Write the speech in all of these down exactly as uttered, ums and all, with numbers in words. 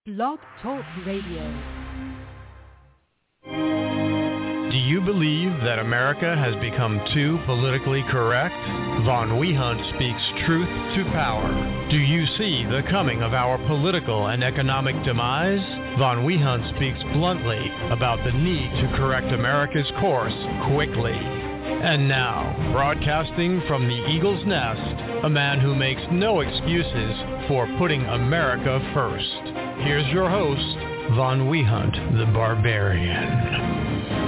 Blog Talk Radio. Do you believe that America has become too politically correct? Von Wehunt speaks truth to power. Do you see the coming of our political and economic demise? Von Wehunt speaks bluntly about the need to correct America's course quickly. And now, broadcasting from the Eagle's Nest, a man who makes no excuses for putting America first. Here's your host, Von Wehunt, the Barbarian.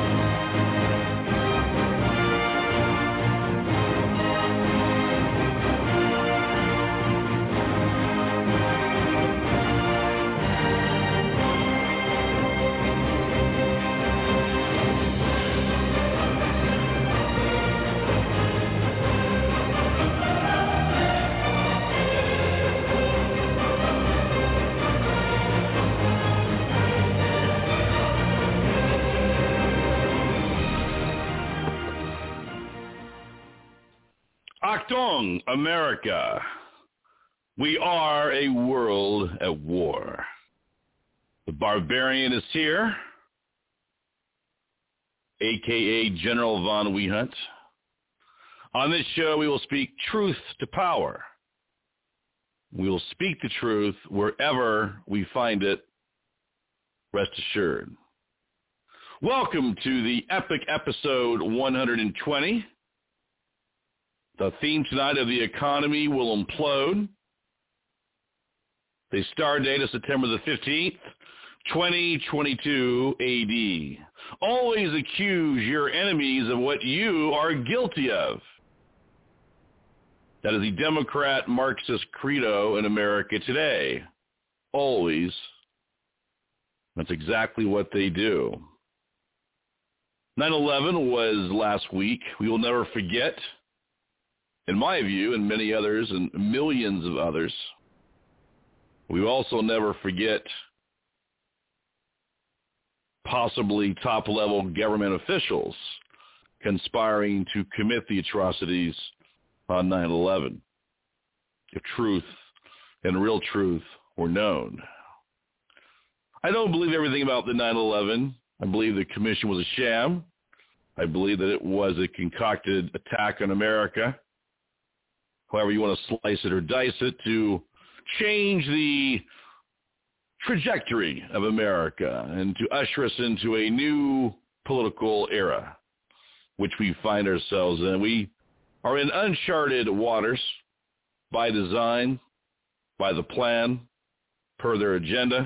Achtung, America. We are a world at war. The Barbarian is here, a k a. General Von Wehunt. On this show, we will speak truth to power. We will speak the truth wherever we find it, rest assured. Welcome to the epic episode one hundred twenty. The theme tonight of the economy will implode. The star date is September the fifteenth, twenty twenty-two A D. Always accuse your enemies of what you are guilty of. That is the Democrat Marxist credo in America today. Always. That's exactly what they do. nine eleven was last week. We will never forget. In my view, and many others, and millions of others, we also never forget possibly top-level government officials conspiring to commit the atrocities on nine eleven, if truth and real truth were known. I don't believe everything about the nine eleven. I believe the commission was a sham. I believe that it was a concocted attack on America, however you want to slice it or dice it, to change the trajectory of America and to usher us into a new political era, which we find ourselves in. We are in uncharted waters by design, by the plan, per their agenda.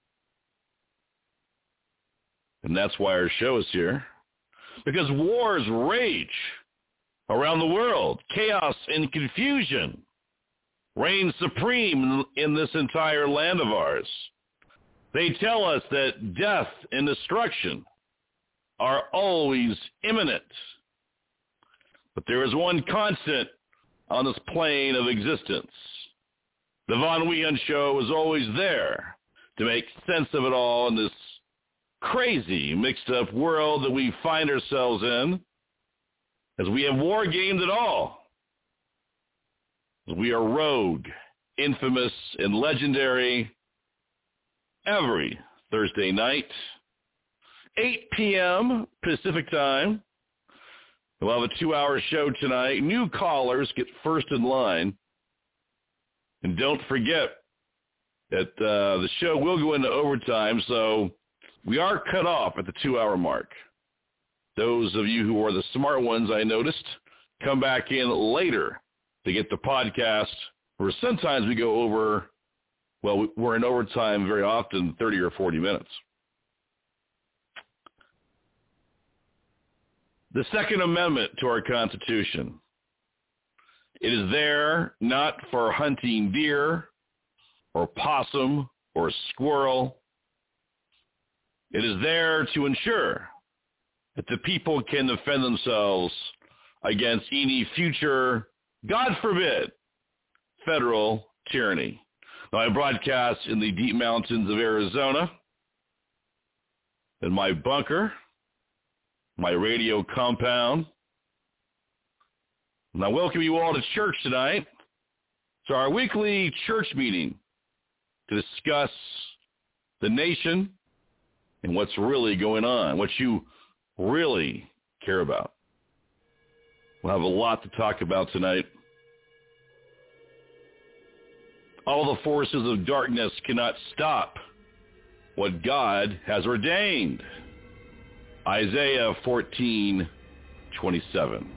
And that's why our show is here, because wars rage around the world. Chaos and confusion reign supreme in this entire land of ours. They tell us that death and destruction are always imminent. But there is one constant on this plane of existence. The Von Wehunt Show is always there to make sense of it all in this crazy, mixed-up world that we find ourselves in, as we have war gamed it all. We are rogue, infamous, and legendary every Thursday night, eight p.m. Pacific time. We'll have a two-hour show tonight. New callers get first in line. And don't forget that uh, the show will go into overtime, so we are cut off at the two-hour mark. Those of you who are the smart ones, I noticed, come back in later to get the podcast, where sometimes we go over, well, we're in overtime very often, thirty or forty minutes. The Second Amendment to our Constitution. It is there not for hunting deer or possum or squirrel. It is there to ensure that the people can defend themselves against any future, God forbid, federal tyranny. Now, I broadcast in the deep mountains of Arizona, in my bunker, my radio compound. And I welcome you all to church tonight. It's our weekly church meeting to discuss the nation, and what's really going on, what you really care about. We'll have a lot to talk about tonight. All the forces of darkness cannot stop what God has ordained. Isaiah fourteen twenty-seven.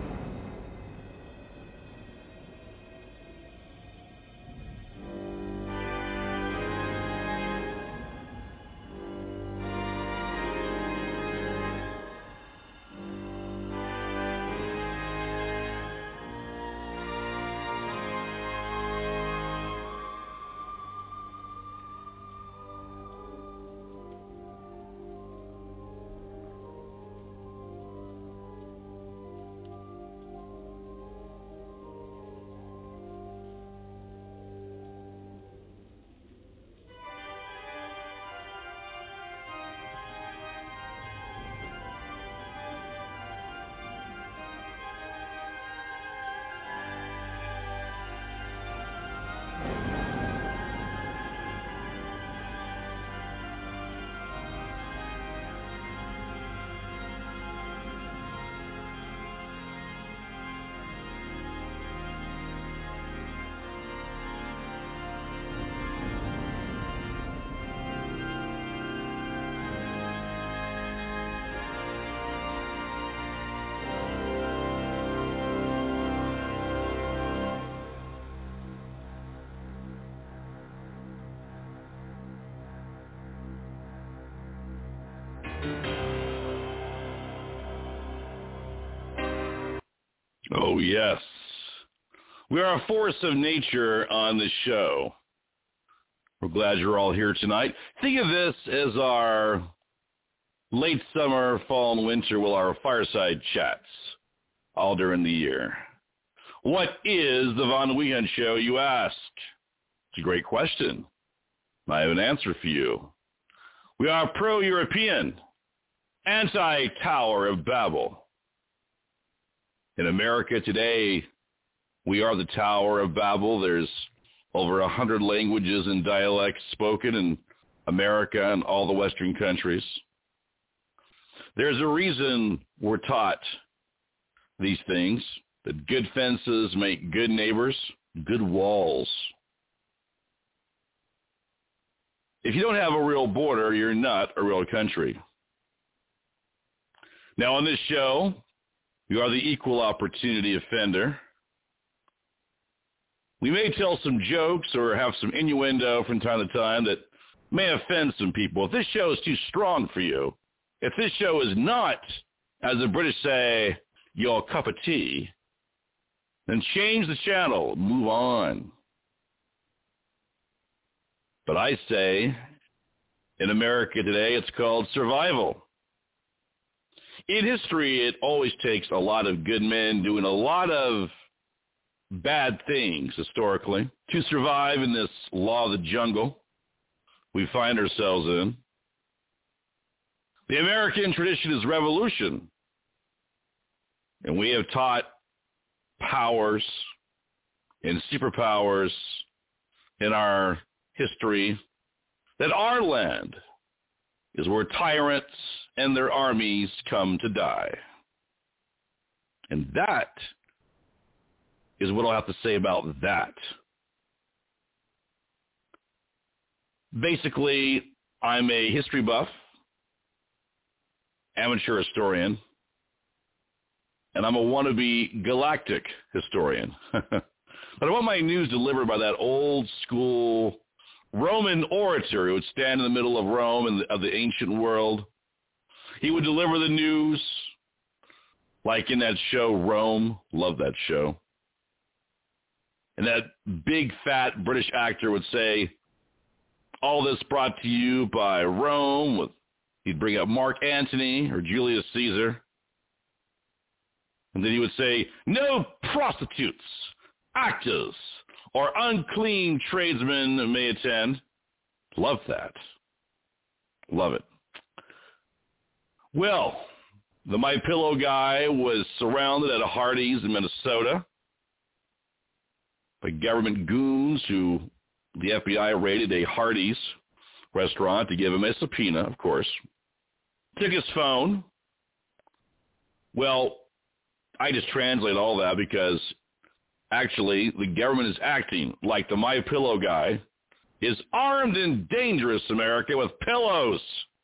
Oh, yes. We are a force of nature on the show. We're glad you're all here tonight. Think of this as our late summer, fall, and winter, well, our fireside chats all during the year. What is the Von Weekend Show, you ask? It's a great question. I have an answer for you. We are pro-European, anti-Tower of Babel. In America today, we are the Tower of Babel. There's over a hundred languages and dialects spoken in America and all the Western countries. There's a reason we're taught these things, that good fences make good neighbors, good walls. If you don't have a real border, you're not a real country. Now, on this show, you are the equal opportunity offender. We may tell some jokes or have some innuendo from time to time that may offend some people. If this show is too strong for you, if this show is not, as the British say, your cup of tea, then change the channel, move on. But I say, in America today, it's called survival. In history, it always takes a lot of good men doing a lot of bad things, historically, to survive in this law of the jungle we find ourselves in. The American tradition is revolution, and we have taught powers and superpowers in our history that our land is where tyrants and their armies come to die. And that is what I'll have to say about that. Basically, I'm a history buff, amateur historian, and I'm a wannabe galactic historian. But I want my news delivered by that old school Roman orator who would stand in the middle of Rome and of the ancient world. He would deliver the news like in that show, Rome. Love that show. And that big, fat British actor would say, all this brought to you by Rome. With, he'd bring up Mark Antony or Julius Caesar. And then he would say, no prostitutes, actors, or unclean tradesmen may attend. Love that. Love it. Well, the My Pillow guy was surrounded at a Hardee's in Minnesota by government goons who the F B I raided a Hardee's restaurant to give him a subpoena, of course. Took his phone. Well, I just translate all that because actually the government is acting like the My Pillow guy is armed and dangerous, America, with pillows.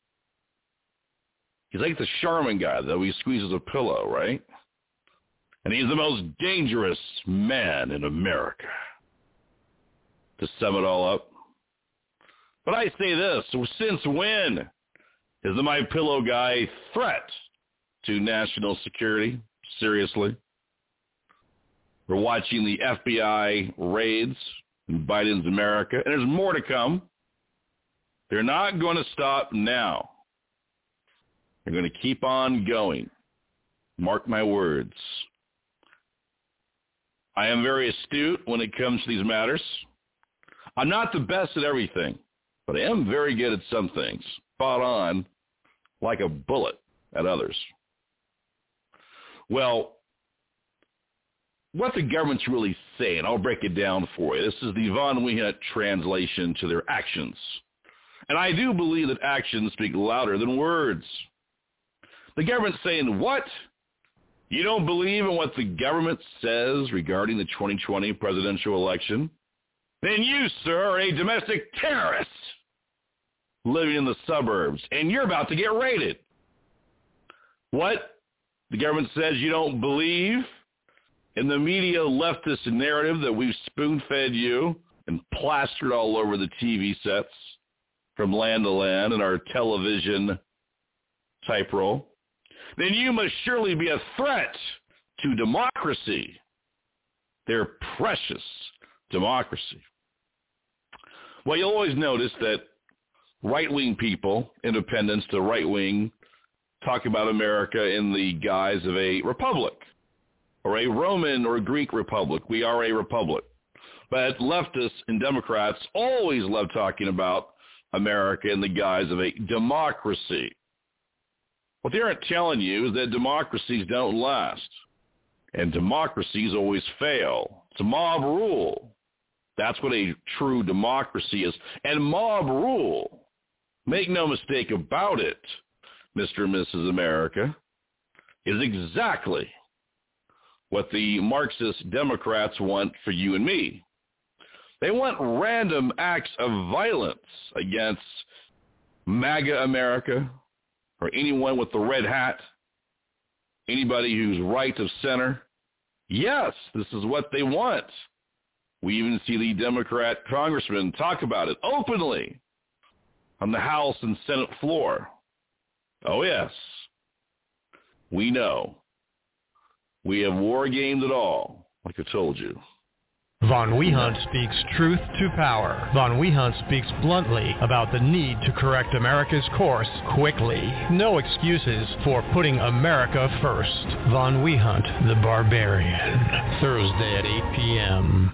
He's like the Charmin guy, though. He squeezes a pillow, right? And he's the most dangerous man in America. To sum it all up. But I say this, since when is the My Pillow guy a threat to national security? Seriously? We're watching the F B I raids in Biden's America, and there's more to come. They're not going to stop now. They're going to keep on going. Mark my words. I am very astute when it comes to these matters. I'm not the best at everything, but I am very good at some things. Spot on, like a bullet at others. Well, what the government's really saying, I'll break it down for you. This is the Von Weehunt translation to their actions. And I do believe that actions speak louder than words. The government's saying, what? You don't believe in what the government says regarding the twenty twenty presidential election? Then you, sir, are a domestic terrorist living in the suburbs, and you're about to get raided. What? The government says you don't believe in the media leftist narrative that we've spoon-fed you and plastered all over the T V sets from land to land in our television type role? Then you must surely be a threat to democracy, their precious democracy. Well, you'll always notice that right-wing people, independents to right-wing, talk about America in the guise of a republic or a Roman or Greek republic. We are a republic. But leftists and Democrats always love talking about America in the guise of a democracy. What they aren't telling you is that democracies don't last, and democracies always fail. It's a mob rule. That's what a true democracy is. And mob rule, make no mistake about it, Mister and Missus America, is exactly what the Marxist Democrats want for you and me. They want random acts of violence against MAGA America, or anyone with the red hat, anybody who's right of center. Yes, this is what they want. We even see the Democrat congressmen talk about it openly on the House and Senate floor. Oh, yes. We know. We have war gamed it all, like I told you. Von Weehunt speaks truth to power. Von Weehunt speaks bluntly about the need to correct America's course quickly. No excuses for putting America first. Von Weehunt, the Barbarian. Thursday at eight p.m.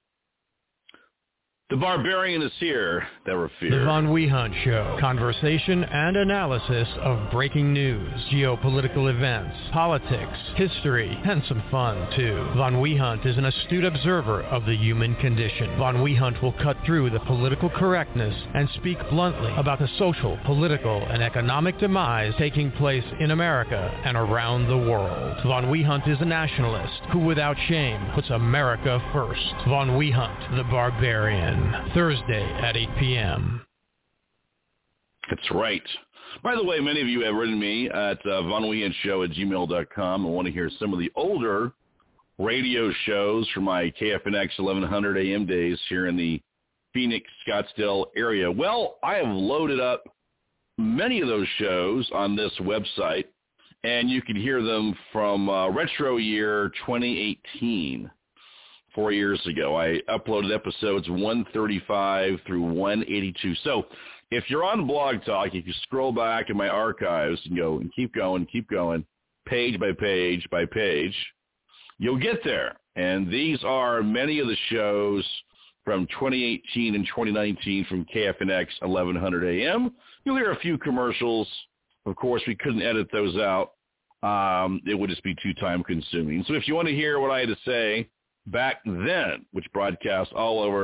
The Barbarian is here, never fear. The Von Weehunt Show. Conversation and analysis of breaking news, geopolitical events, politics, history, and some fun, too. Von Weehunt is an astute observer of the human condition. Von Weehunt will cut through the political correctness and speak bluntly about the social, political, and economic demise taking place in America and around the world. Von Weehunt is a nationalist who, without shame, puts America first. Von Weehunt, the Barbarian. Thursday at eight p.m. That's right. By the way, many of you have written me at uh, von weehunt show at gmail dot com and want to hear some of the older radio shows from my K F N X eleven hundred A M days here in the Phoenix, Scottsdale area. Well, I have loaded up many of those shows on this website, and you can hear them from uh, retro year twenty eighteen. Four years ago. I uploaded episodes one thirty-five through one eighty-two. So if you're on Blog Talk, if you scroll back in my archives and go and keep going, keep going, page by page by page, you'll get there. And these are many of the shows from twenty eighteen and twenty nineteen from K F N X eleven hundred A M. You'll hear a few commercials. Of course, we couldn't edit those out. Um, it would just be too time-consuming. So if you want to hear what I had to say back then, which broadcast all over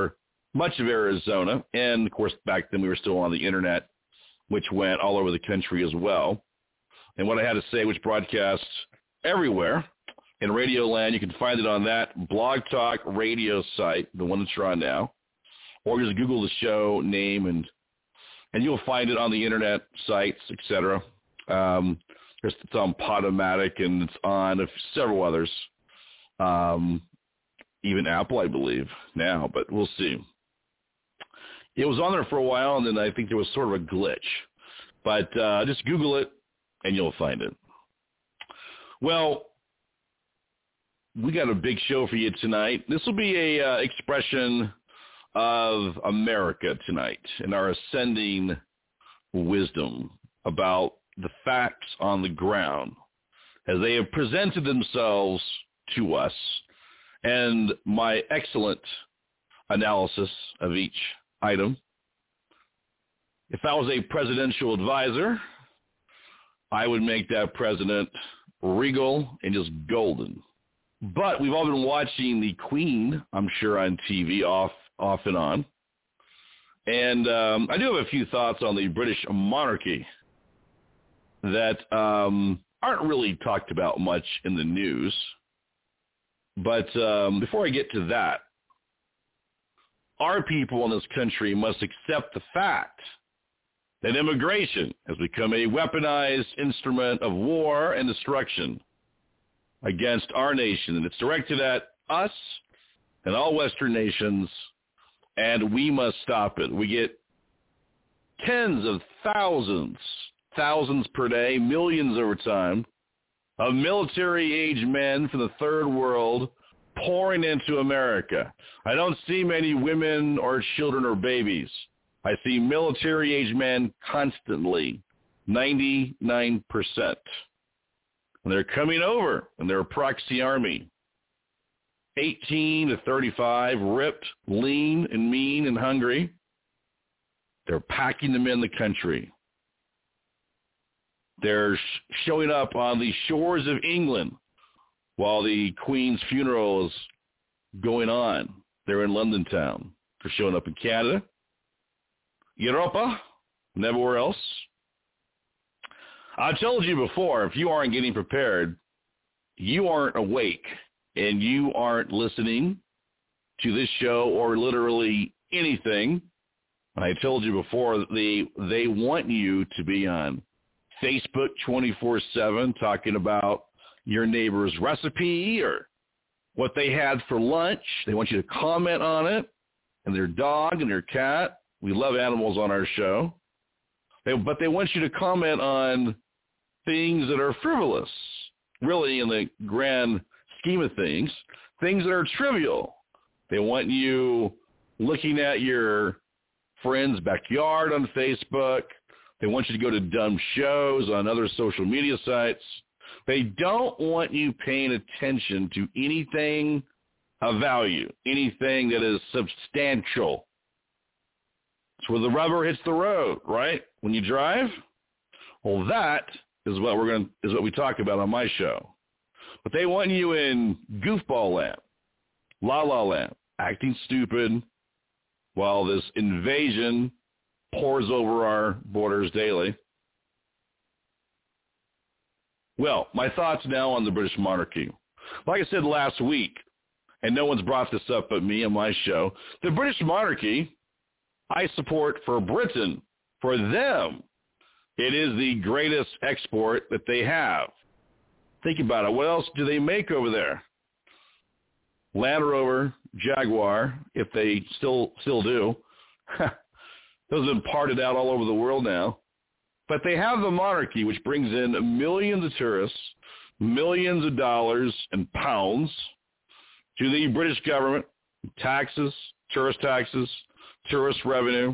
much of Arizona. And, of course, back then we were still on the Internet, which went all over the country as well. And What I Had to Say, which broadcasts everywhere in Radio Land. You can find it on that Blog Talk Radio site, the one that you're on now. Or just Google the show name, and and you'll find it on the Internet sites, et cetera. Um, it's on Podomatic, and it's on several others. Um, even Apple, I believe, now, but we'll see. It was on there for a while, and then I think there was sort of a glitch. But uh, just Google it, and you'll find it. Well, we got a big show for you tonight. This will be a uh, expression of America tonight and our ascending wisdom about the facts on the ground as they have presented themselves to us, and my excellent analysis of each item. If I was a presidential advisor, I would make that president regal and just golden. But we've all been watching the Queen, I'm sure, on T V off off and on. And um, I do have a few thoughts on the British monarchy that um, aren't really talked about much in the news. But um, before I get to that, our people in this country must accept the fact that immigration has become a weaponized instrument of war and destruction against our nation. And it's directed at us and all Western nations, and we must stop it. We get tens of thousands, thousands per day, millions over time, of military-age men from the third world pouring into America. I don't see many women or children or babies. I see military-age men constantly, ninety-nine percent. And they're coming over, and they're a proxy army. eighteen to thirty-five, ripped, lean, and mean, and hungry. They're packing them in the country. They're sh- showing up on the shores of England while the Queen's funeral is going on. They're in London town. They're showing up in Canada, Europa, and everywhere else. I told you before, if you aren't getting prepared, you aren't awake, and you aren't listening to this show or literally anything. And I told you before, they, they want you to be on Facebook twenty-four seven talking about your neighbor's recipe or what they had for lunch. They want you to comment on it, and their dog and their cat. We love animals on our show. They, but they want you to comment on things that are frivolous, really in the grand scheme of things, things that are trivial. They want you looking at your friend's backyard on Facebook. They want you to go to dumb shows on other social media sites. They don't want you paying attention to anything of value, anything that is substantial. It's where the rubber hits the road, right? When you drive. Well, that is what we're going to, is what we talk about on my show. But they want you in goofball land, la la land, acting stupid while this invasion pours over our borders daily. Well, my thoughts now on the British monarchy. Like I said last week, and no one's brought this up but me on my show, the British monarchy, I support for Britain. For them, it is the greatest export that they have. Think about it. What else do they make over there? Land Rover, Jaguar, if they still still do. Those have been parted out all over the world now. But they have the monarchy, which brings in millions of tourists, millions of dollars and pounds to the British government, taxes, tourist taxes, tourist revenue.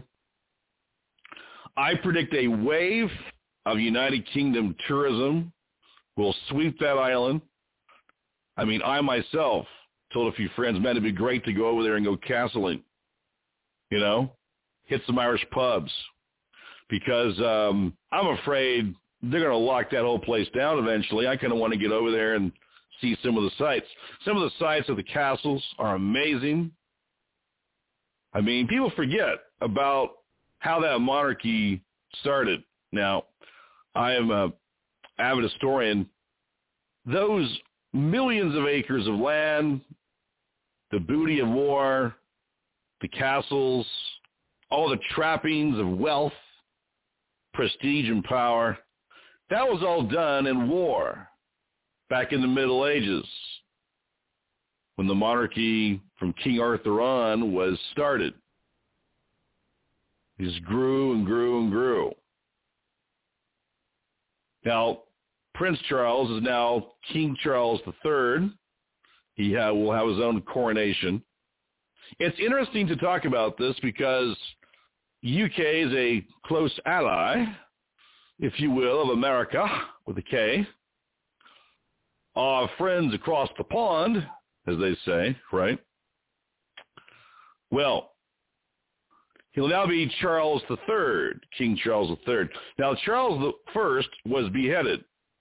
I predict a wave of United Kingdom tourism will sweep that island. I mean, I myself told a few friends, man, it'd be great to go over there and go castling, you know, hit some Irish pubs, because um, I'm afraid they're going to lock that whole place down eventually. I kind of want to get over there and see some of the sights. Some of the sights of the castles are amazing. I mean, people forget about how that monarchy started. Now, I am a avid historian. Those millions of acres of land, the booty of war, the castles, all the trappings of wealth, prestige, and power, that was all done in war back in the Middle Ages when the monarchy from King Arthur on was started. It just grew and grew and grew. Now, Prince Charles is now King Charles the Third. He ha- will have his own coronation. It's interesting to talk about this because U K is a close ally, if you will, of America, with a K. Our friends across the pond, as they say, right? Well, he'll now be Charles the Third, King Charles the Third. Now, Charles the First was beheaded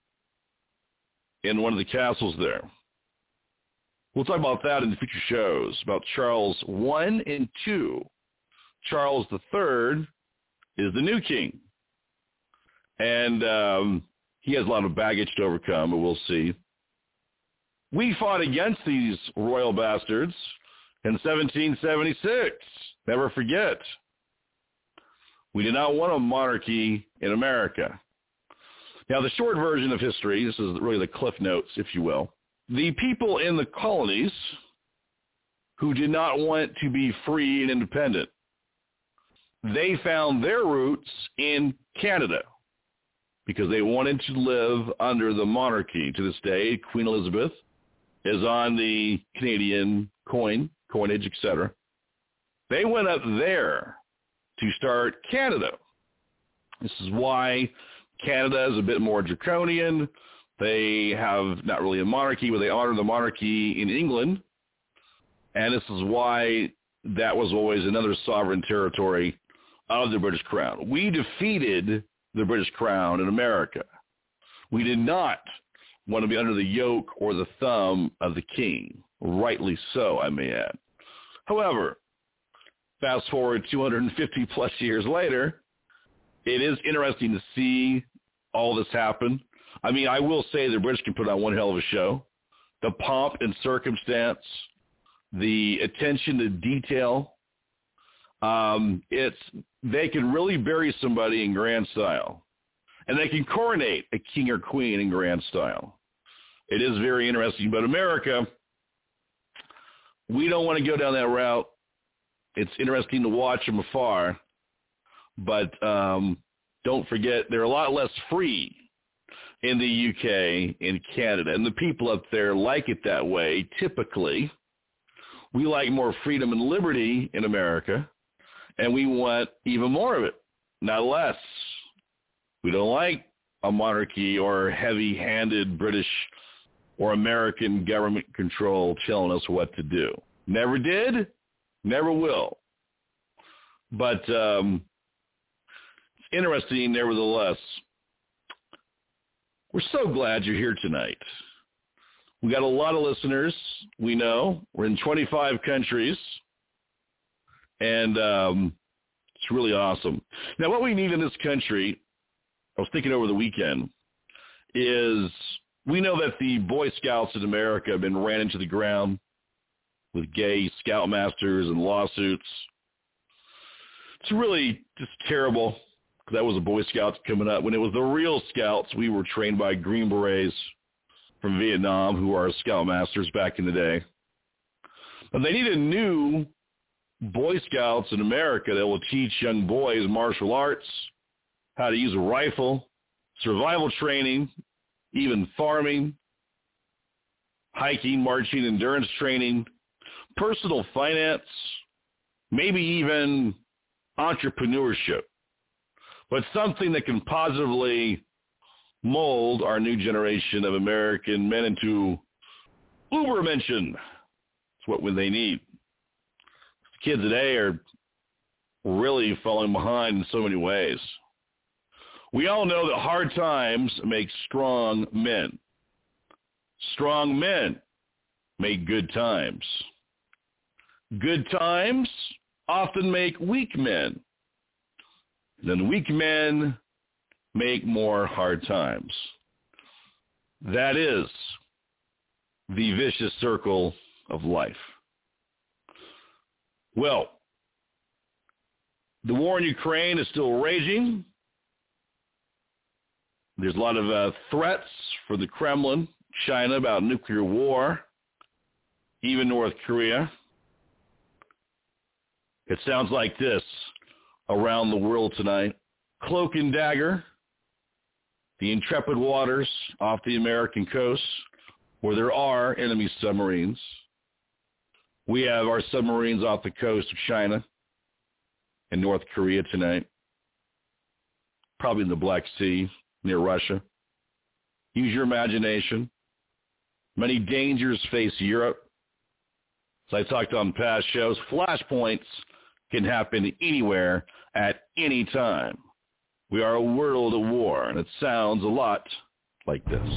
in one of the castles there. We'll talk about that in the future shows, about Charles One and Two. Charles the Third is the new king. And um, he has a lot of baggage to overcome, but we'll see. We fought against these royal bastards in seventeen seventy-six. Never forget. We did not want a monarchy in America. Now, the short version of history, this is really the cliff notes, if you will. The people in the colonies who did not want to be free and independent, they found their roots in Canada because they wanted to live under the monarchy. To this day, Queen Elizabeth is on the Canadian coin, coinage, et cetera. They went up there to start Canada. This is why Canada is a bit more draconian. They have not really a monarchy, but they honor the monarchy in England. And this is why that was always another sovereign territory of the British Crown. We defeated the British Crown in America. We did not want to be under the yoke or the thumb of the king. Rightly so, I may add. However, fast forward two hundred fifty plus years later, it is interesting to see all this happen. I mean, I will say the British can put on one hell of a show. The pomp and circumstance, the attention to detail, um, it's they can really bury somebody in grand style. And they can coronate a king or queen in grand style. It is very interesting. But America, we don't want to go down that route. It's interesting to watch from afar. But um, don't forget, they're a lot less free in the U K, in Canada. And the people up there like it that way, typically. We like more freedom and liberty in America, and we want even more of it, not less. We don't like a monarchy or heavy-handed British or American government control telling us what to do. Never did, never will. But um, it's interesting, nevertheless. We're so glad you're here tonight. We got a lot of listeners. We know we're in twenty-five countries, and um, it's really awesome. Now, what we need in this country, I was thinking over the weekend, is we know that the Boy Scouts in America have been ran into the ground with gay scoutmasters and lawsuits. It's really just terrible. That was the Boy Scouts coming up. When it was the real Scouts, we were trained by Green Berets from Vietnam, who are scoutmasters back in the day. But they need a new Boy Scouts in America that will teach young boys martial arts, how to use a rifle, survival training, even farming, hiking, marching, endurance training, personal finance, maybe even entrepreneurship. But something that can positively mold our new generation of American men into Ubermenschen. That's what they need. The kids today are really falling behind in so many ways. We all know that hard times make strong men. Strong men make good times. Good times often make weak men. Then weak men make more hard times. That is the vicious circle of life. Well, the war in Ukraine is still raging. There's a lot of uh, threats for the Kremlin, China about nuclear war, even North Korea. It sounds like this around the world tonight. Cloak and Dagger, the intrepid waters off the American coast where there are enemy submarines. We have our submarines off the coast of China and North Korea tonight, probably in the Black Sea near Russia. Use your imagination. Many dangers face Europe. As I talked on past shows, flashpoints can happen anywhere at any time. We are a world at war, and it sounds a lot like this.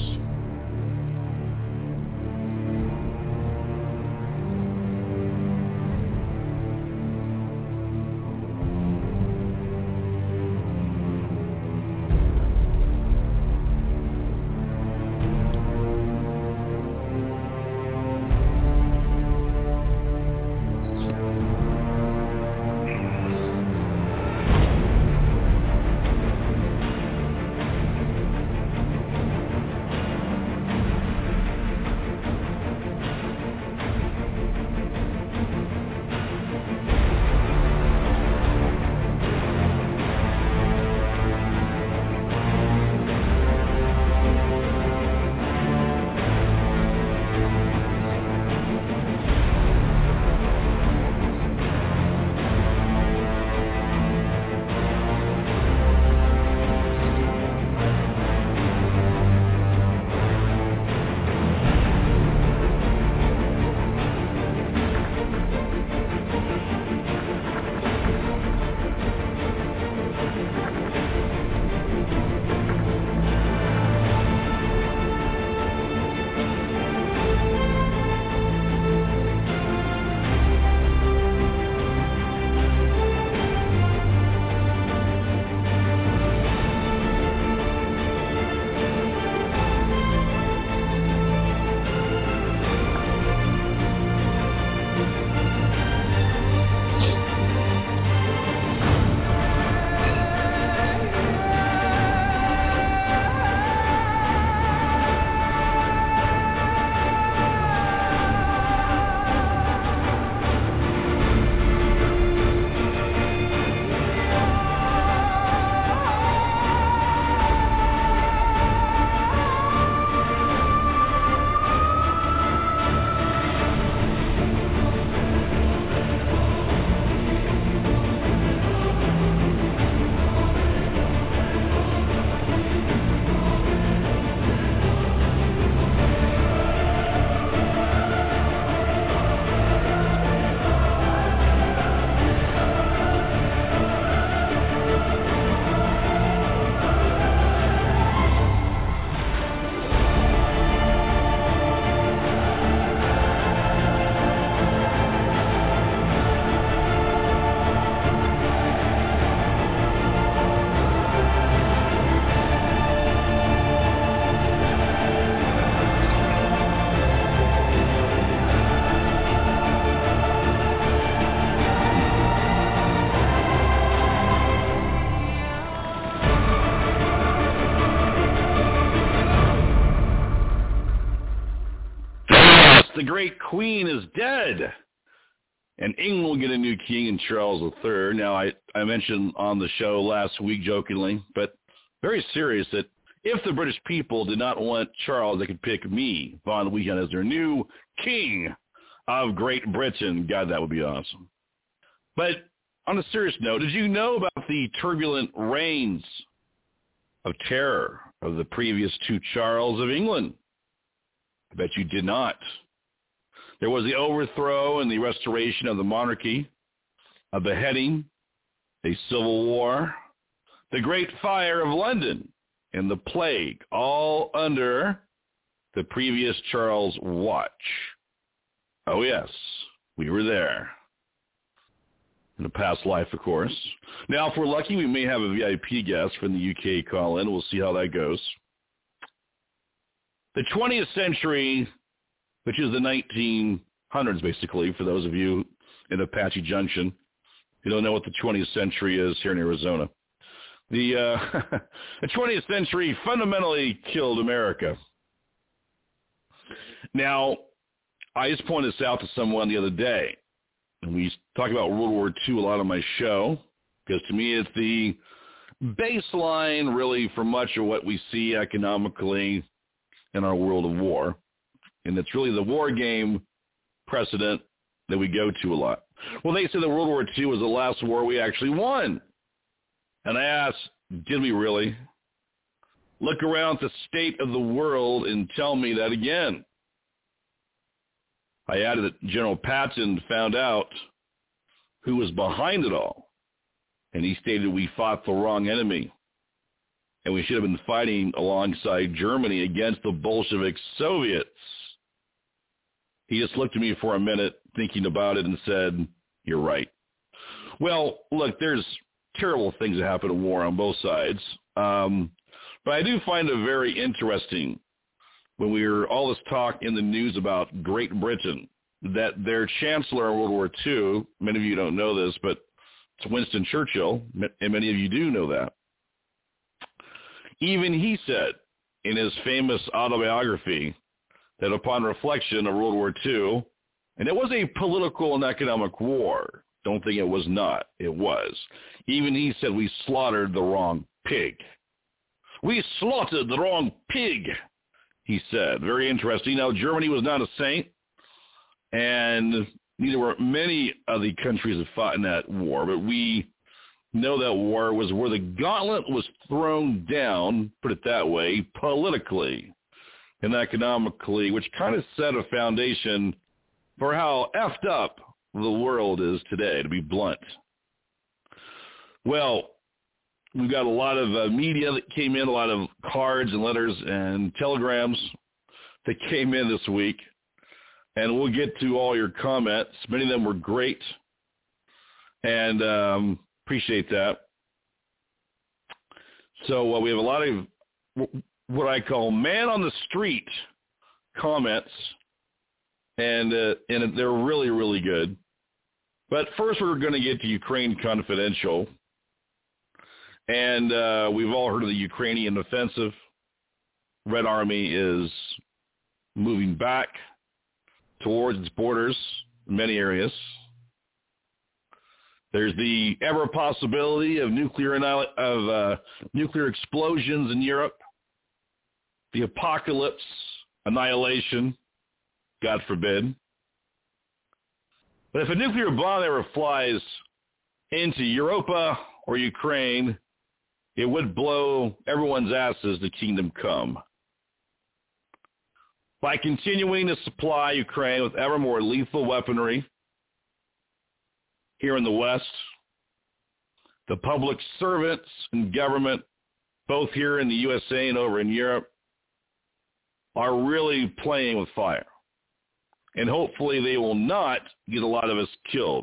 The great queen is dead, and England will get a new king in Charles the Third. Now, I, I mentioned on the show last week jokingly, but very serious, that if the British people did not want Charles, they could pick me, Von Weekend, as their new king of Great Britain. God, that would be awesome. But on a serious note, did you know about the turbulent reigns of terror of the previous two Charles of England? I bet you did not. There was the overthrow and the restoration of the monarchy, a beheading, a civil war, the Great Fire of London, and the plague, all under the previous Charles' watch. Oh, yes, we were there. in a past life, of course. Now, if we're lucky, we may have a V I P guest from the U K call in. We'll see how that goes. The twentieth century, which is the nineteen hundreds, basically, for those of you in Apache Junction, you don't know what the twentieth century is here in Arizona. The, uh, the twentieth century fundamentally killed America. Now, I just pointed this out to someone the other day, and we talk about World War Two a lot on my show, because to me it's the baseline, really, for much of what we see economically in our world of war. And it's really the war game precedent that we go to a lot. Well, they say that World War Two was the last war we actually won. And I asked, did we really? Look around at the state of the world and tell me that again. I added that General Patton found out who was behind it all. And he stated we fought the wrong enemy. And we should have been fighting alongside Germany against the Bolshevik Soviets. He just looked at me for a minute, thinking about it, and said, you're right. Well, look, there's terrible things that happen in war on both sides. Um, but I do find it very interesting when we hear all this talk in the news about Great Britain, that their chancellor in World War Two, many of you don't know this, but it's Winston Churchill, and many of you do know that. Even he said in his famous autobiography that upon reflection of World War Two, and it was a political and economic war. Don't think it was not. It was. Even he said we slaughtered the wrong pig. We slaughtered the wrong pig, he said. Very interesting. Now, Germany was not a saint, and neither were many of the countries that fought in that war, but we know that war was where the gauntlet was thrown down, put it that way, politically and economically, which kind of set a foundation for how effed up the world is today, to be blunt. Well, we've got a lot of uh, media that came in, a lot of cards and letters and telegrams that came in this week, and we'll get to all your comments. Many of them were great, and um, appreciate that. So uh, we have a lot of what I call man on the street comments, and uh, and they're really, really good. But first we're going to get to Ukraine Confidential. And uh, we've all heard of the Ukrainian offensive. Red Army is moving back towards its borders in many areas. There's the ever possibility of nuclear of uh, nuclear explosions in Europe. The apocalypse, annihilation, God forbid. But if a nuclear bomb ever flies into Europa or Ukraine, it would blow everyone's asses to kingdom come. By continuing to supply Ukraine with ever more lethal weaponry here in the West, the public servants and government, both here in the U S A and over in Europe, are really playing with fire. And hopefully they will not get a lot of us killed.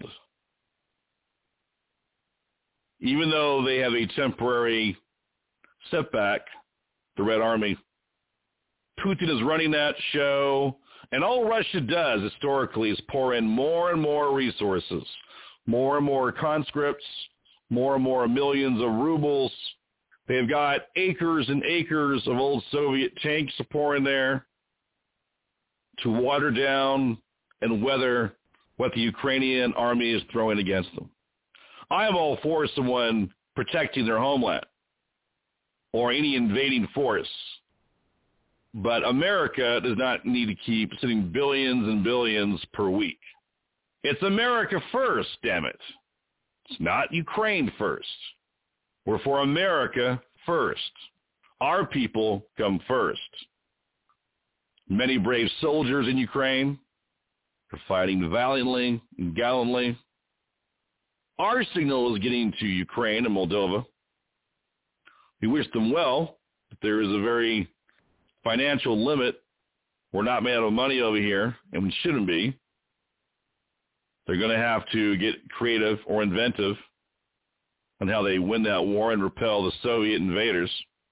Even though they have a temporary setback, the Red Army, Putin is running that show, and all Russia does historically is pour in more and more resources, more and more conscripts, more and more millions of rubles. They've got acres and acres of old Soviet tanks to pour in there to water down and weather what the Ukrainian army is throwing against them. I am all for someone protecting their homeland or any invading force. But America does not need to keep sending billions and billions per week. It's America first, damn it. It's not Ukraine first. We're for America first. Our people come first. Many brave soldiers in Ukraine are fighting valiantly and gallantly. Our signal is getting to Ukraine and Moldova. We wish them well, but there is a very financial limit. We're not made out of money over here, and we shouldn't be. They're going to have to get creative or inventive on how they win that war and repel the Soviet invaders.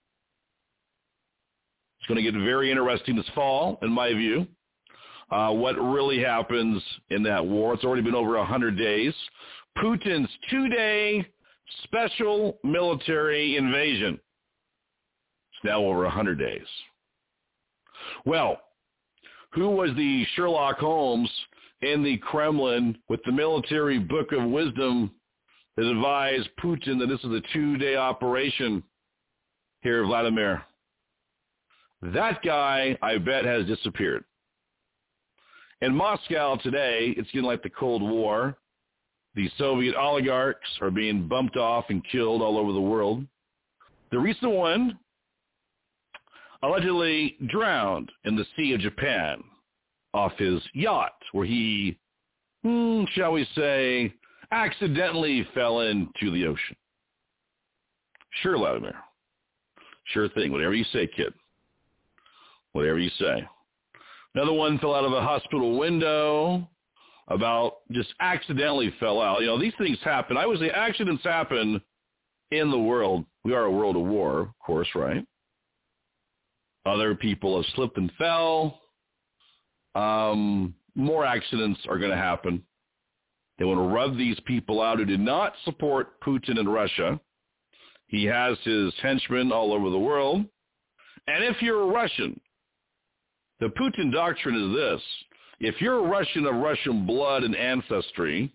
It's going to get very interesting this fall, in my view. Uh, what really happens in that war? It's already been over one hundred days. Putin's two-day special military invasion. It's now over one hundred days. Well, who was the Sherlock Holmes in the Kremlin with the military book of wisdom that advised Putin that this is a two-day operation here, Vladimir? That guy, I bet, has disappeared. In Moscow today, it's getting like the Cold War. The Soviet oligarchs are being bumped off and killed all over the world. The recent one allegedly drowned in the Sea of Japan off his yacht, where he, hmm, shall we say, accidentally fell into the ocean. Sure, Vladimir. Sure thing. Whatever you say, kid. Whatever you say. Another one fell out of a hospital window, about just accidentally fell out. You know, these things happen. I would say accidents happen in the world. We are a world of war, of course, right? Other people have slipped and fell. Um, more accidents are going to happen. They want to rub these people out who did not support Putin and Russia. He has his henchmen all over the world. And if you're a Russian, the Putin doctrine is this. If you're a Russian of Russian blood and ancestry,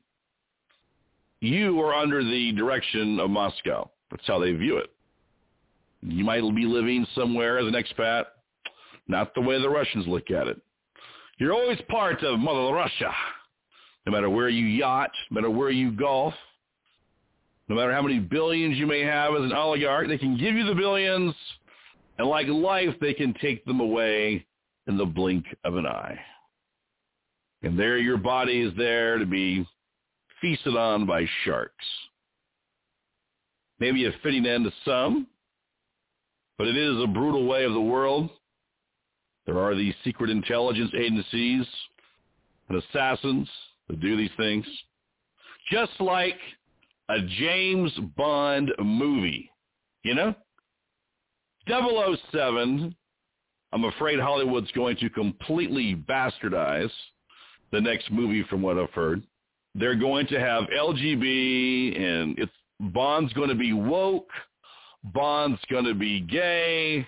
you are under the direction of Moscow. That's how they view it. You might be living somewhere as an expat, not the way the Russians look at it. You're always part of Mother Russia, no matter where you yacht, no matter where you golf, no matter how many billions you may have as an oligarch. They can give you the billions, and like life, they can take them away in the blink of an eye. And there your body is there to be feasted on by sharks. Maybe a fitting end to some, but it is a brutal way of the world. There are these secret intelligence agencies and assassins that do these things. Just like a James Bond movie, you know? double oh seven, I'm afraid Hollywood's going to completely bastardize the next movie from what I've heard. They're going to have L G B, and it's Bond's going to be woke. Bond's going to be gay.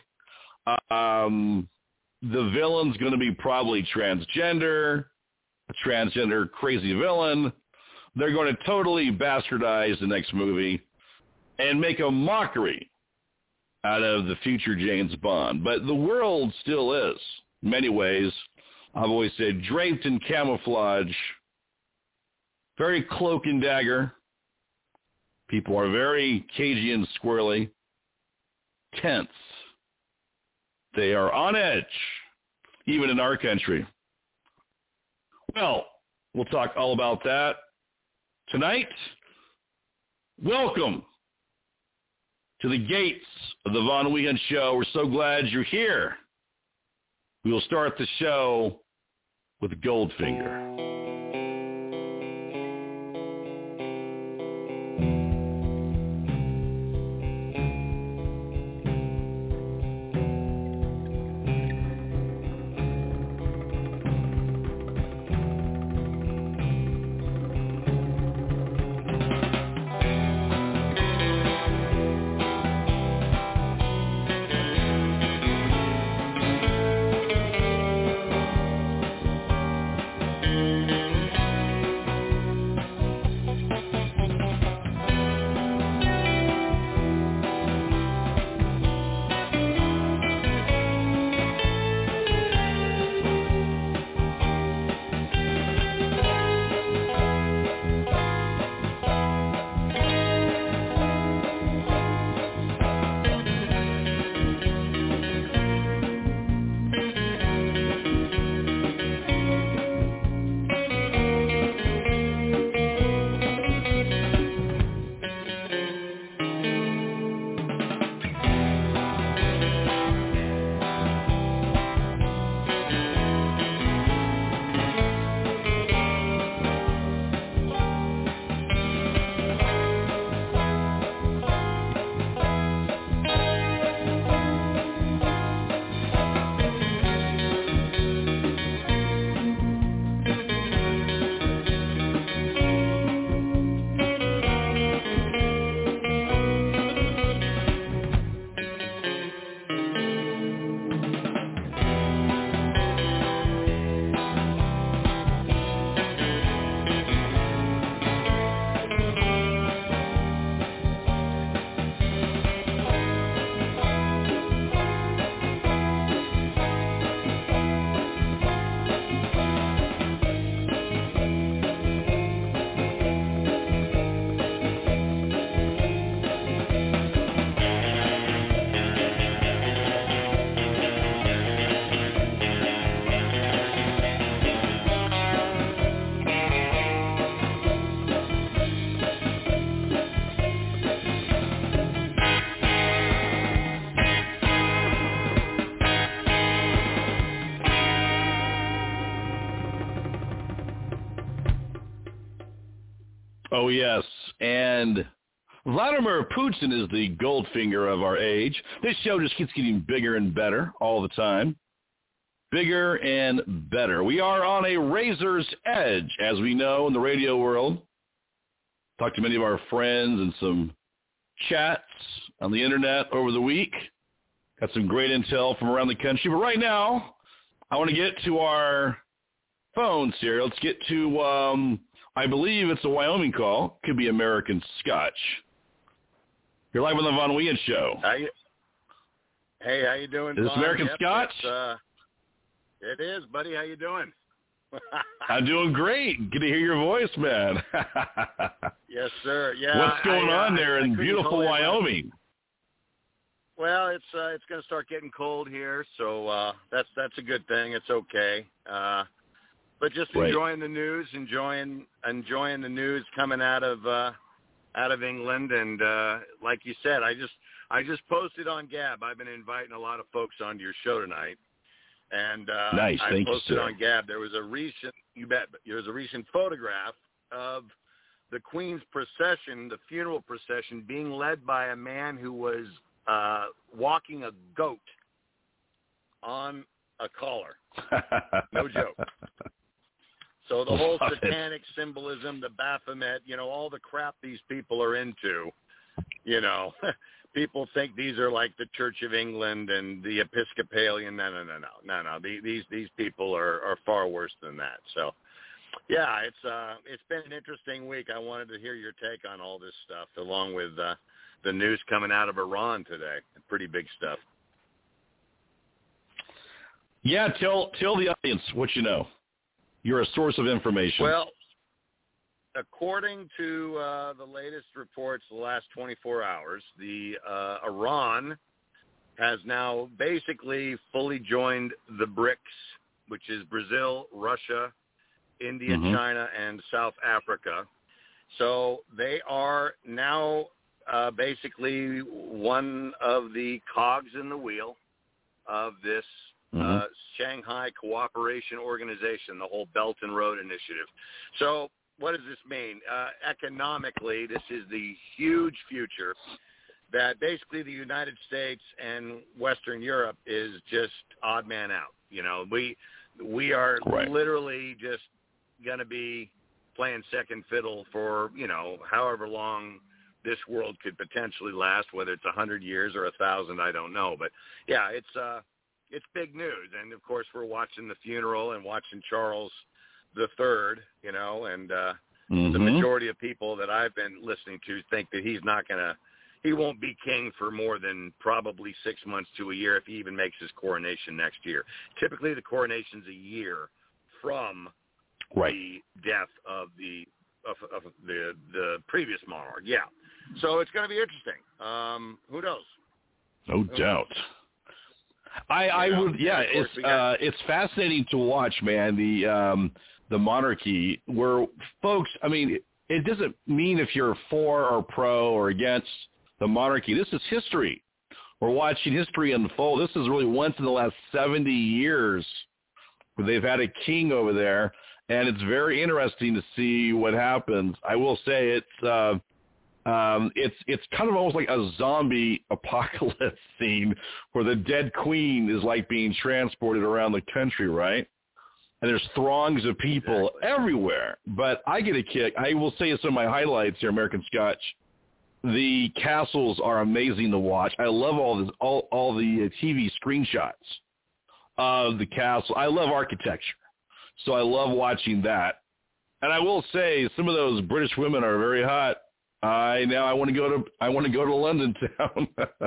Um, the villain's going to be probably transgender, a transgender crazy villain. They're going to totally bastardize the next movie and make a mockery out of the future James Bond. But the world still is, in many ways, I've always said, draped in camouflage, very cloak and dagger. People are very cagey and squirrely, tense. They are on edge, even in our country. Well, we'll talk all about that tonight. Welcome to the gates of the Von Wehunt Show. We're so glad you're here. We will start the show with Goldfinger. Oh, yes. And Vladimir Putin is the Goldfinger of our age. This show just keeps getting bigger and better all the time. Bigger and better. We are on a razor's edge, as we know, in the radio world. Talked to many of our friends and some chats on the internet over the week. Got some great intel from around the country. But right now, I want to get to our phones here. Let's get to, um, I believe it's a Wyoming call. Could be American Scotch. You're live on the Von Wehan Show. How you, hey, how you doing, Is this Von? American Yep, Scotch? Uh, it is, buddy. How you doing? I'm doing great. Good to hear your voice, man. Yes, sir. Yeah. What's going I, uh, on there I, in I beautiful Wyoming? Well, it's uh, it's going to start getting cold here, so uh, that's that's a good thing. It's okay. Uh, but just right. enjoying the news, enjoying enjoying the news coming out of uh, out of England, and uh, like you said, I just I just posted on Gab. I've been inviting a lot of folks onto your show tonight, and uh, nice. I Thank posted you, on Gab. There was a recent you bet there was a recent photograph of the Queen's procession, the funeral procession, being led by a man who was uh, walking a goat on a collar. No joke. So the whole Love satanic it. symbolism, the Baphomet, you know, all the crap these people are into, you know, people think these are like the Church of England and the Episcopalian. No, no, no, no, no, no. These these people are, are far worse than that. So, yeah, it's uh, it's been an interesting week. I wanted to hear your take on all this stuff, along with uh, the news coming out of Iran today. Pretty big stuff. Yeah, tell tell the audience what you know. You're a source of information. Well, according to uh, the latest reports, the last twenty-four hours, the uh, Iran has now basically fully joined the BRICS, which is Brazil, Russia, India, mm-hmm. China, and South Africa. So they are now uh, basically one of the cogs in the wheel of this mm-hmm. uh, Shanghai Cooperation Organization, the whole Belt and Road Initiative. So what does this mean? Uh, economically, this is the huge future that basically the United States and Western Europe is just odd man out. You know, we we are right. literally just going to be playing second fiddle for, you know, however long this world could potentially last, whether it's a hundred years or a thousand, I don't know. But yeah, it's uh, it's big news. And of course we're watching the funeral and watching Charles the Third, you know, and uh, mm-hmm. the majority of people that I've been listening to think that he's not going to, he won't be king for more than probably six months to a year if he even makes his coronation next year. Typically the coronation's a year from right. the death of the of, of the the previous monarch. Yeah. So it's going to be interesting. Um, who knows? No who doubt. Knows? I, I you know, would, yeah, it's got, uh, it's fascinating to watch, man, the um, the monarchy where folks, I mean, it doesn't mean if you're for or pro or against the monarchy. This is history. We're watching history unfold. This is really once in the last seventy years where they've had a king over there, and it's very interesting to see what happens. I will say it's uh, um, it's it's kind of almost like a zombie apocalypse scene where the dead queen is like being transported around the country, right? And there's throngs of people exactly. everywhere. But I get a kick. I will say some of my highlights here, American Scotch. The castles are amazing to watch. I love all this, all all the T V screenshots of the castle. I love architecture, so I love watching that. And I will say, some of those British women are very hot. I now I want to go to I want to go to London town.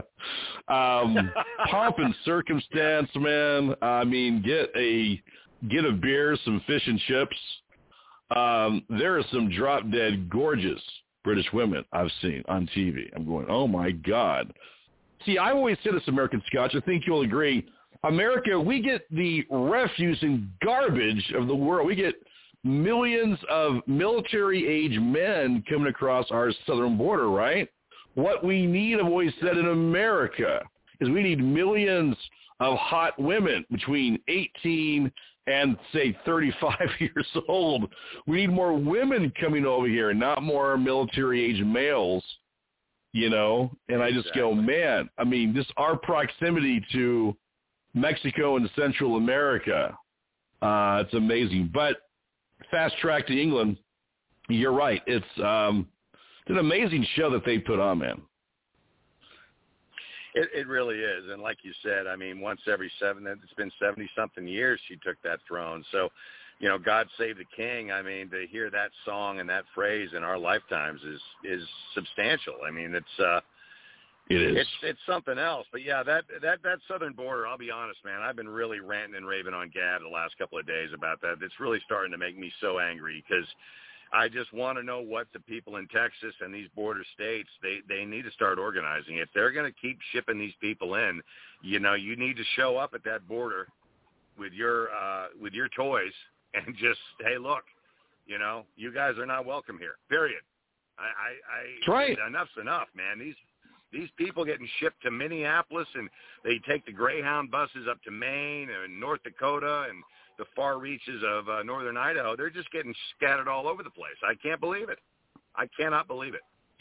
um, pomp and circumstance, man. I mean, get a get a beer, some fish and chips. Um, there are some drop dead gorgeous British women I've seen on T V. I'm going, oh my God. See, I always say this, American Scotch. I think you'll agree. America, we get the refuse and garbage of the world. We get millions of military-age men coming across our southern border, right? What we need, I've always said, in America is we need millions of hot women between eighteen and, say, thirty-five years old. We need more women coming over here, not more military-age males, you know. And I just go, man, I mean, this our proximity to Mexico and Central America, uh, it's amazing. But fast track to England, you're right. It's, um, it's an amazing show that they put on, man. It, it really is. And like you said, I mean, once every seven, it's been seventy-something years she took that throne. So, you know, God Save the King, I mean, to hear that song and that phrase in our lifetimes is is substantial. I mean, it's uh, it is. It's, it's something else. But, yeah, that, that, that southern border, I'll be honest, man, I've been really ranting and raving on Gab the last couple of days about that. It's really starting to make me so angry because I just want to know what the people in Texas and these border states, they, they need to start organizing. If they're going to keep shipping these people in, you know, you need to show up at that border with your uh, with your toys and just, hey, look, you know, you guys are not welcome here, period. I, I, I That's right. Enough's enough, man. These these people getting shipped to Minneapolis, and they take the Greyhound buses up to Maine and North Dakota and the far reaches of uh, northern Idaho. They're just getting scattered all over the place. I can't believe it. I cannot believe it.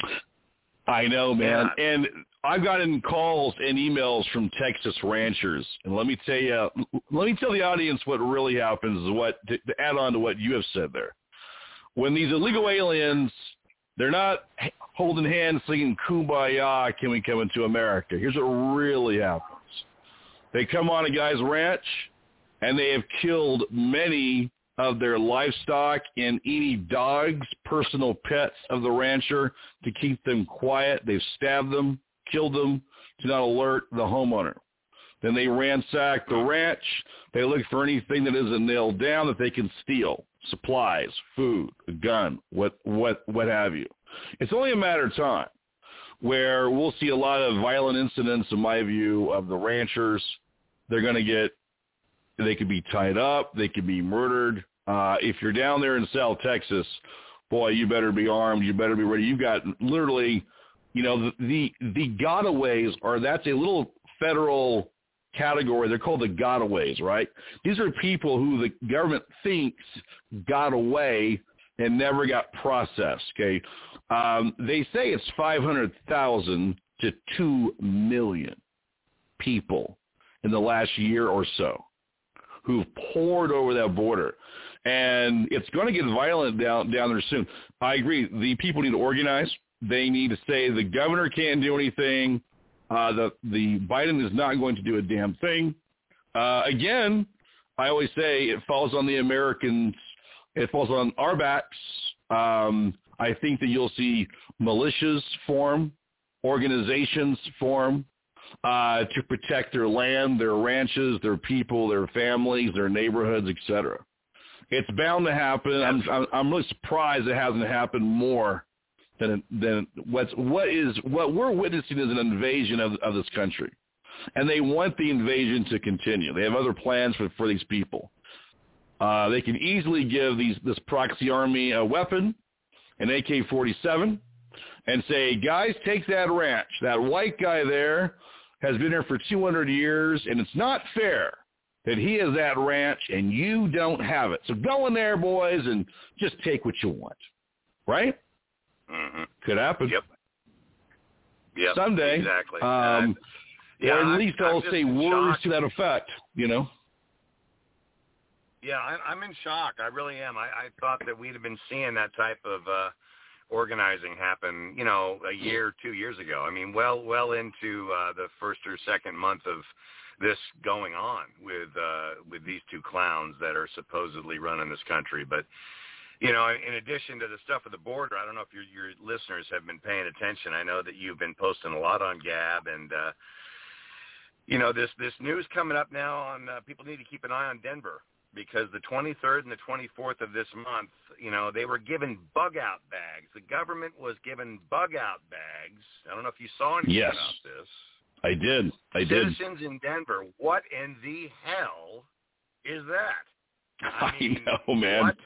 I know, man. Yeah. And I've gotten calls and emails from Texas ranchers. And let me tell you, let me tell the audience what really happens, what to, to add on to what you have said there. When these illegal aliens, they're not holding hands singing Kumbaya, can we come into America? Here's what really happens. They come on a guy's ranch, and they have killed many of their livestock and any dogs, personal pets of the rancher, to keep them quiet. They've stabbed them, killed them to not alert the homeowner. Then they ransack the ranch. They look for anything that isn't nailed down that they can steal, supplies, food, a gun, what what what have you. It's only a matter of time where we'll see a lot of violent incidents, in my view, of the ranchers. They're going to get They could be tied up. They could be murdered. Uh, if you're down there in South Texas, boy, you better be armed. You better be ready. You've got literally, you know, the the, the gotaways are, that's a little federal category. They're called the gotaways, right? These are people who the government thinks got away and never got processed, okay? Um, they say it's five hundred thousand to two million people in the last year or so who've poured over that border. And it's going to get violent down down there soon. I agree. The people need to organize. They need to say the governor can't do anything. Uh, the, the Biden is not going to do a damn thing. Uh, again, I always say it falls on the Americans. It falls on our backs. Um, I think that you'll see militias form, organizations form, Uh, to protect their land, their ranches, their people, their families, their neighborhoods, et cetera. It's bound to happen. I'm, I'm I'm really surprised it hasn't happened more than than what's what is what we're witnessing is an invasion of of this country, and they want the invasion to continue. They have other plans for for these people. Uh, they can easily give these this proxy army a weapon, an A K forty-seven, and say, guys, take that ranch. That white guy there has been here for two hundred years, and it's not fair that he has that ranch and you don't have it. So go in there, boys, and just take what you want. Right? Mm-hmm. Could happen. Yep. Yep. Someday. Exactly. Um, uh, yeah, or at least I'm, I'll I'm say words shocked. to that effect, you know? Yeah, I, I'm in shock. I really am. I, I thought that we'd have been seeing that type of uh, organizing happen, you know, a year, two years ago. I mean, well, well into uh, the first or second month of this going on with uh, with these two clowns that are supposedly running this country. But, you know, in addition to the stuff at the border, I don't know if your your listeners have been paying attention. I know that you've been posting a lot on Gab, and uh, you know, this this news coming up now on uh, people need to keep an eye on Denver. Because the twenty-third and the twenty-fourth of this month, you know, they were given bug-out bags. The government was given bug-out bags. I don't know if you saw anything yes, about this. I did. I did. Citizens in Denver, what in the hell is that? I, I mean, know, man. What?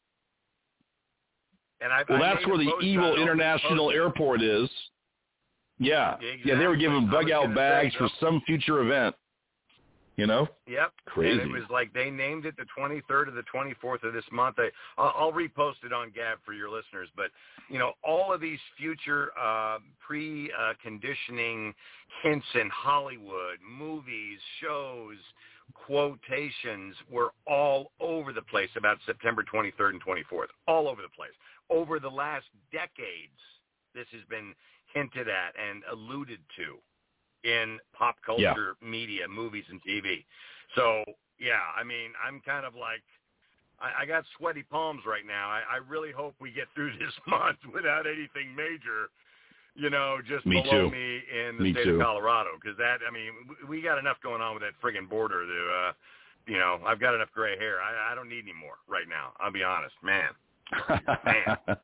And I, well, I that's where the evil international airport is. Yeah. Exactly. Yeah, they were giving bug-out bags say, for some future event. You know? Yep. Crazy. And it was like they named it the twenty-third or the twenty-fourth of this month. I, I'll, I'll repost it on Gab for your listeners. But, you know, all of these future uh, pre-conditioning hints in Hollywood, movies, shows, quotations were all over the place about September twenty-third and twenty-fourth. All over the place. Over the last decades, this has been hinted at and alluded to in pop culture, yeah. media, movies, and T V. So, yeah, I mean, I'm kind of like, I, I got sweaty palms right now. I, I really hope we get through this month without anything major, you know, just me below too. me in the me state too. of Colorado. Because that, I mean, we got enough going on with that friggin' border to, uh, you know, I've got enough gray hair. I, I don't need any more right now. I'll be honest, man. man.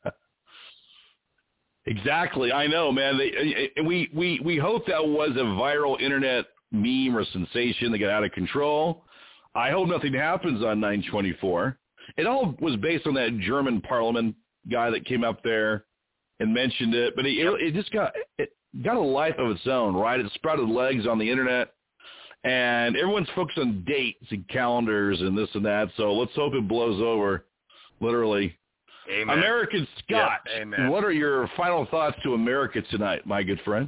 Exactly. I know, man. They, we, we, we hope that was a viral internet meme or sensation that got out of control. I hope nothing happens on nine twenty-four. It all was based on that German parliament guy that came up there and mentioned it, but it, it, it just got it got a life of its own, right? It sprouted legs on the internet, and everyone's focused on dates and calendars and this and that, so let's hope it blows over, literally. Amen. American Scotch. Yep, amen. What are your final thoughts to America tonight, my good friend?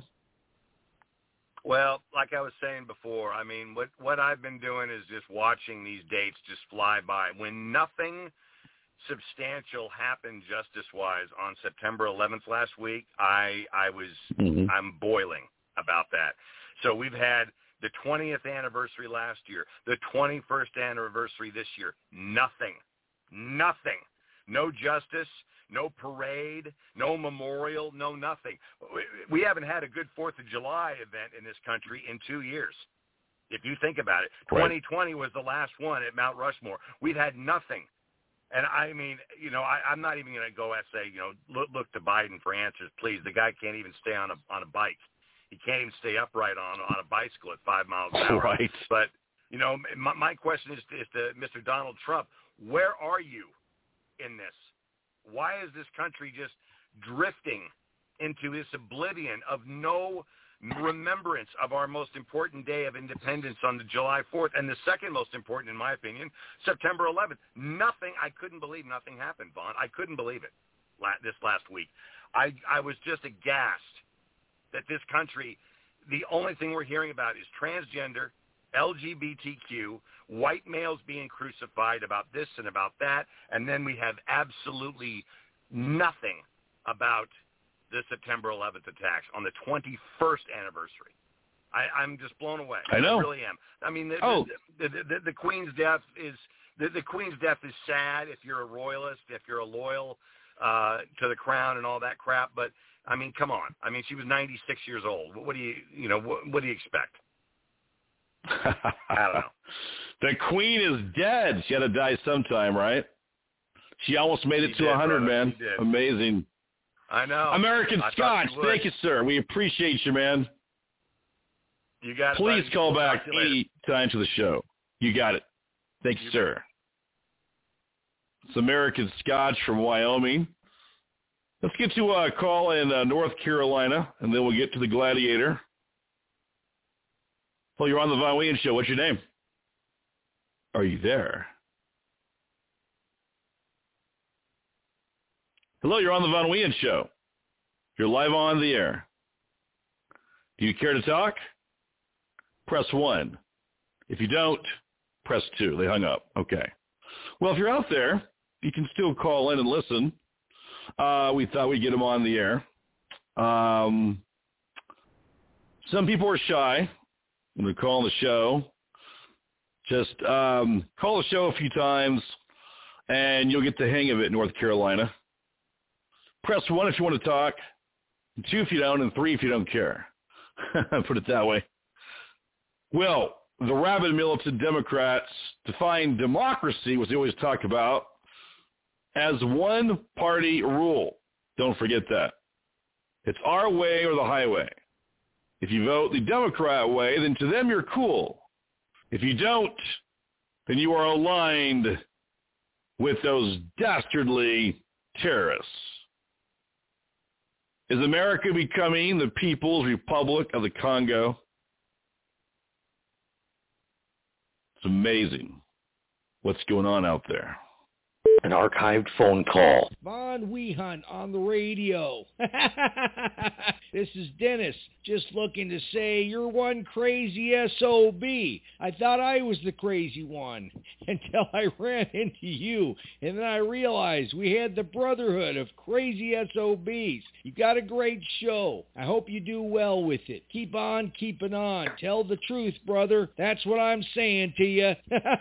Well, like I was saying before, I mean, what, what I've been doing is just watching these dates just fly by. When nothing substantial happened justice-wise on September eleventh last week, I I was mm-hmm. I'm boiling about that. So we've had the twentieth anniversary last year, the twenty-first anniversary this year. Nothing, nothing. No justice, no parade, no memorial, no nothing. We haven't had a good fourth of July event in this country in two years. If you think about it, right. twenty twenty was the last one at Mount Rushmore. We've had nothing. And I mean, you know, I, I'm not even going to go and say, you know, look, look to Biden for answers, please. The guy can't even stay on a on a bike. He can't even stay upright on on a bicycle at five miles an hour. Right. But, you know, my, my question is to, is to Mister Donald Trump, where are you in this? Why is this country just drifting into this oblivion of no remembrance of our most important day of independence on the July fourth, and the second most important, in my opinion, September eleventh? Nothing. I couldn't believe nothing happened, Vaughn. I couldn't believe it this last week. I, I was just aghast that this country, the only thing we're hearing about is transgender, L G B T Q, white males being crucified about this and about that, and then we have absolutely nothing about the September eleventh attacks on the twenty-first anniversary. I, I'm just blown away. I know. I really am. I mean, the, oh. the, the, the, the Queen's death is the, the Queen's death is sad if you're a royalist, if you're a loyal uh, to the crown and all that crap. But I mean, come on. I mean, she was ninety-six years old. What do you, you know, what, what do you expect? I don't know. The Queen is dead. She had to die sometime, right? She almost made it she to did, one hundred, brother. man. Amazing. I know. American I Scotch, thank you, sir. We appreciate you, man. You got it. Please buddy. call We'll back any time to the show. You got it. Thank you, you sir. Bet. It's American Scotch from Wyoming. Let's get to a call in uh, North Carolina, and then we'll get to the Gladiator. Well, you're on the Von Weeden Show. What's your name? Are you there? Hello, you're on the Von Weeden Show. You're live on the air. Do you care to talk? Press one. If you don't, press two. They hung up. Okay. Well, if you're out there, you can still call in and listen. Uh, we thought we'd get them on the air. Um, some people are shy when we call the show. Just um, call the show a few times, and you'll get the hang of it in North Carolina. Press one if you want to talk, two if you don't, and three if you don't care. Put it that way. Well, the rabid militant Democrats define democracy, which they always talk about, as one-party rule. Don't forget that. It's our way or the highway. If you vote the Democrat way, then to them you're cool. If you don't, then you are aligned with those dastardly terrorists. Is America becoming the People's Republic of the Congo? It's amazing what's going on out there. An archived phone call. Von Wehunt on the radio. This is Dennis, just looking to say you're one crazy S O B. I thought I was the crazy one until I ran into you, and then I realized we had the brotherhood of crazy S O Bs. You got a great show. I hope you do well with it. Keep on keeping on. Tell the truth, brother. That's what I'm saying to you.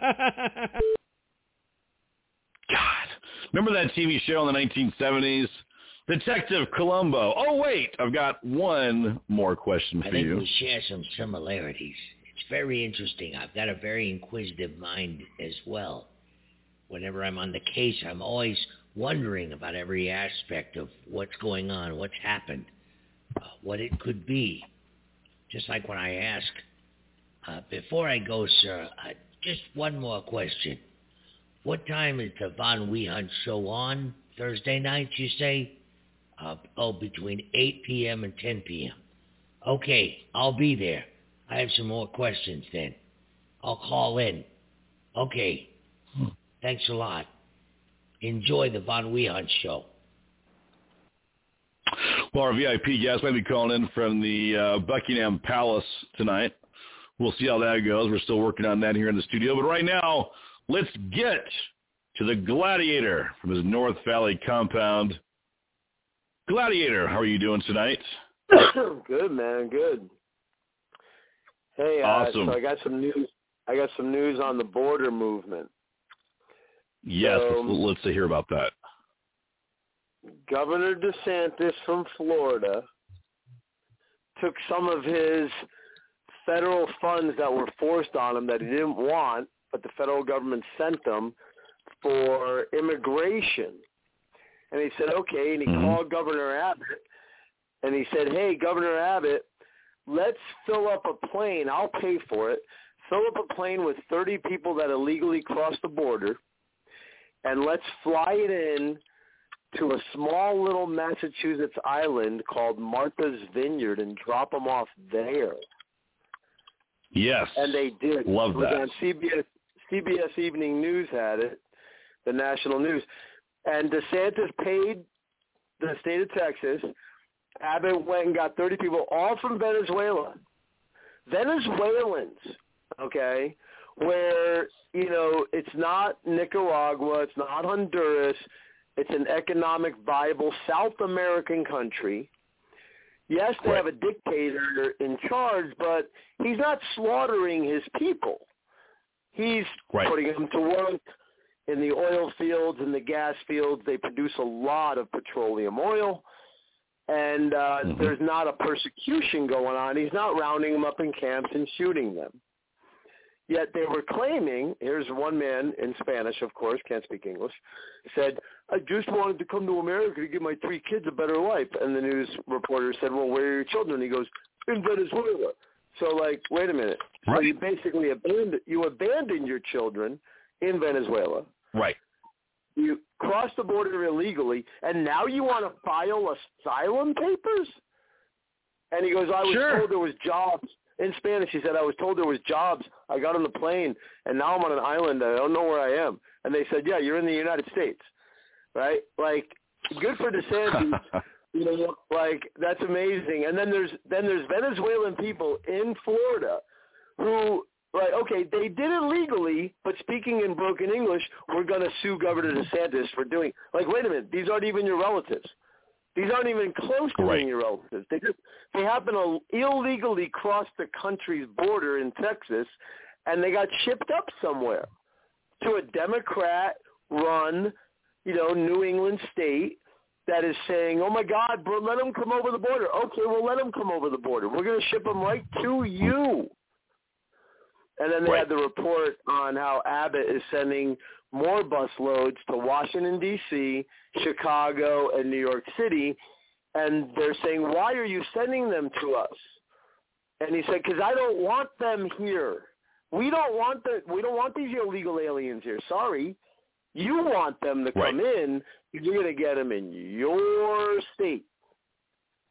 God, remember that T V show in the nineteen seventies? Detective Columbo. Oh, wait, I've got one more question for I think you. we share some similarities. It's very interesting. I've got a very inquisitive mind as well. Whenever I'm on the case, I'm always wondering about every aspect of what's going on, what's happened, uh, what it could be. Just like when I ask, uh, before I go, sir, uh, just one more question. What time is the Von Wehunt show on? Thursday nights, you say? Uh, oh, between eight p.m. and ten p.m. Okay, I'll be there. I have some more questions then. I'll call in. Okay. Hmm. Thanks a lot. Enjoy the Von Wehunt show. Well, our V I P guest might be calling in from the uh, Buckingham Palace tonight. We'll see how that goes. We're still working on that here in the studio. But right now, let's get to the Gladiator from his North Valley compound. Gladiator, how are you doing tonight? Good, man. Good. Hey, uh, awesome. So I got some news. I got some news on the border movement. Yes, so, let's, let's hear about that. Governor DeSantis from Florida took some of his federal funds that were forced on him that he didn't want, but the federal government sent them for immigration. And he said, okay, and he mm-hmm. called Governor Abbott, and he said, hey, Governor Abbott, let's fill up a plane. I'll pay for it. Fill up a plane with thirty people that illegally crossed the border, and let's fly it in to a small little Massachusetts island called Martha's Vineyard and drop them off there. Yes. And they did. Love that. It was on C B S, C B S Evening News had it, the national news. And DeSantis paid the state of Texas. Abbott went and got thirty people, all from Venezuela. Venezuelans, okay, where, you know, it's not Nicaragua, it's not Honduras, it's an economic, viable South American country. Yes, they have a dictator in charge, but he's not slaughtering his people. He's right. putting them to work in the oil fields and the gas fields. They produce a lot of petroleum oil, and uh, mm-hmm. there's not a persecution going on. He's not rounding them up in camps and shooting them. Yet they were claiming, here's one man in Spanish, of course, can't speak English, said, I just wanted to come to America to give my three kids a better life. And the news reporter said, well, where are your children? He goes, in Venezuela. So, like, wait a minute. Right. So you basically abandoned, you abandoned your children in Venezuela. Right. You crossed the border illegally, and now you want to file asylum papers? And he goes, I was sure. told there was jobs. In Spanish, he said, I was told there was jobs. I got on the plane, and now I'm on an island. I don't know where I am. And they said, yeah, you're in the United States, right? Like, good for DeSantis. You know, like, that's amazing. And then there's then there's Venezuelan people in Florida who, like, okay, they did it legally, but speaking in broken English, we're going to sue Governor DeSantis for doing, like, wait a minute, these aren't even your relatives. These aren't even close to right. being your relatives. They just, they happen to illegally cross the country's border in Texas, and they got shipped up somewhere to a Democrat-run, you know, New England state that is saying, oh, my God, bro, let them come over the border. Okay, well, let them come over the border. We're going to ship them right to you. And then they right. had the report on how Abbott is sending more bus loads to Washington, D C, Chicago, and New York City. And they're saying, why are you sending them to us? And he said, because I don't want them here. We don't want the, we don't want these illegal aliens here. Sorry. You want them to come right. in. You're going to get them in your state.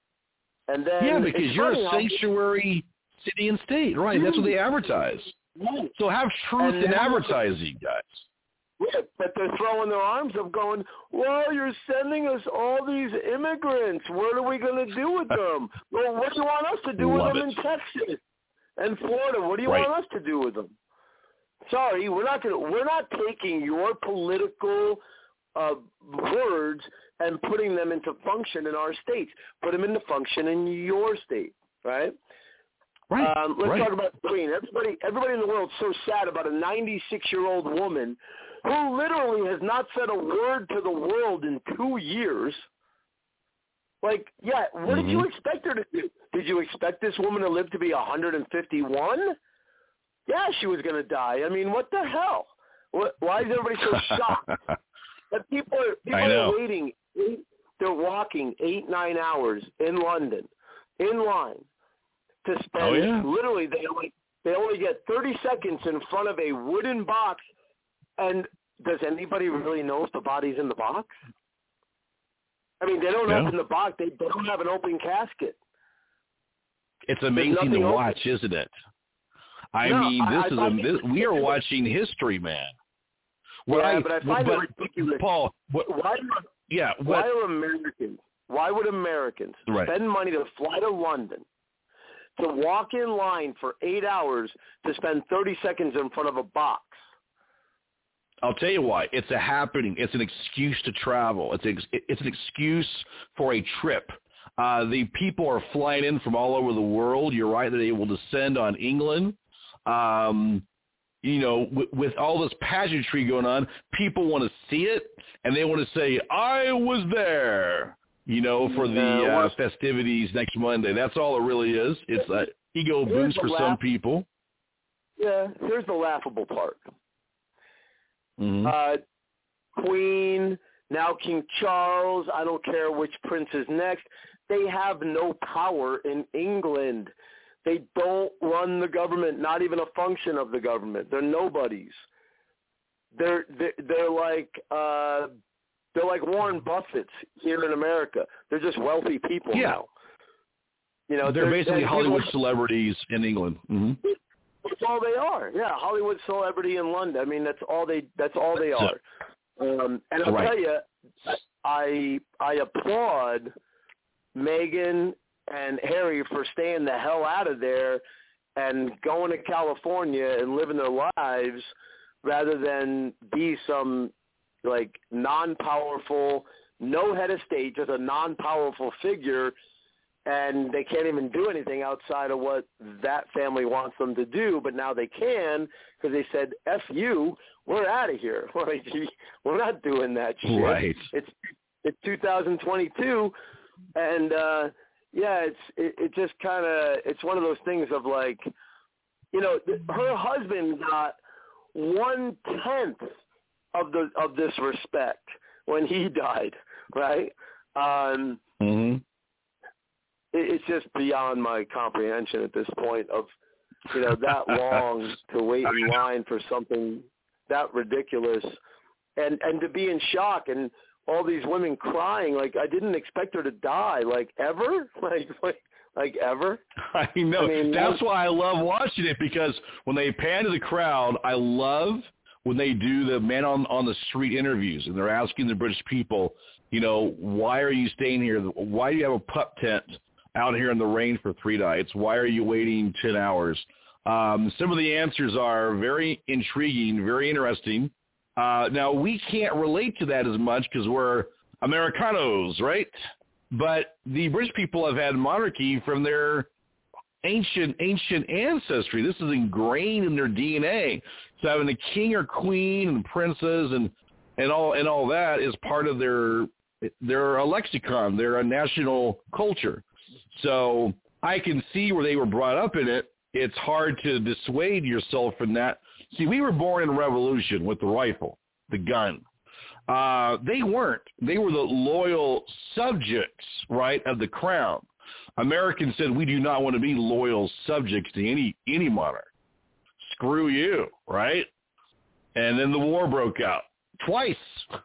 And then yeah, because you're a sanctuary city and state, right? Mm-hmm. That's what they advertise. Right. So have truth and in advertising, guys. Yeah, but they're throwing their arms up going, well, you're sending us all these immigrants. What are we going to do with them? Well, what do you want us to do Love with them it. in Texas and Florida? What do you right. want us to do with them? Sorry, we're not going. We're not taking your political uh, words and putting them into function in our states. Put them into function in your state, right? Right. Um, let's right. talk about the Queen. Everybody, everybody in the world is so sad about a ninety-six-year-old woman who literally has not said a word to the world in two years. Like, yeah, what mm-hmm. did you expect her to do? Did you expect this woman to live to be one hundred fifty-one? Yeah, she was going to die. I mean, what the hell? What, why is everybody so shocked? But people are, people are waiting. They're walking eight, nine hours in London, in line, to spend, oh, yeah. literally, they only, they only get thirty seconds in front of a wooden box. And does anybody really know if the body's in the box? I mean, they don't no. open the box. They don't have an open casket. It's amazing to watch, open. Isn't it? I no, mean, this I, is I a, this, we are watching history, man. Yeah, right. but I find but, it ridiculous. Paul, what, why? Yeah. Why what, are Americans? Why would Americans right. spend money to fly to London, to walk in line for eight hours, to spend thirty seconds in front of a box? I'll tell you why. It's a happening. It's an excuse to travel. It's a, it's an excuse for a trip. Uh, the people are flying in from all over the world. You're right that they will descend on England. Um, you know, w- with all this pageantry going on, people want to see it, and they want to say, I was there, you know, for the uh, festivities next Monday. That's all it really is. It's an ego boost for some people. Yeah, here's the laughable part. Mm-hmm. Uh, Queen, now King Charles, I don't care which prince is next. They have no power in England. They don't run the government, not even a function of the government. They're nobodies. They're they're, they're like uh, they're like Warren Buffett's here in America. They're just wealthy people yeah. now. You know, they're, they're basically Hollywood people, celebrities in England. Mm-hmm. That's all they are. Yeah, Hollywood celebrity in London. I mean, that's all they. That's all they are. Um, and I'll right. tell you, I I applaud Meghan and Harry for staying the hell out of there and going to California and living their lives rather than be some like non-powerful, no head of state, just a non-powerful figure. And they can't even do anything outside of what that family wants them to do, but now they can because they said, F you, we're out of here. We're not doing that shit. Right. It's it's two thousand twenty-two, and, uh, yeah, it's it, it just kind of – it's one of those things of like, you know, her husband got one-tenth of the of this respect when he died, right? Um, mm-hmm. It's just beyond my comprehension at this point of, you know, that long to wait in line for something that ridiculous and, and to be in shock and all these women crying. Like, I didn't expect her to die. Like, ever? Like, like, like ever? I know. I mean, that's I, why I love watching it because when they pan to the crowd, I love when they do the man on, on the street interviews and they're asking the British people, you know, why are you staying here? Why do you have a pup tent out here in the rain for three nights? Why are you waiting ten hours? Um, some of the answers are very intriguing, very interesting. Uh, now, we can't relate to that as much because we're Americanos, right? But the British people have had monarchy from their ancient, ancient ancestry. This is ingrained in their D N A. So having a king or queen and princes and, and all and all that is part of their their lexicon, their national culture. So I can see where they were brought up in it. It's hard to dissuade yourself from that. See, we were born in a revolution with the rifle, the gun. Uh, they weren't. They were the loyal subjects, right, of the crown. Americans said we do not want to be loyal subjects to any any monarch. Screw you, right? And then the war broke out twice.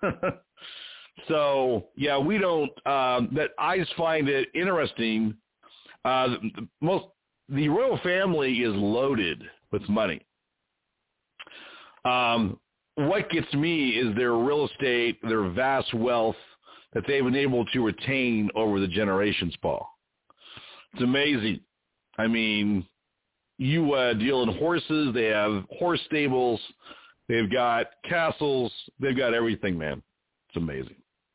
So, yeah, we don't um, – that I just find it interesting Uh, the, the most the royal family is loaded with money. Um, what gets me is their real estate, their vast wealth that they've been able to retain over the generations, Paul. It's amazing. I mean, you uh, deal in horses. They have horse stables. They've got castles. They've got everything, man. It's amazing.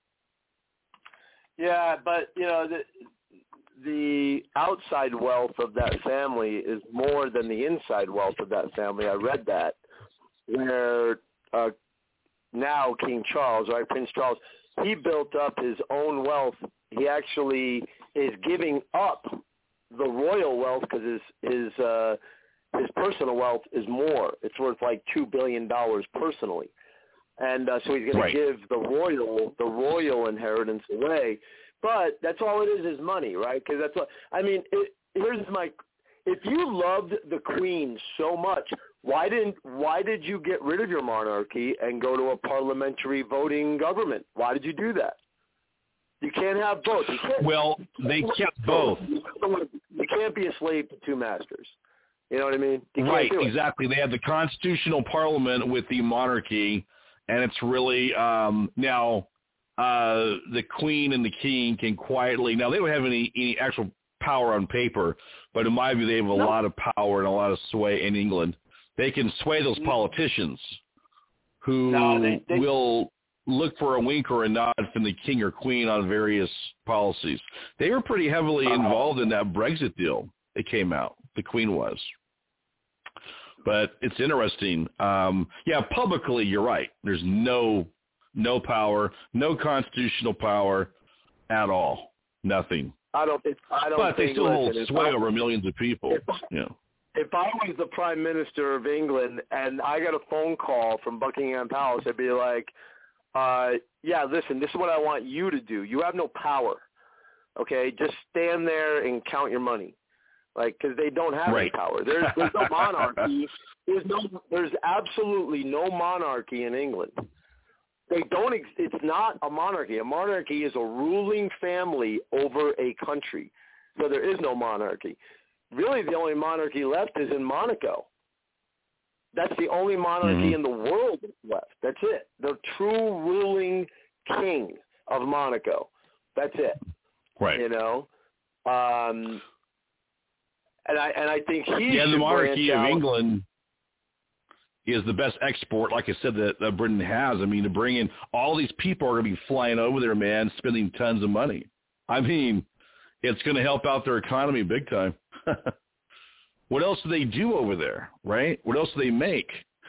Yeah, but, you know, the, the outside wealth of that family is more than the inside wealth of that family. I read that, where uh, now King Charles, right, Prince Charles, he built up his own wealth. He actually is giving up the royal wealth because his his uh, his personal wealth is more. It's worth like two billion dollars personally, and uh, so he's going right. to give the royal the royal inheritance away. But that's all it is is money, right? Because that's what I mean. It, here's my: if you loved the Queen so much, why didn't why did you get rid of your monarchy and go to a parliamentary voting government? Why did you do that? You can't have both. You can't, well, they kept both. You can't be a slave to two masters. You know what I mean? You right, can't do it. exactly. They have the constitutional parliament with the monarchy, and it's really um, now uh, the Queen and the King can quietly. Now, they don't have any, any actual power on paper, but in my view, they have a no. lot of power and a lot of sway in England. They can sway those politicians who no, they, they, will look for a wink or a nod from the king or queen on various policies. They were pretty heavily involved in that Brexit deal that came out. The Queen was. But it's interesting. Um, yeah, publicly, you're right. There's no no power, no constitutional power at all. Nothing. I don't. It's, I don't. But think, they still hold listen, sway I, over millions of people. If, yeah. If I was the Prime Minister of England and I got a phone call from Buckingham Palace, I'd be like, uh, yeah, listen, this is what I want you to do. You have no power, okay? Just stand there and count your money, like, because they don't have right. any power. There's, there's no monarchy. There's no. There's absolutely no monarchy in England. They don't. Ex- it's not a monarchy. A monarchy is a ruling family over a country. So there is no monarchy. Really, the only monarchy left is in Monaco. That's the only monarchy mm-hmm. in the world that's left. That's it. The true ruling king of Monaco. That's it. Right. You know, um, and I and I think he yeah, should the monarchy of out. England is the best export, like I said, that, that Britain has. I mean, to bring in all these people are going to be flying over there, man, spending tons of money. I mean, it's going to help out their economy big time. What else do they do over there, right? What else do they make?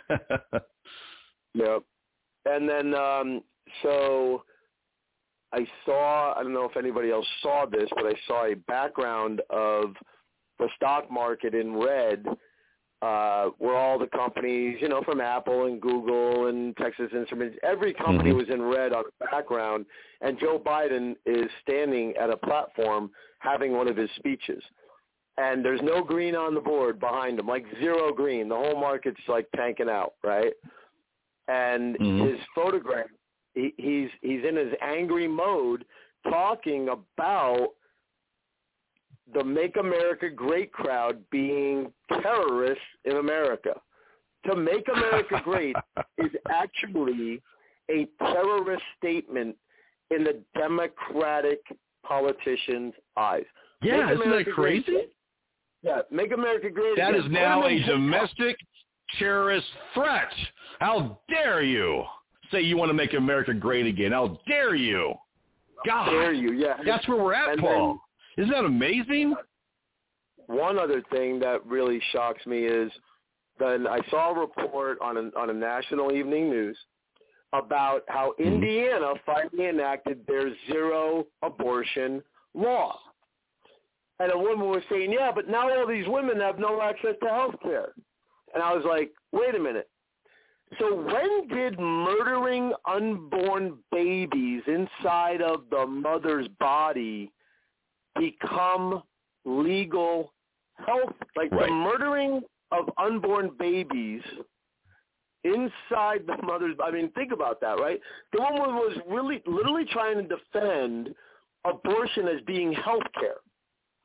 Yep. And then, um, so I saw, I don't know if anybody else saw this, but I saw a background of the stock market in red, uh, where all the companies, you know, from Apple and Google and Texas Instruments, every company mm-hmm. was in red on the background, and Joe Biden is standing at a platform having one of his speeches. And there's no green on the board behind him, like zero green. The whole market's like tanking out, right? And mm-hmm. his photograph, he, he's he's in his angry mode talking about the Make America Great crowd being terrorists in America. To make America great is actually a terrorist statement in the Democratic politicians' eyes. Yeah, make isn't America that crazy? Great. Yeah, make America great That again. is now a Put domestic terrorist threat. How dare you say you want to make America great again? How dare you? God, How dare you? Yeah, that's where we're at, and Paul. Isn't that amazing? One other thing that really shocks me is then I saw a report on a, on a national evening news about how mm-hmm. Indiana finally enacted their zero abortion law. And a woman was saying, yeah, but now all these women have no access to health care. And I was like, wait a minute. So when did murdering unborn babies inside of the mother's body become legal health? Like right. the murdering of unborn babies inside the mother's body. I mean, think about that, right? The woman was really literally trying to defend abortion as being health care.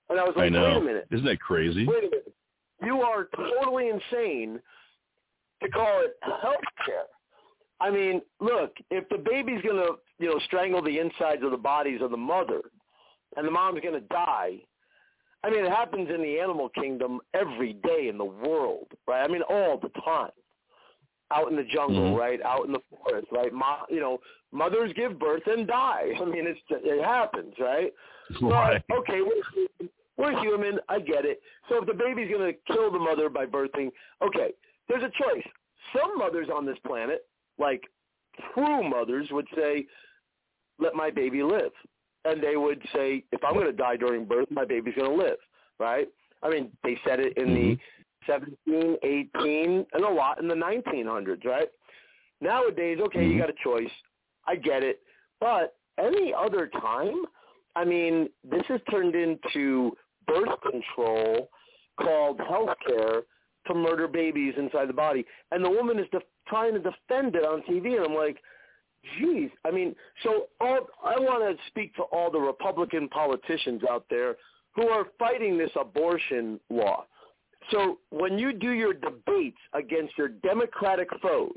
And I was like, I know. wait a minute. Isn't that crazy? Wait a minute. You are totally insane to call it health care. I mean, look, if the baby's going to, you know, strangle the insides of the bodies of the mother and the mom's going to die, I mean, it happens in the animal kingdom every day in the world, right? I mean, all the time. Out in the jungle, mm-hmm. right? Out in the forest, right? Mo- you know, mothers give birth and die. I mean, it's it happens, right? Right. But, okay, we're human. we're human. I get it. So if the baby's going to kill the mother by birthing, okay, there's a choice. Some mothers on this planet, like true mothers, would say, let my baby live. And they would say, if I'm going to die during birth, my baby's going to live, right? I mean, they said it in mm-hmm. the seventeen, eighteen, and a lot in the nineteen hundreds, right? Nowadays, okay, mm-hmm. you got a choice. I get it. But any other time, I mean, this has turned into birth control called healthcare to murder babies inside the body. And the woman is def- trying to defend it on T V, and I'm like, geez. I mean, so all, I want to speak to all the Republican politicians out there who are fighting this abortion law. So when you do your debates against your Democratic foes,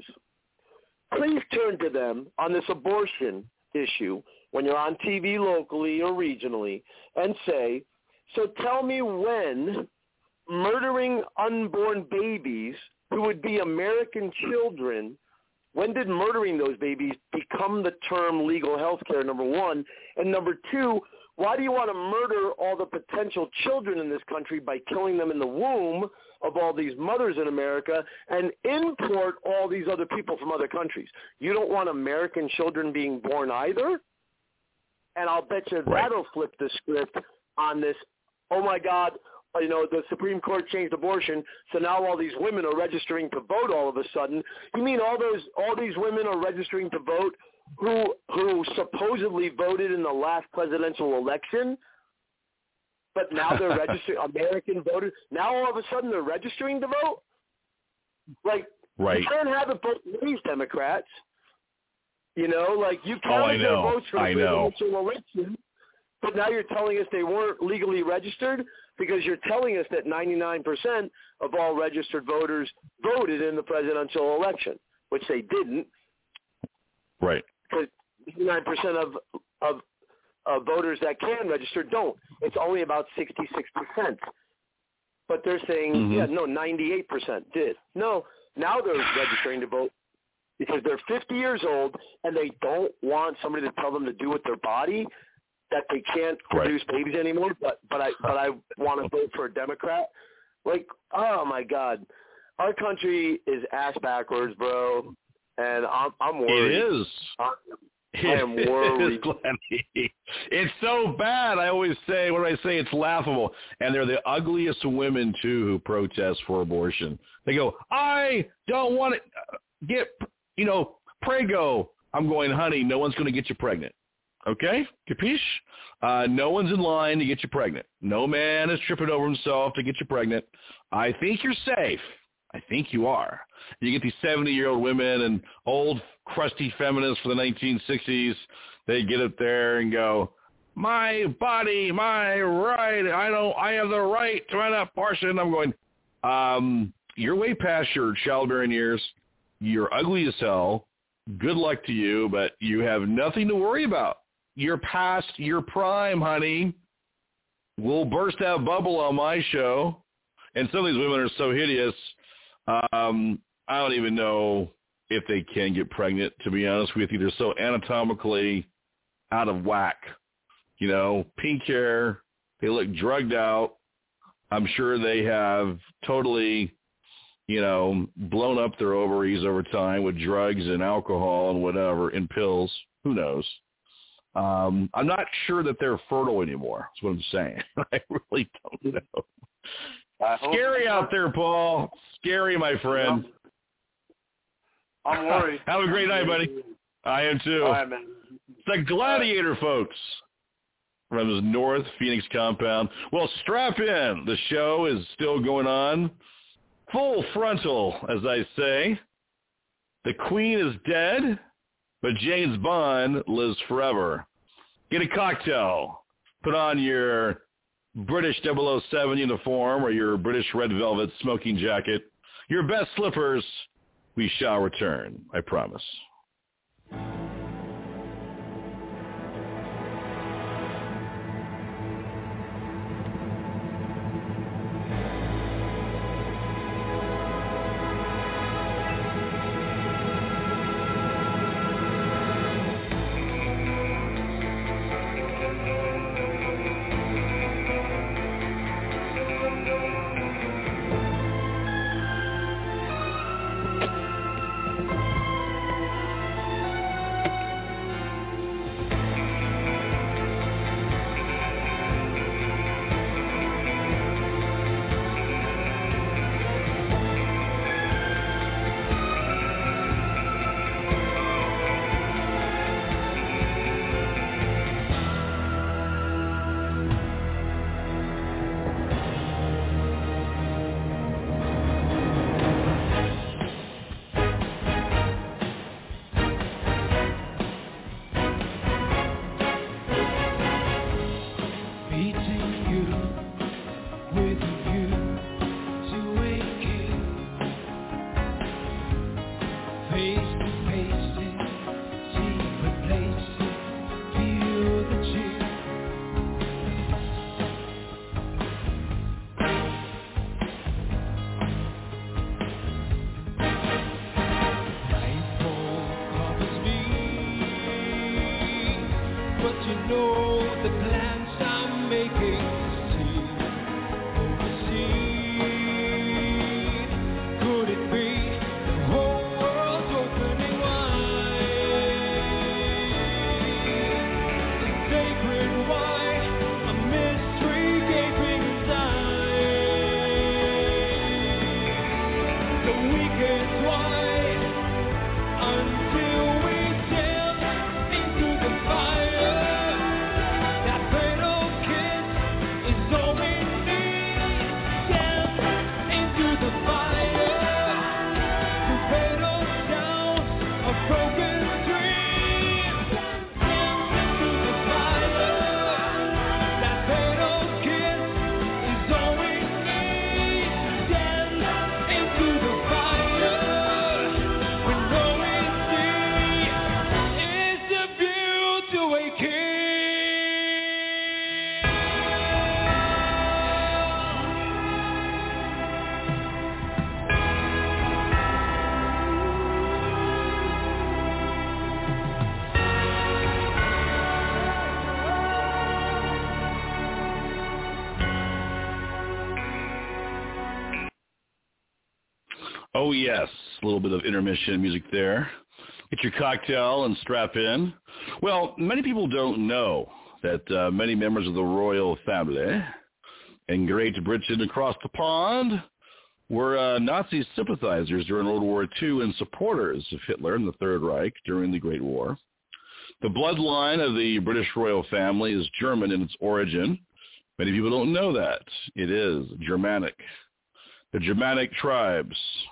please turn to them on this abortion issue when you're on T V locally or regionally and say, so tell me when murdering unborn babies who would be American children, when did murdering those babies become the term legal health care, number one? And number two, why do you want to murder all the potential children in this country by killing them in the womb of all these mothers in America and import all these other people from other countries? You don't want American children being born either? And I'll bet you right. that'll flip the script on this, oh, my God, you know, the Supreme Court changed abortion, so now all these women are registering to vote all of a sudden. You mean all those all these women are registering to vote who who supposedly voted in the last presidential election, but now they're registering, American voters, now all of a sudden they're registering to vote? Like, right. you can't have it both ways, Democrats. You know, like you oh, counted their votes for the I know. presidential election, but now you're telling us they weren't legally registered because you're telling us that ninety-nine percent of all registered voters voted in the presidential election, which they didn't. Right. Because ninety-nine percent of, of of voters that can register don't. It's only about sixty-six percent. But they're saying, mm-hmm. yeah, no, ninety-eight percent did. No, now they're registering to vote because they're fifty years old and they don't want somebody to tell them to do with their body that they can't produce right. babies anymore, but, but I but I want to vote for a Democrat. Like, oh, my God. Our country is ass backwards, bro, and I'm, I'm worried. It is. I'm, I am worried. It's so bad. I always say, what do I say? It's laughable. And they're the ugliest women, too, who protest for abortion. They go, I don't want to get, you know, prego. I'm going, honey, no one's going to get you pregnant. Okay? Capiche? Uh, no one's in line to get you pregnant. No man is tripping over himself to get you pregnant. I think you're safe. I think you are. You get these seventy-year-old women and old, crusty feminists for the nineteen sixties. They get up there and go, my body, my right. I don't. I have the right to an abortion. I'm going, um, you're way past your childbearing years. You're ugly as hell. Good luck to you, but you have nothing to worry about. You're past your prime, honey. We'll burst that bubble on my show. And some of these women are so hideous, um, I don't even know if they can get pregnant, to be honest with you. They're so anatomically out of whack. You know, pink hair, they look drugged out. I'm sure they have totally, you know, blown up their ovaries over time with drugs and alcohol and whatever, and pills. Who knows? Um, I'm not sure that they're fertile anymore. That's what I'm saying. I really don't know. Scary out there, Paul. Scary, my friend. I'm worried. Have a great night, buddy. I am too. All right, man. It's the Gladiator, folks, from his North Phoenix compound. Well, strap in. The show is still going on. Full frontal, as I say. The Queen is dead, but James Bond lives forever. Get a cocktail. Put on your British double oh seven uniform or your British red velvet smoking jacket, your best slippers, we shall return, I promise. Oh, yes, a little bit of intermission music there. Get your cocktail and strap in. Well, many people don't know that uh, many members of the royal family in Great Britain across the pond were uh, Nazi sympathizers during World War Two and supporters of Hitler and the Third Reich during the Great War. The bloodline of the British royal family is German in its origin. Many people don't know that. It is Germanic. The Germanic tribes.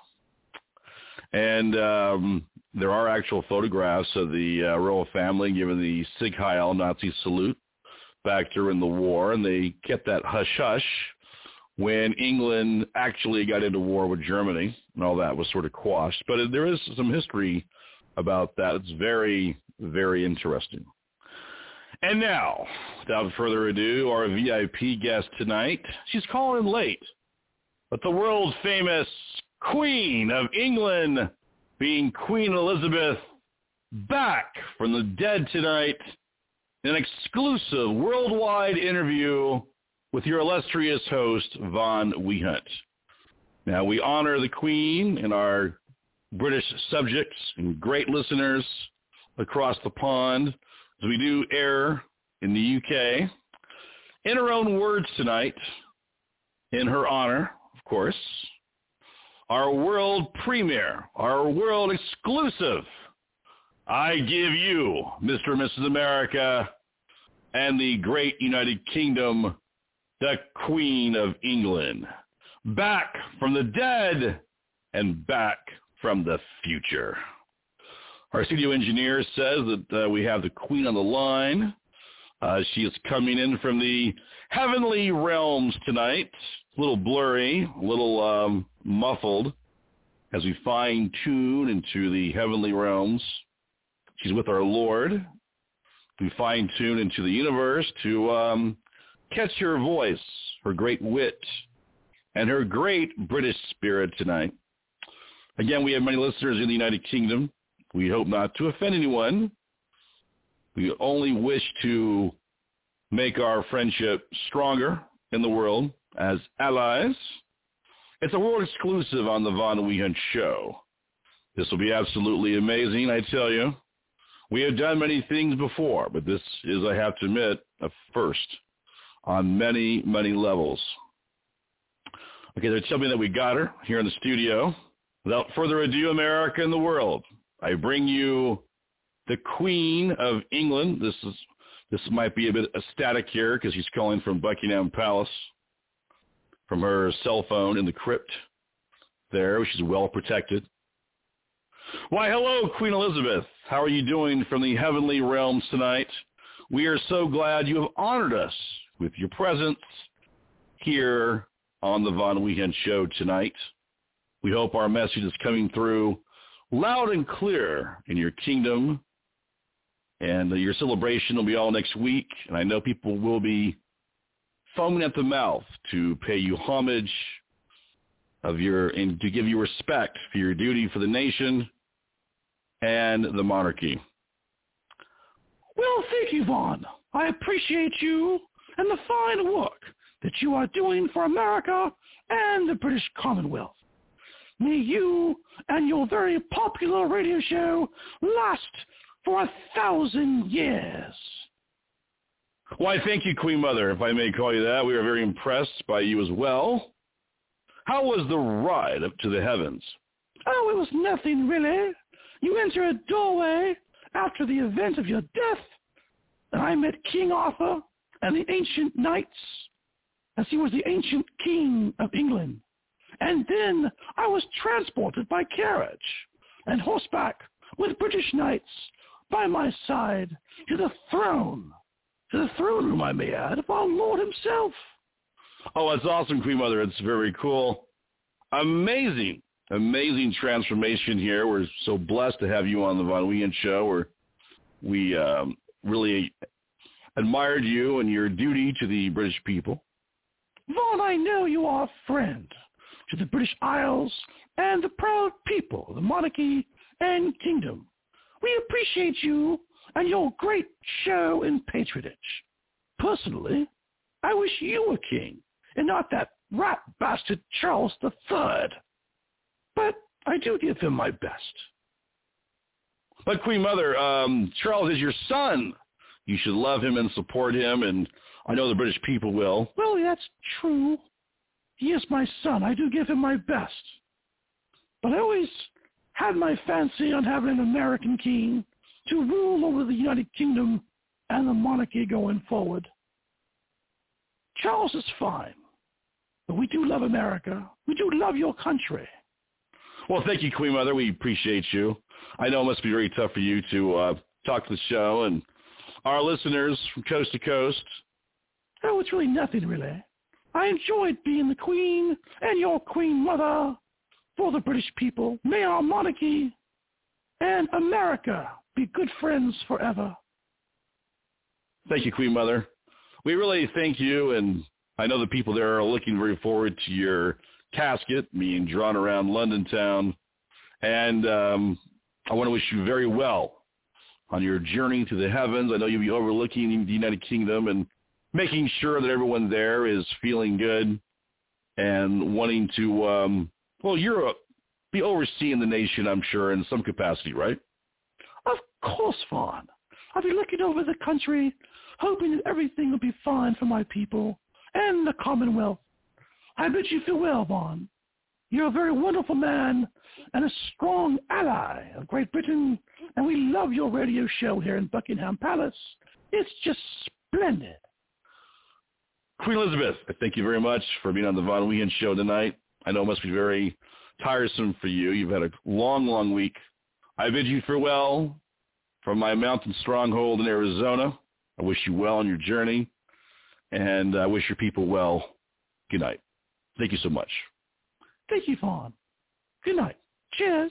And um, there are actual photographs of the uh, royal family giving the Sieg Heil Nazi salute back during the war, and they kept that hush-hush when England actually got into war with Germany, and all that was sort of quashed. But there is some history about that. It's very, very interesting. And now, without further ado, our V I P guest tonight, she's calling in late, but the world-famous Queen of England, being Queen Elizabeth, back from the dead tonight in an exclusive worldwide interview with your illustrious host, Von Wehunt. Now, we honor the Queen and our British subjects and great listeners across the pond as we do air in the U K. In her own words tonight, in her honor, of course, our world premiere, our world exclusive, I give you, Mister and Missus America, and the great United Kingdom, the Queen of England, back from the dead and back from the future. Our studio engineer says that uh, we have the Queen on the line. Uh, she is coming in from the heavenly realms tonight. A little blurry, a little um, muffled as we fine-tune into the heavenly realms. She's with our Lord. We fine-tune into the universe to um, catch her voice, her great wit, and her great British spirit tonight. Again, we have many listeners in the United Kingdom. We hope not to offend anyone. We only wish to make our friendship stronger in the world as allies. It's a world exclusive on the Von Wehunt Show. This will be absolutely amazing, I tell you. We have done many things before, but this is, I have to admit, a first on many, many levels. Okay, they're telling me that we got her here in the studio. Without further ado, America and the world, I bring you the Queen of England. This is this might be a bit static here because she's calling from Buckingham Palace from her cell phone in the crypt there, which is well protected. Why, hello, Queen Elizabeth. How are you doing from the heavenly realms tonight? We are so glad you have honored us with your presence here on the Von Wehunt Show tonight. We hope our message is coming through loud and clear in your kingdom. And uh, your celebration will be all next week. And I know people will be foaming at the mouth to pay you homage of your and to give you respect for your duty for the nation and the monarchy. Well, thank you, Vaughn. I appreciate you and the fine work that you are doing for America and the British Commonwealth. May you and your very popular radio show last for a thousand years. Why, thank you, Queen Mother, if I may call you that. We are very impressed by you as well. How was the ride up to the heavens? Oh, it was nothing, really. You enter a doorway after the event of your death, and I met King Arthur and the ancient knights, as he was the ancient king of England. And then I was transported by carriage and horseback with British knights by my side to the throne, to the throne room, I may add, of our Lord himself. Oh, that's awesome, Queen Mother. It's very cool. Amazing, amazing transformation here. We're so blessed to have you on the Von Wehunt Show. Where we um, really admired you and your duty to the British people. Vaughn, I know you are a friend to the British Isles and the proud people, the monarchy and kingdom. We appreciate you and your great show and patronage. Personally, I wish you were king and not that rat bastard Charles the Third. But I do give him my best. But Queen Mother, um, Charles is your son. You should love him and support him, and I know the British people will. Well, that's true. He is my son. I do give him my best. But I always had my fancy on having an American king to rule over the United Kingdom and the monarchy going forward. Charles is fine, but we do love America. We do love your country. Well, thank you, Queen Mother. We appreciate you. I know it must be very tough for you to uh, talk to the show and our listeners from coast to coast. Oh, it's really nothing, really. I enjoyed being the Queen and your Queen Mother for the British people. May our monarchy and America be good friends forever. Thank you, Queen Mother. We really thank you, and I know the people there are looking very forward to your casket being drawn around London town. And um, I want to wish you very well on your journey to the heavens. I know you'll be overlooking the United Kingdom and making sure that everyone there is feeling good and wanting to, um, well, you're be overseeing the nation, I'm sure, in some capacity, right? Of course, Vaughn. I'll be looking over the country, hoping that everything will be fine for my people and the Commonwealth. I bid you farewell, Vaughn. You're a very wonderful man and a strong ally of Great Britain, and we love your radio show here in Buckingham Palace. It's just splendid. Queen Elizabeth, thank you very much for being on the Von Wehunt Show tonight. I know it must be very tiresome for you. You've had a long, long week. I bid you farewell from my mountain stronghold in Arizona. I wish you well on your journey, and I wish your people well. Good night. Thank you so much. Thank you, Vaughn. Good night. Cheers.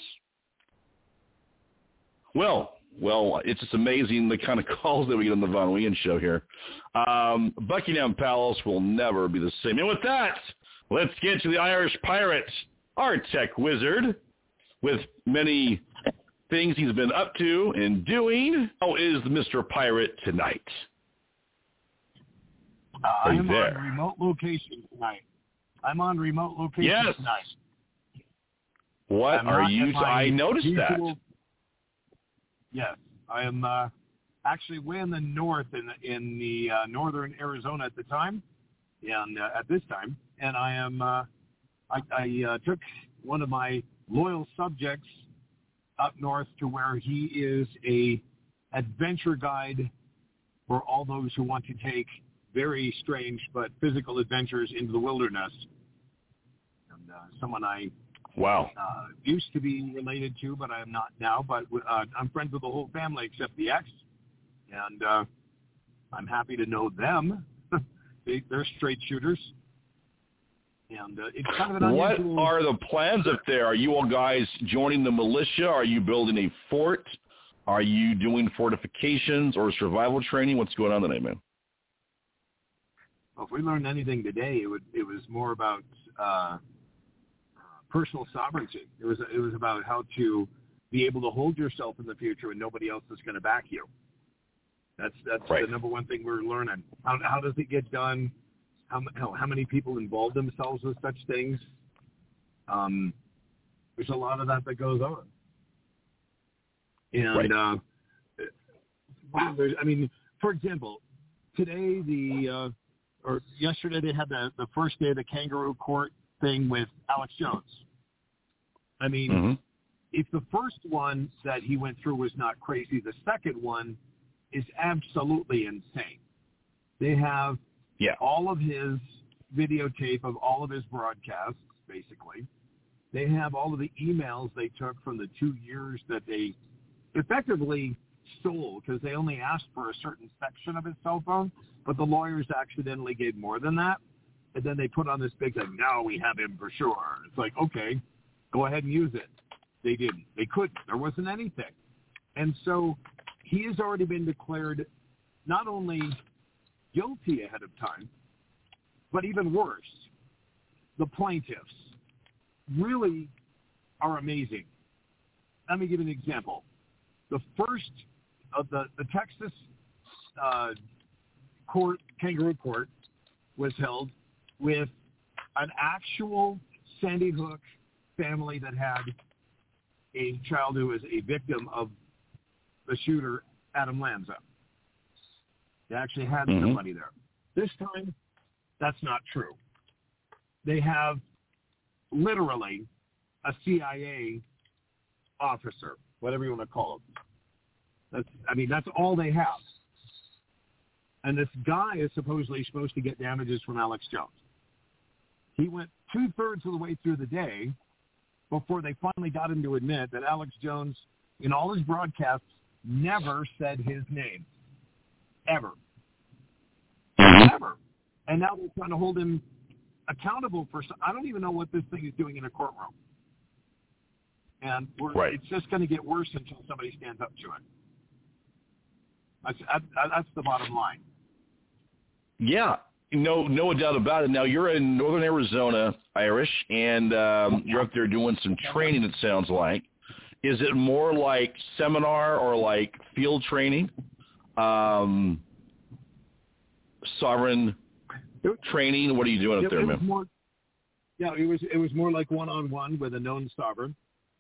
Well, well, it's just amazing the kind of calls that we get on the Von Weekend Show here. Um, Buckingham Palace will never be the same. And with that, let's get to the Irish Pirate, our tech wizard, with many things he's been up to and doing. How is Mister Pirate tonight? Uh, Are you I'm there? on remote location tonight. I'm on remote location Yes. tonight. What I'm are not you? at my I noticed usual, that. Yes, I am uh, actually way in the north in in the uh, northern Arizona at the time, and uh, at this time, and I am. Uh, I, I uh, took one of my loyal subjects up north to where he is a adventure guide for all those who want to take very strange but physical adventures into the wilderness. And uh, someone I Wow. uh, used to be related to, but I am not now. But uh, I'm friends with the whole family except the ex, and uh, I'm happy to know them. they, they're straight shooters. And uh, it's kind of an What unusual... are the plans up there? Are you all guys joining the militia? Are you building a fort? Are you doing fortifications or survival training? What's going on tonight, man? Well, if we learned anything today, it would it was more about uh, personal sovereignty. It was it was about how to be able to hold yourself in the future when nobody else is going to back you. That's that's right. the number one thing we're learning. How how does it get done? How, how, how many people involve themselves with such things? Um, there's a lot of that that goes on. And, right. uh, I mean, for example, today the, uh, or yesterday they had the, the first day of the kangaroo court thing with Alex Jones. I mean, mm-hmm. if the first one that he went through was not crazy, the second one is absolutely insane. They have Yeah. all of his videotape of all of his broadcasts, basically. They have all of the emails they took from the two years that they effectively stole because they only asked for a certain section of his cell phone, but the lawyers accidentally gave more than that. And then they put on this big thing, now we have him for sure. It's like, okay, go ahead and use it. They didn't. They couldn't. There wasn't anything. And so he has already been declared not only guilty ahead of time, but even worse, the plaintiffs really are amazing. Let me give you an example. The first of the, the Texas uh, court, kangaroo court, was held with an actual Sandy Hook family that had a child who was a victim of the shooter, Adam Lanza. They actually had mm-hmm. somebody there. This time, that's not true. They have literally a C I A officer, whatever you want to call him. That's, I mean, that's all they have. And this guy is supposedly supposed to get damages from Alex Jones. He went two-thirds of the way through the day before they finally got him to admit that Alex Jones, in all his broadcasts, never said his name. Ever. Ever. And now they're trying to hold him accountable for some, I don't even know what this thing is doing in a courtroom. And we're, right. it's just going to get worse until somebody stands up to it. That's, that's the bottom line. Yeah. No, no doubt about it. Now, you're in northern Arizona, Irish, and um, you're up there doing some training, it sounds like. Is it more like seminar or like field training? Um, sovereign training? What are you doing up it, there, it man? Was more, yeah, it was it was more like one-on-one with a known sovereign.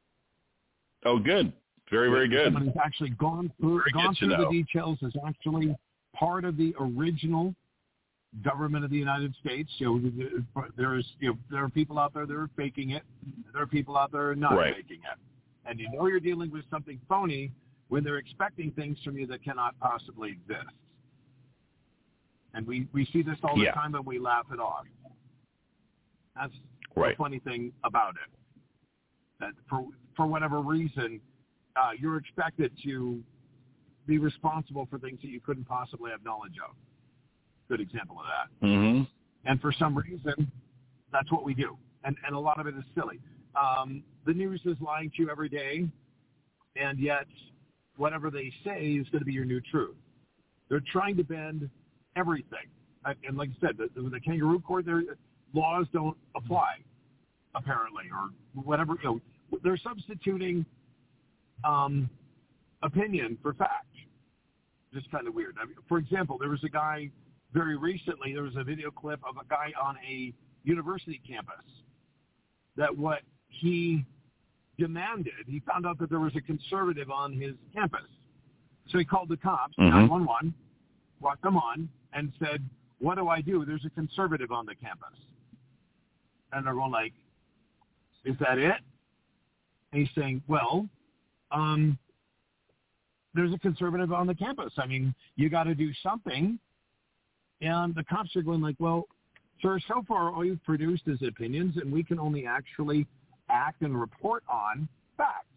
Oh, good. Very, very good. Someone who's actually gone through, Very gone through the know. details, is actually part of the original government of the United States. You know, there's you know, there are people out there that are faking it. There are people out there who are not right. faking it. And you know you're dealing with something phony when they're expecting things from you that cannot possibly exist. And we, we see this all yeah. the time, and we laugh it off. That's right. the funny thing about it. That for for whatever reason, uh, you're expected to be responsible for things that you couldn't possibly have knowledge of. Good example of that. Mm-hmm. And for some reason, that's what we do. And, and a lot of it is silly. Um, the news is lying to you every day, and yet whatever they say is going to be your new truth. They're trying to bend everything. And like I said, the, the kangaroo court, their laws don't apply, apparently, or whatever. You know, they're substituting um, opinion for fact. Just kind of weird. I mean, for example, there was a guy very recently, there was a video clip of a guy on a university campus that what he demanded, he found out that there was a conservative on his campus. So he called the cops, mm-hmm. nine one one, brought them on, and said, what do I do? There's a conservative on the campus. And they're going like, is that it? And he's saying, well, um, there's a conservative on the campus. I mean, you got to do something. And the cops are going like, well, sir, so far all you've produced is opinions, and we can only actually act and report on facts.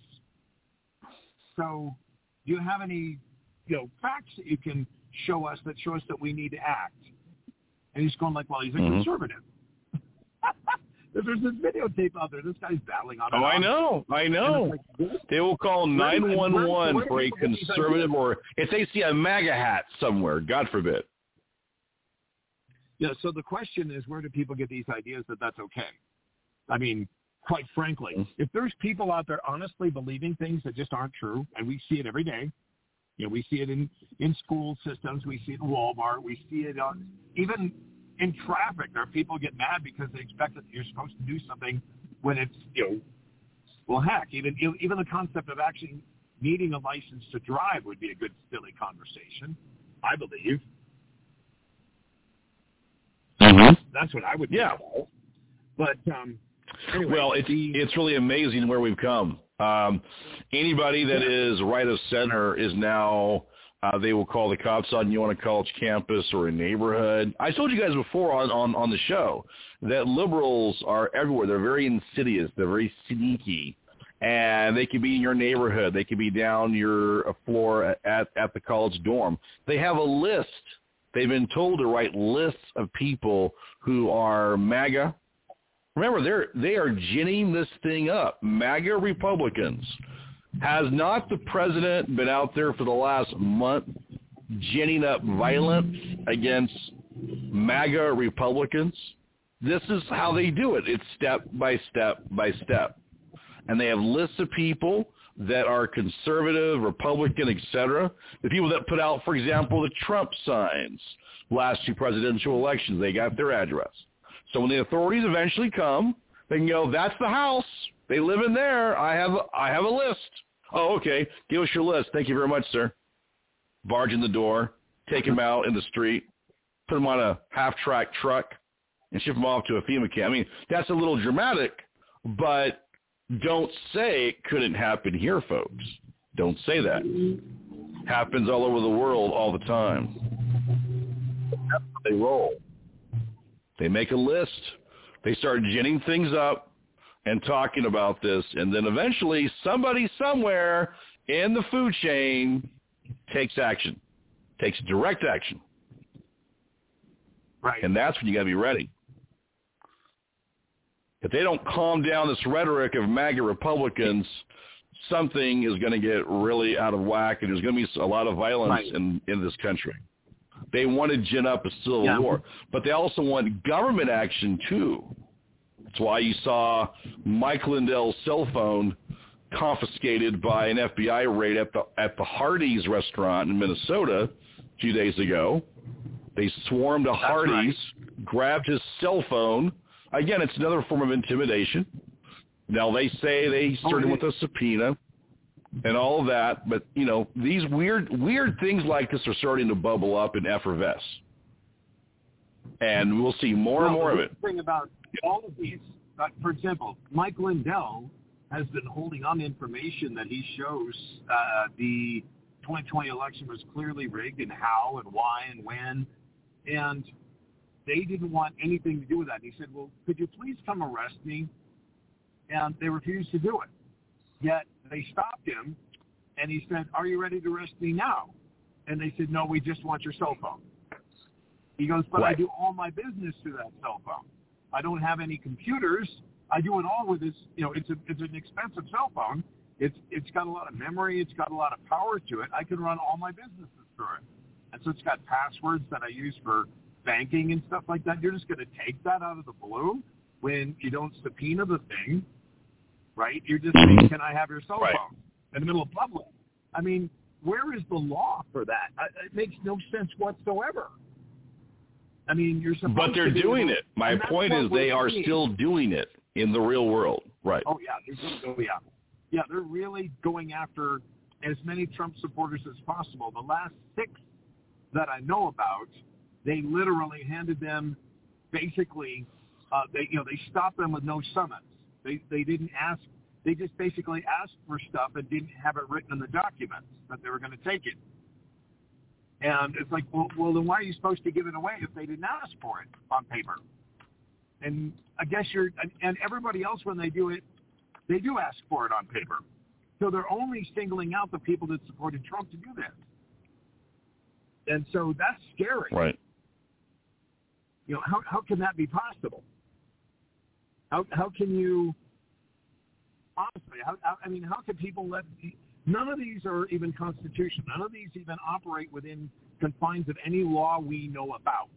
So do you have any, you know, facts that you can show us that show us that we need to act? And he's going like, well, he's a mm-hmm. conservative. There's this videotape out there. This guy's battling on it. Oh, I know. I know. Like, they will call nine one one for a conservative, or if they see a MAGA hat somewhere, God forbid. Yeah, so the question is, where do people get these ideas that that's okay? I mean, quite frankly, mm-hmm. if there's people out there honestly believing things that just aren't true, and we see it every day, you know, we see it in, in school systems, we see it in Walmart, we see it on, even in traffic. There are people get mad because they expect that you're supposed to do something when it's, you know, well, heck, even even the concept of actually needing a license to drive would be a good, silly conversation, I believe. Mm-hmm. That's what I would yeah. do. But, um, anyway, well, it's, the, it's really amazing where we've come. Um, anybody that yeah. is right of center is now, uh, they will call the cops on you on a college campus or a neighborhood. I told you guys before on, on, on the show that liberals are everywhere. They're very insidious. They're very sneaky. And they could be in your neighborhood. They could be down your floor at, at the college dorm. They have a list. They've been told to write lists of people who are MAGA. Remember, they're they are ginning this thing up. MAGA Republicans. Has not the president been out there for the last month ginning up violence against MAGA Republicans? This is how they do it. It's step by step by step. And they have lists of people that are conservative, Republican, et cetera. The people that put out, for example, the Trump signs last two presidential elections, they got their address. So when the authorities eventually come, they can go, that's the house. They live in there. I have I have a list. Oh, okay. Give us your list. Thank you very much, sir. Barge in the door, take him out in the street, put him on a half-track truck, and ship him off to a FEMA camp. I mean, that's a little dramatic, but don't say it couldn't happen here, folks. Don't say that. Happens all over the world all the time. That's how they roll. They make a list. They start ginning things up and talking about this, and then eventually somebody somewhere in the food chain takes action, takes direct action. Right. And that's when you got to be ready. If they don't calm down this rhetoric of MAGA Republicans, something is going to get really out of whack, and there's going to be a lot of violence right. in, in this country. They want to gin up a civil yeah. war, but they also want government action too. That's why you saw Mike Lindell's cell phone confiscated by an F B I raid at the at the Hardee's restaurant in Minnesota a few days ago. They swarmed to Hardee's, right. grabbed his cell phone. Again, it's another form of intimidation. Now, they say they started with a subpoena and all of that, but, you know, these weird weird things like this are starting to bubble up and effervesce. And we'll see more well, and more of it. The thing about all of these, uh, for example, Mike Lindell has been holding on to information that he shows uh, the twenty twenty election was clearly rigged, and how and why and when. And they didn't want anything to do with that. And he said, well, could you please come arrest me? And they refused to do it. Yet they stopped him, And he said, are you ready to arrest me now? And they said, no, we just want your cell phone. He goes, but right. I do all my business through that cell phone. I don't have any computers. I do it all with this, you know, it's a, it's an expensive cell phone. It's It's got a lot of memory. It's got a lot of power to it. I can run all my businesses through it. And so it's got passwords that I use for banking and stuff like that. You're just going to take that out of the blue when you don't subpoena the thing, right? You're just saying, can I have your cell right. phone in the middle of public? I mean, where is the law for that? I, it makes no sense whatsoever. I mean, you're supposed But they're to doing able, it. My point is they are seeing. still doing it in the real world. Right. Oh, yeah. They're, oh, yeah. Yeah, they're really going after as many Trump supporters as possible. The last six that I know about, they literally handed them basically, uh, they you know, they stopped them with no summons. They they didn't ask. They just basically asked for stuff and didn't have it written in the documents that they were going to take it. And it's like, well, well, then why are you supposed to give it away if they didn't ask for it on paper? And I guess you're, and, and everybody else when they do it, they do ask for it on paper. So they're only singling out the people that supported Trump to do this. And so that's scary. Right. You know, how how can that be possible? How how can you, honestly, how, how, I mean, how can people let, none of these are even constitutional. None of these even operate within confines of any law we know about.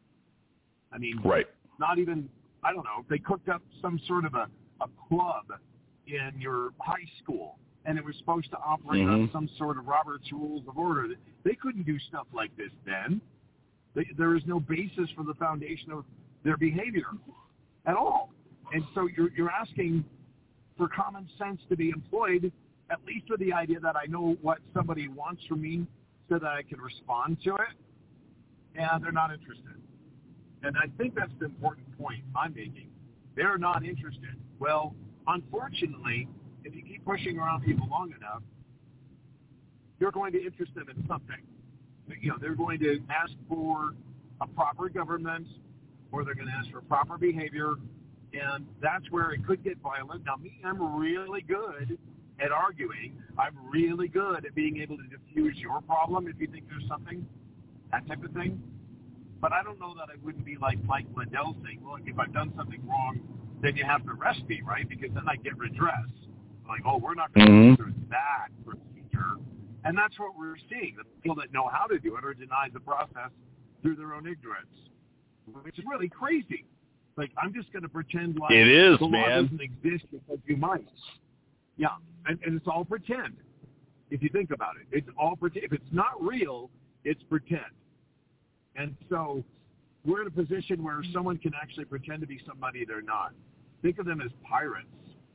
I mean, right. not even, I don't know, if they cooked up some sort of a, a club in your high school and it was supposed to operate mm-hmm. on some sort of Robert's Rules of Order, they couldn't do stuff like this then. They, there is no basis for the foundation of their behavior at all. And so you're, you're asking for common sense to be employed, at least with the idea that I know what somebody wants from me so that I can respond to it, and they're not interested. And I think that's the important point I'm making. They're not interested. Well, unfortunately, if you keep pushing around people long enough, you're going to interest them in something. You know, they're going to ask for a proper government, or they're going to ask for proper behavior, and that's where it could get violent. Now, me, I'm really good at arguing. I'm really good at being able to diffuse your problem if you think there's something, that type of thing. But I don't know that I wouldn't be like Mike Lindell saying, well, if I've done something wrong, then you have to arrest me, right? Because then I get redress. Like, oh, we're not going to mm-hmm. go through that procedure. And that's what we're seeing. The people that know how to do it are denied the process through their own ignorance, which is really crazy. Like, I'm just going to pretend like it is, the law man. doesn't exist because you might. Yeah, and, and it's all pretend. If you think about it, it's all pretend. If it's not real, it's pretend. And so we're in a position where someone can actually pretend to be somebody they're not. Think of them as pirates.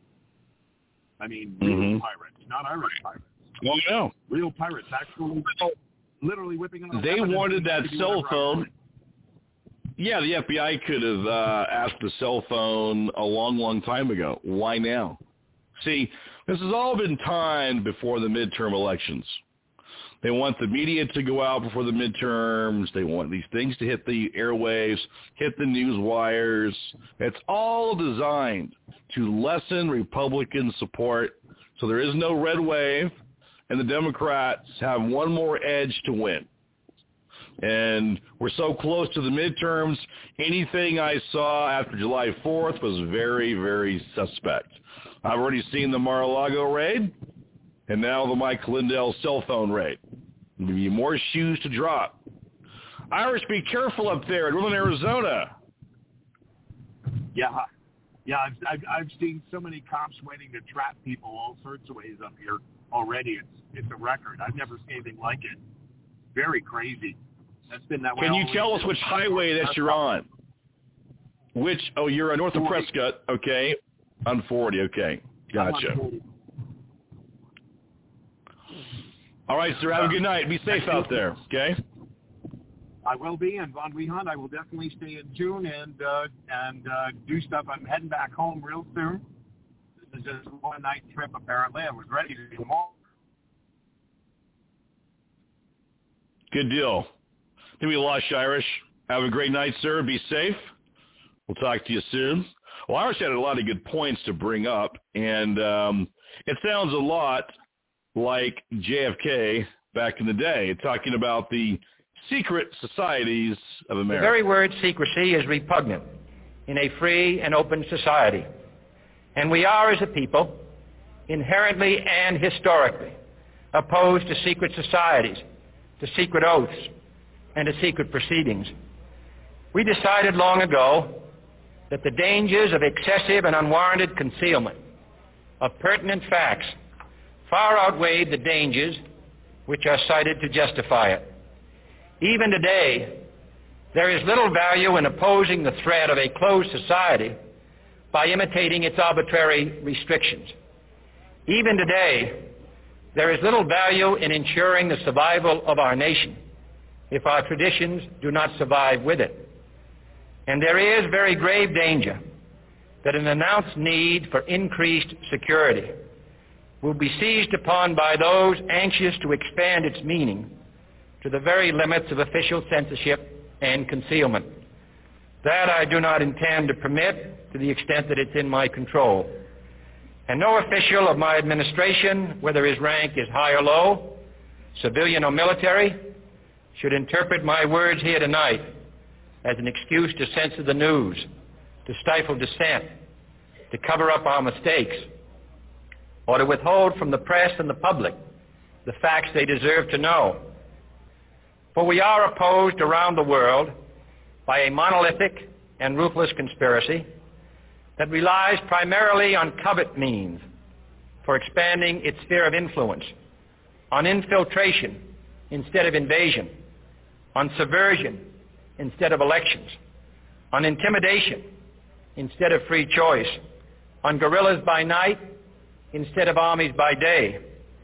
I mean, real mm-hmm. pirates, not Irish pirates. Well, no. Real pirates, actually, literally whipping out. They wanted that cell phone. Yeah, the F B I could have uh, asked the cell phone a long, long time ago. Why now? See, this has all been timed before the midterm elections. They want the media to go out before the midterms. They want these things to hit the airwaves, hit the news wires. It's all designed to lessen Republican support so there is no red wave, and the Democrats have one more edge to win. And we're so close to the midterms, anything I saw after July fourth was very, very suspect. I've already seen the Mar-a-Lago raid, and now the Mike Lindell cell phone raid. There'll be more shoes to drop. Irish, be careful up there in northern Arizona. Yeah, yeah, I've, I've I've seen so many cops waiting to trap people all sorts of ways up here already. It's it's a record. I've never seen anything like it. Very crazy. That's been that way. Can you tell us which highway that you're on? Which? Oh, you're on north of Prescott. Okay, on forty. Okay, gotcha. All right, sir. Have a good night. Be safe out there. Okay. I will be, and Von Wehunt, I will definitely stay in tune and uh, and uh, do stuff. I'm heading back home real soon. This is just a one-night trip, apparently. I was ready to do more. Good deal. Then we lost Irish. Have a great night, sir. Be safe. We'll talk to you soon. Well, Irish had a lot of good points to bring up, and um, it sounds a lot like J F K back in the day, talking about the secret societies of America. The very word secrecy is repugnant in a free and open society. And we are, as a people, inherently and historically opposed to secret societies, to secret oaths, and to secret proceedings. We decided long ago that the dangers of excessive and unwarranted concealment of pertinent facts far outweighed the dangers which are cited to justify it. Even today, there is little value in opposing the threat of a closed society by imitating its arbitrary restrictions. Even today, there is little value in ensuring the survival of our nation if our traditions do not survive with it. And there is very grave danger that an announced need for increased security will be seized upon by those anxious to expand its meaning to the very limits of official censorship and concealment. That I do not intend to permit to the extent that it's in my control. And no official of my administration, whether his rank is high or low, civilian or military, should interpret my words here tonight as an excuse to censor the news, to stifle dissent, to cover up our mistakes, or to withhold from the press and the public the facts they deserve to know. For we are opposed around the world by a monolithic and ruthless conspiracy that relies primarily on covert means for expanding its sphere of influence, on infiltration instead of invasion, on subversion instead of elections, on intimidation instead of free choice, on guerrillas by night instead of armies by day.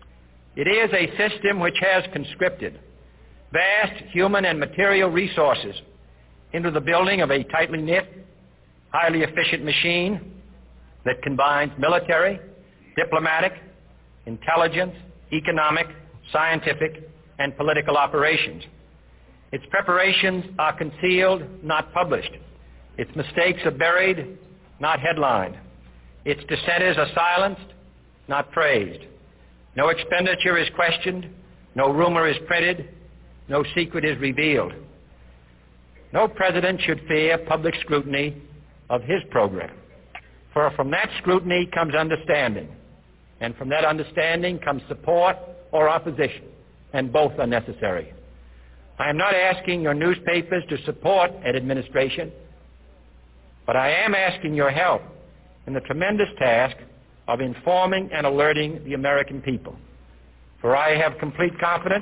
It is a system which has conscripted vast human and material resources into the building of a tightly knit, highly efficient machine that combines military, diplomatic, intelligence, economic, scientific, and political operations. Its preparations are concealed, not published. Its mistakes are buried, not headlined. Its dissenters are silenced, not praised. No expenditure is questioned, no rumor is printed, no secret is revealed. No president should fear public scrutiny of his program, for from that scrutiny comes understanding, and from that understanding comes support or opposition, and both are necessary. I am not asking your newspapers to support an administration, but I am asking your help in the tremendous task of informing and alerting the American people. For I have complete confidence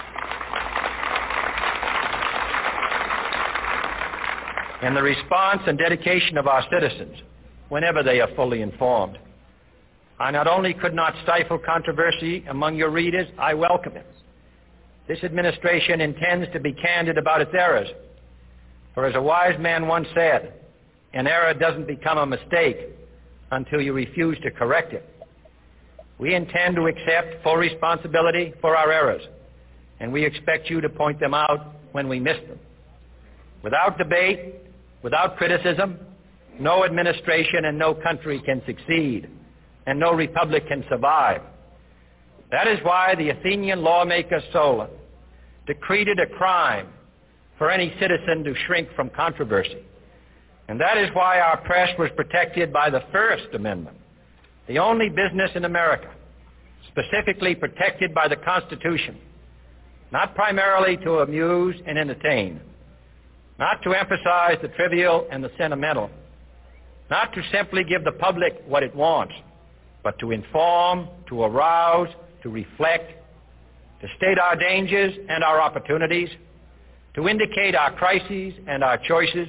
in the response and dedication of our citizens whenever they are fully informed. I not only could not stifle controversy among your readers, I welcome it. This administration intends to be candid about its errors. For as a wise man once said, an error doesn't become a mistake until you refuse to correct it. We intend to accept full responsibility for our errors, and we expect you to point them out when we miss them. Without debate, without criticism, no administration and no country can succeed, and no republic can survive. That is why the Athenian lawmaker Solon decreed it a crime for any citizen to shrink from controversy. And that is why our press was protected by the First Amendment, the only business in America specifically protected by the Constitution, not primarily to amuse and entertain, not to emphasize the trivial and the sentimental, not to simply give the public what it wants, but to inform, to arouse, to reflect, to state our dangers and our opportunities, to indicate our crises and our choices.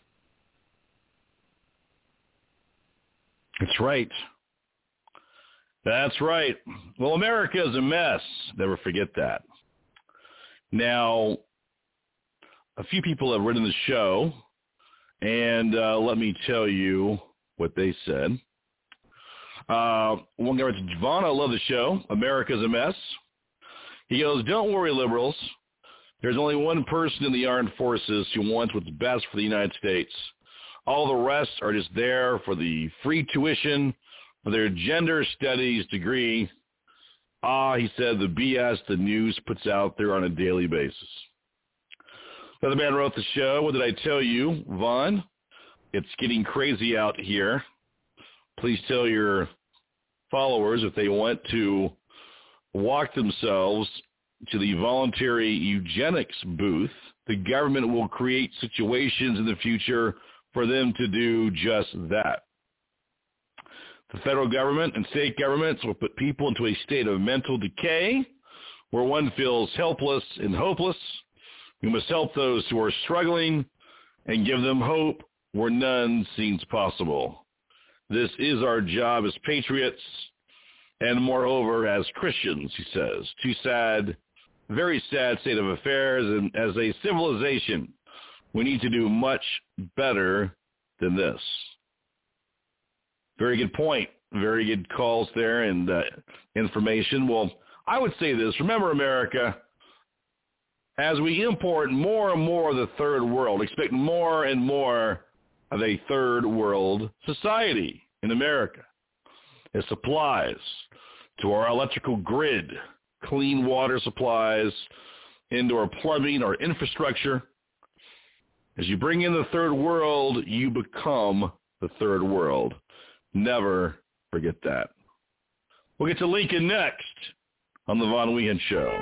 That's right. That's right. Well, America is a mess. Never forget that. Now, a few people have written the show, and uh, let me tell you what they said. Uh, one guy writes, Javon, I love the show. America's a mess. He goes, don't worry, liberals. There's only one person in the armed forces who wants what's best for the United States. All the rest are just there for the free tuition for their gender studies degree Ah, he said, the B S the news puts out there on a daily basis. Another man wrote the show. What did I tell you, Vaughn? It's getting crazy out here. Please tell your followers if they want to walk themselves to the voluntary eugenics booth, the government will create situations in the future for them to do just that. The federal government and state governments will put people into a state of mental decay where one feels helpless and hopeless. We must help those who are struggling and give them hope where none seems possible. This is our job as patriots and moreover as Christians, he says. Too sad, very sad state of affairs, and as a civilization, we need to do much better than this. Very good point. Very good calls there and uh, information. Well, I would say this. Remember, America, as we import more and more of the third world, expect more and more of a third world society in America. It supplies to our electrical grid, clean water supplies, indoor plumbing, our infrastructure. As you bring in the third world, you become the third world. Never forget that. We'll get to Lincoln next on the Von Weehan Show.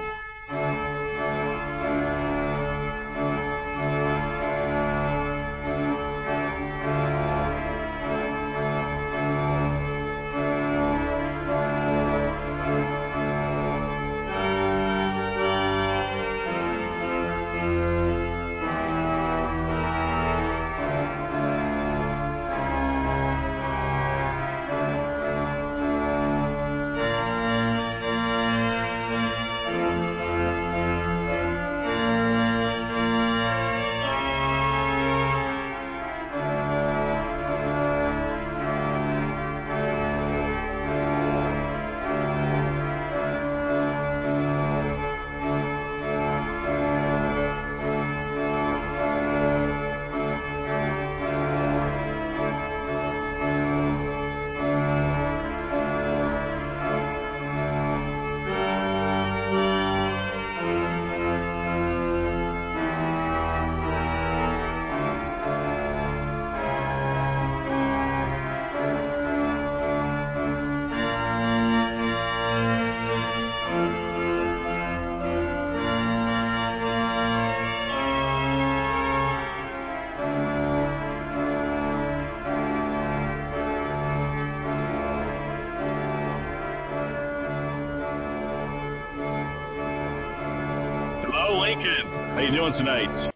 How you doing tonight?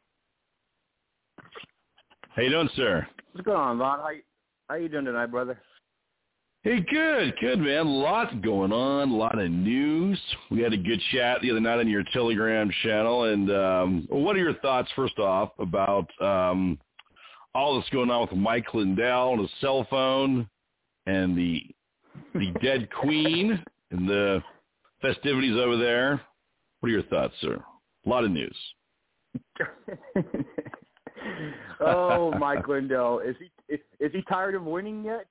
How you doing, sir? What's going on, Vaughn? How you, how you doing tonight, brother? Hey, good, good, man. Lots going on, a lot of news. We had a good chat the other night on your Telegram channel. And um, what are your thoughts, first off, about um, all that's going on with Mike Lindell and his cell phone and the the dead queen and the festivities over there? What are your thoughts, sir? A lot of news. Oh, Mike Lindell. Is he is, is he tired of winning yet?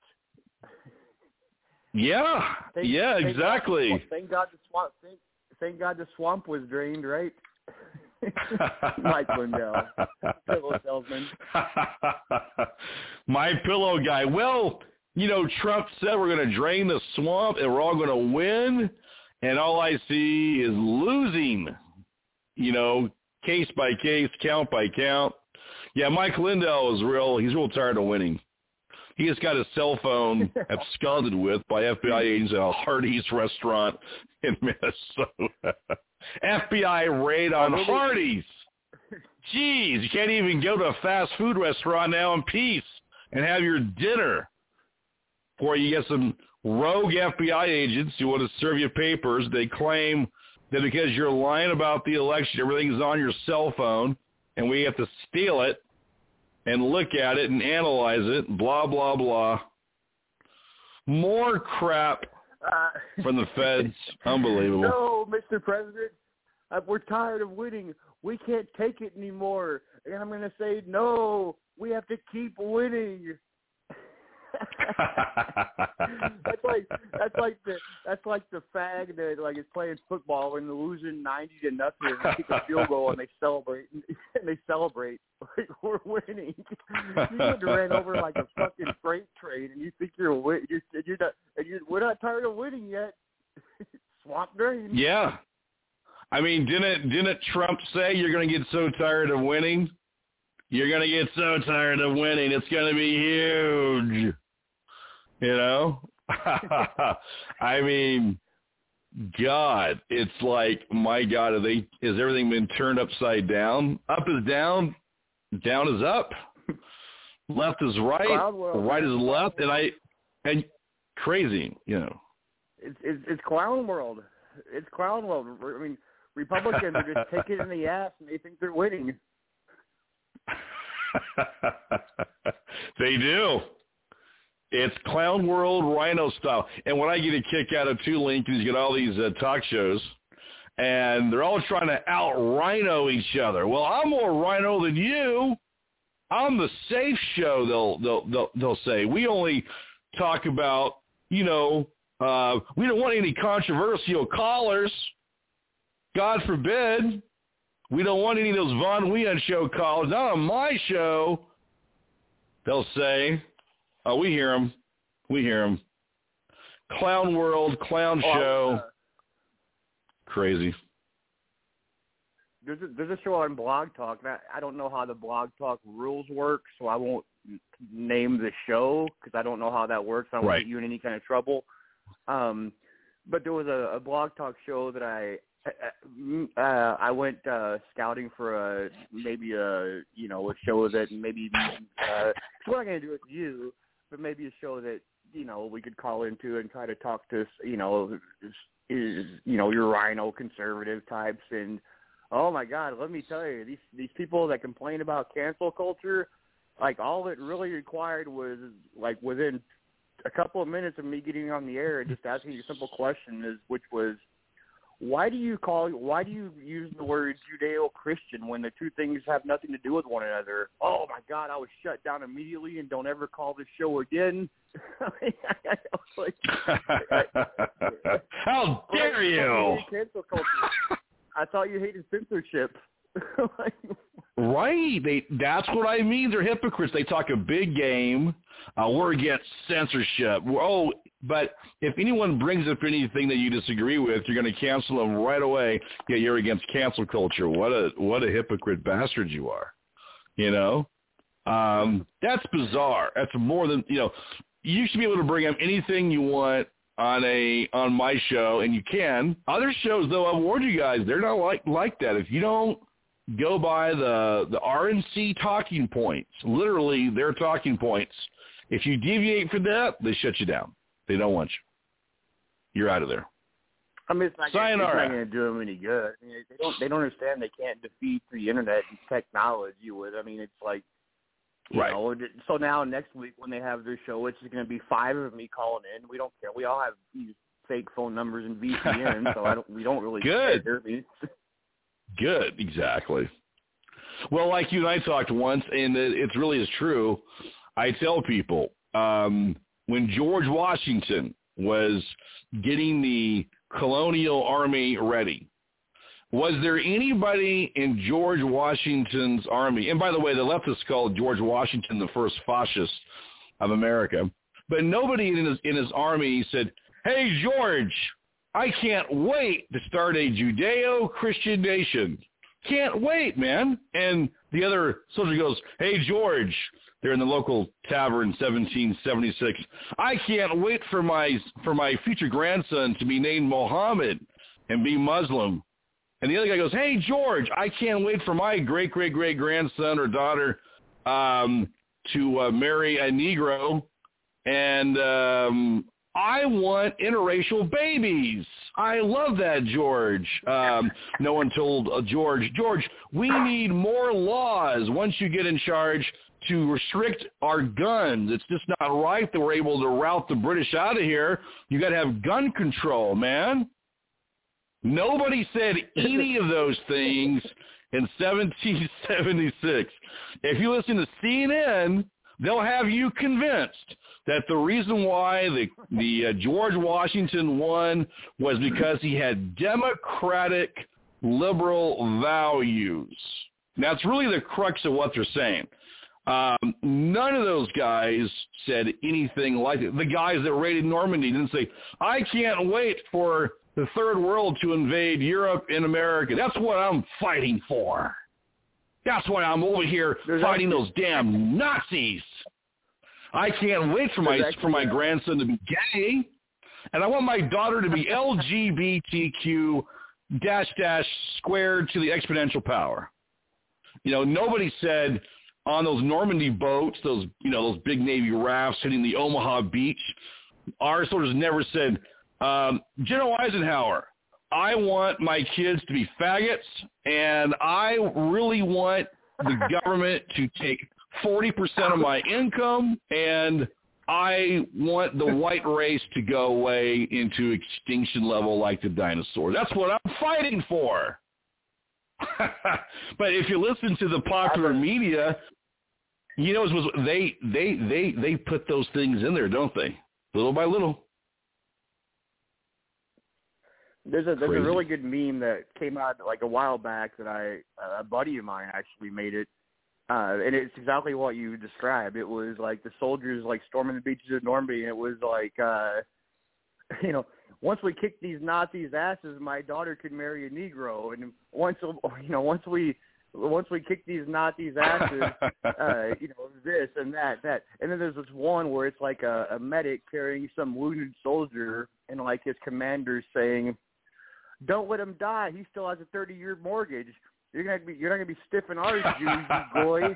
Yeah, thank, yeah, thank exactly. God, thank God the swamp. Thank, thank God the swamp was drained, right? Mike Lindell, pillow salesman. My pillow guy. Well, you know, Trump said we're going to drain the swamp and we're all going to win, and all I see is losing. You know, case by case, count by count. Yeah, Mike Lindell is real. He's real tired of winning. He just got his cell phone absconded with by F B I agents at a Hardee's restaurant in Minnesota. F B I raid on oh, Hardee's. Jeez, you can't even go to a fast food restaurant now in peace and have your dinner before you get some rogue F B I agents who want to serve you papers. They claim that because you're lying about the election, everything's on your cell phone, and we have to steal it and look at it and analyze it, blah, blah, blah. More crap uh, from the feds. Unbelievable. No, Mister President, uh, we're tired of winning. We can't take it anymore. And I'm going to say, no, we have to keep winning. that's like that's like the that's like the fag that like is playing football and they're losing ninety to nothing and they kick a field goal and they celebrate and they celebrate like we're winning. You get ran over like a fucking freight train and you think you're win you're you're not and you're we're not tired of winning yet. Swamp drain. Yeah. I mean, didn't didn't Trump say you're going to get so tired of winning? You're going to get so tired of winning. It's going to be huge. You know? I mean, God, it's like, my God, are they, has everything been turned upside down? Up is down, down is up. Left is right, right is left, and I, and crazy, you know. It's, it's, it's clown world. It's clown world. I mean, Republicans are just taking it in the ass and they think they're winning. They do. It's clown world, rhino style. And what I get a kick out of too, Lincoln, is you get all these uh, talk shows, and they're all trying to out-rhino each other. Well, I'm more rhino than you. I'm the safe show, they'll they'll they'll, they'll say. We only talk about, you know, uh, we don't want any controversial callers. God forbid. We don't want any of those Von Weon show callers. Not on my show. They'll say, oh, we hear them. We hear them. Clown world, clown oh, show. Uh, Crazy. There's a, there's a show on Blog Talk. I, I don't know how the Blog Talk rules work, so I won't name the show because I don't know how that works. I don't right. want to get you in any kind of trouble. Um, but there was a, a Blog Talk show that I uh, I went uh, scouting for a maybe a you know a show that maybe uh, we're not going to do it with you, but maybe a show that you know we could call into and try to talk to you know is you know your rhino conservative types. And oh my God, let me tell you, these these people that complain about cancel culture, like all it really required was like within a couple of minutes of me getting on the air and just asking you a simple question, is which was, why do you call why do you use the word Judeo-Christian when the two things have nothing to do with one another? Oh my God, I was shut down immediately and don't ever call this show again. I was like, how dare you? Cancel culture. I thought you hated censorship. Like, right. They that's what I mean. They're hypocrites. They talk a big game. Uh, we're against censorship. We're, oh, but if anyone brings up anything that you disagree with, you're going to cancel them right away. Yeah, you're against cancel culture. What a what a hypocrite bastard you are. You know, um, that's bizarre. That's more than you know. You should be able to bring up anything you want on a on my show, and you can. Other shows, though, I've warned you guys, they're not like like that. If you don't go by the the R N C talking points, literally their talking points, if you deviate from that, they shut you down. They don't want you. You're out of there. I mean, it's not, it's not going to do them any good. I mean, they don't they don't understand they can't defeat the internet and technology with. I mean, it's like, you right. know, so now next week when they have their show, it's going to be five of me calling in. We don't care. We all have these fake phone numbers and V P N, so I don't. We don't really good. care. I mean, good, exactly. Well, like you and I talked once, and it, it really is true. I tell people um, when George Washington was getting the colonial army ready, was there anybody in George Washington's army? And by the way, the leftists called George Washington the first fascist of America. But nobody in his, in his army said, hey, George, I can't wait to start a Judeo-Christian nation. Can't wait, man. And the other soldier goes, hey, George, they're in the local tavern, seventeen seventy-six. I can't wait for my for my future grandson to be named Mohammed and be Muslim. And the other guy goes, hey, George, I can't wait for my great-great-great-grandson or daughter um, to uh, marry a Negro. And um, I want interracial babies. I love that, George. Um, no one told uh, George, George, we need more laws once you get in charge to restrict our guns. It's just not right that we're able to rout the British out of here. You got to have gun control, man. Nobody said any of those things in seventeen seventy-six. If you listen to C N N they'll have you convinced that the reason why the the uh, George Washington won was because he had democratic liberal values. That's really the crux of what they're saying. Um, none of those guys said anything like it. The guys that raided Normandy didn't say, I can't wait for the third world to invade Europe and America. That's what I'm fighting for. That's why I'm over here There's fighting actually, those damn Nazis. I can't wait for my actually, for my grandson to be gay, and I want my daughter to be L G B T Q dash dash squared to the exponential power. You know, nobody said on those Normandy boats, those you know those big Navy rafts hitting the Omaha beach, our soldiers never said, um, General Eisenhower, I want my kids to be faggots, and I really want the government to take forty percent of my income, and I want the white race to go away into extinction level like the dinosaurs. That's what I'm fighting for. But if you listen to the popular media, you know, they, they, they, they put those things in there, don't they? Little by little. There's a there's Crazy. a really good meme that came out like a while back that I a buddy of mine actually made it, uh, and it's exactly what you described. It was like the soldiers like storming the beaches of Normandy, and it was like, uh, you know, once we kick these Nazis' asses, my daughter could marry a Negro, and once you know once we once we kick these Nazis' asses, uh, you know, this and that that, and then there's this one where it's like a, a medic carrying some wounded soldier, and like his commander's saying, don't let him die. He still has a thirty-year mortgage. You're gonna be, you're not gonna be stiffing ours, Jews, you boy.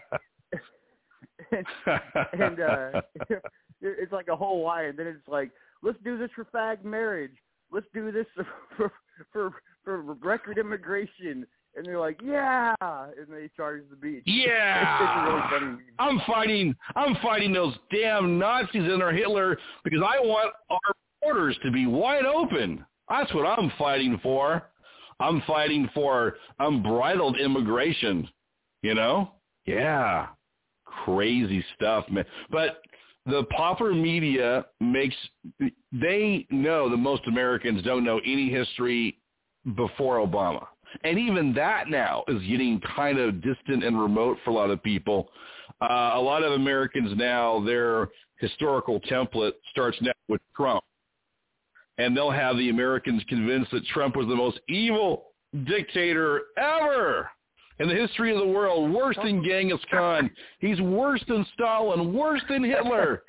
and and uh, it's like a whole line. And then it's like, let's do this for fag marriage. Let's do this for for for record immigration. And they're like, yeah, and they charge the beach. Yeah, it's really funny. I'm fighting. I'm fighting those damn Nazis and their Hitler because I want our borders to be wide open. That's what I'm fighting for. I'm fighting for unbridled immigration, you know? Yeah. Crazy stuff, man. But the popular media makes, they know that most Americans don't know any history before Obama. And even that now is getting kind of distant and remote for a lot of people. Uh, a lot of Americans now, their historical template starts now with Trump. And they'll have the Americans convinced that Trump was the most evil dictator ever in the history of the world, worse than Genghis Khan. He's worse than Stalin, worse than Hitler.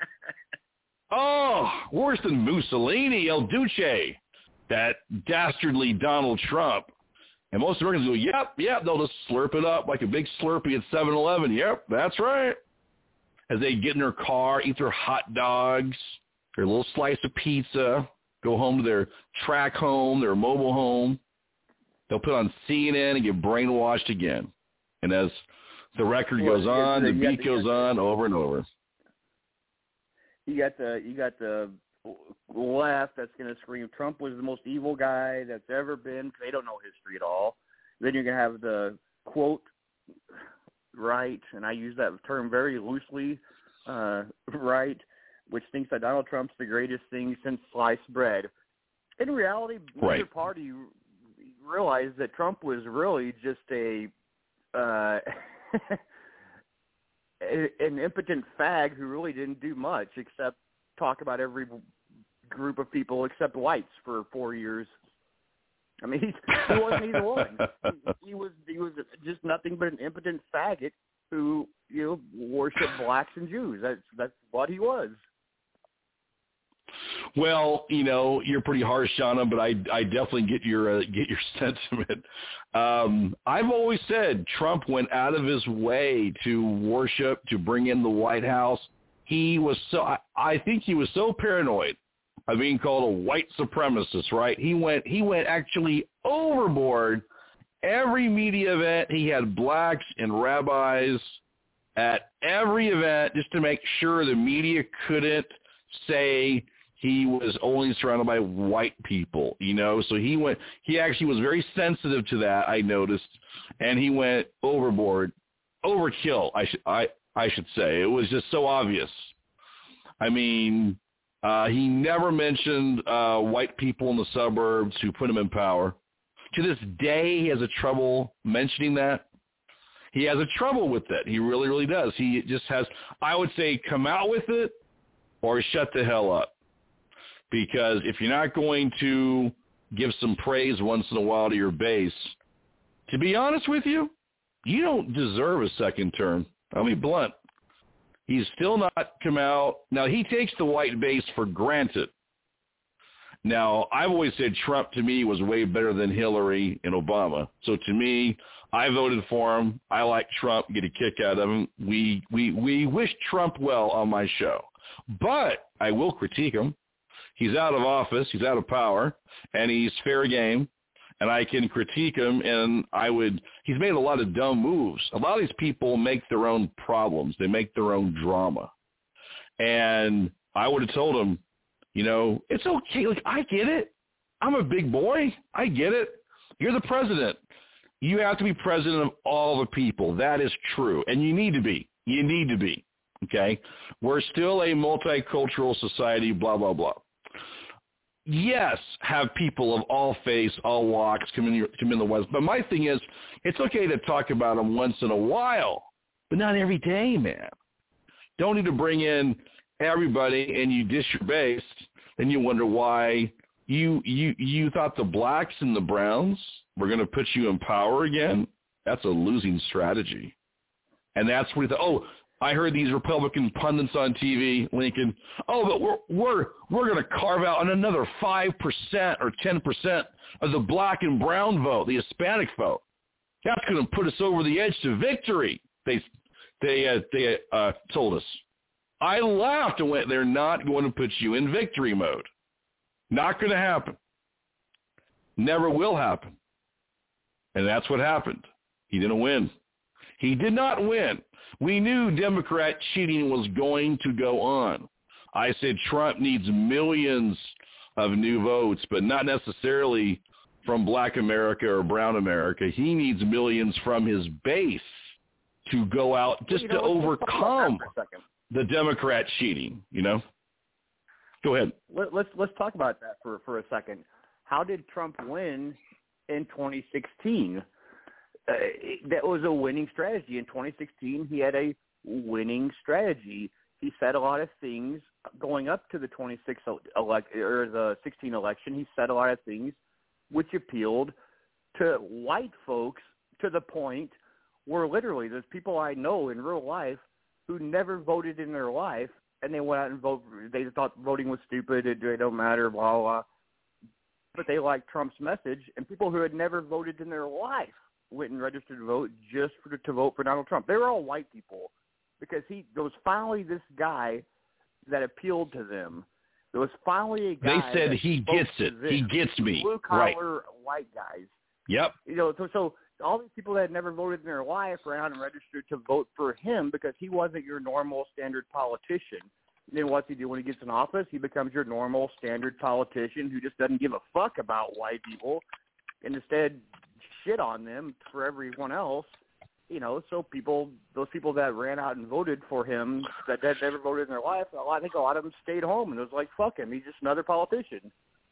Oh, worse than Mussolini, El Duce, that dastardly Donald Trump. And most Americans go, yep, yep, they'll just slurp it up like a big Slurpee at seven eleven. Yep, that's right. As they get in their car, eat their hot dogs, their little slice of pizza, go home to their track home, their mobile home. They'll put on C N N and get brainwashed again. And as the record well, goes on, the, the beat goes on over and over. You got the you got the left that's going to scream Trump was the most evil guy that's ever been because they don't know history at all. Then you're going to have the quote right, and I use that term very loosely, uh, right, which thinks that Donald Trump's the greatest thing since sliced bread. In reality, right. neither party realized that Trump was really just a uh, an impotent fag who really didn't do much except talk about every group of people except whites for four years. I mean, he, he wasn't either one. He, he was he was just nothing but an impotent faggot who, you know, worshipped blacks and Jews. That's that's what he was. Well, you know, you're pretty harsh on him, but I, I definitely get your uh, get your sentiment. Um, I've always said Trump went out of his way to worship, to bring in the White House. He was so I, I think he was so paranoid of being called a white supremacist, right? He went he went actually overboard. Every media event, he had blacks and rabbis at every event just to make sure the media couldn't say he was only surrounded by white people, you know. So he went. He actually was very sensitive to that, I noticed, and he went overboard, overkill. I sh- I I should say. It was just so obvious. I mean, uh, he never mentioned uh, white people in the suburbs who put him in power. To this day, he has a trouble mentioning that. He has a trouble with it. He really, really does. He just has, I would say, come out with it or shut the hell up. Because if you're not going to give some praise once in a while to your base, to be honest with you, you don't deserve a second term. I'll be blunt. He's still not come out. Now, he takes the white base for granted. Now, I've always said Trump, to me, was way better than Hillary and Obama. So, to me, I voted for him. I like Trump, get a kick out of him. We, we, we wish Trump well on my show. But I will critique him. He's out of office, he's out of power, and he's fair game, and I can critique him, and I would – he's made a lot of dumb moves. A lot of these people make their own problems. They make their own drama. And I would have told him, you know, it's okay. Like, I get it. I'm a big boy. I get it. You're the president. You have to be president of all the people. That is true, and you need to be. You need to be, okay? We're still a multicultural society, blah, blah, blah. Yes, have people of all faiths, all walks come in, come in the West. But my thing is, it's okay to talk about them once in a while, but not every day, man. Don't need to bring in everybody and you dish your base, then you wonder why you you you thought the blacks and the browns were going to put you in power again. That's a losing strategy. And that's what he thought, oh, I heard these Republican pundits on T V, Lincoln, oh, but we're we're we're going to carve out another five percent or ten percent of the black and brown vote, the Hispanic vote. That's going to put us over the edge to victory, they they uh, they uh, told us. I laughed and went, they're not going to put you in victory mode. Not going to happen. Never will happen. And that's what happened. He didn't win. He did not win. We knew Democrat cheating was going to go on. I said Trump needs millions of new votes, but not necessarily from black America or brown America. He needs millions from his base to go out just well, you know, to overcome the Democrat cheating, you know? Go ahead. Let, let's let's talk about that for, for a second. How did Trump win in twenty sixteen? Uh, that was a winning strategy. In twenty sixteen, he had a winning strategy. He said a lot of things going up to the twenty-six elect or the sixteen election. He said a lot of things which appealed to white folks to the point where literally there's people I know in real life who never voted in their life, and they went out and vote. They thought voting was stupid. It, it don't matter, blah, blah. But they liked Trump's message, and people who had never voted in their life went and registered to vote just for, to vote for Donald Trump. They were all white people because he there was finally this guy that appealed to them. There was finally a guy. They said he gets it. He gets me. Blue collar right. white guys. Yep. You know, so so all these people that had never voted in their life ran out and registered to vote for him because he wasn't your normal standard politician. And then what's he do when he gets in office? He becomes your normal standard politician who just doesn't give a fuck about white people and instead shit on them for everyone else. You know, so people, those people that ran out and voted for him that had never voted in their life, I think a lot of them stayed home and it was like, fuck him, he's just another politician.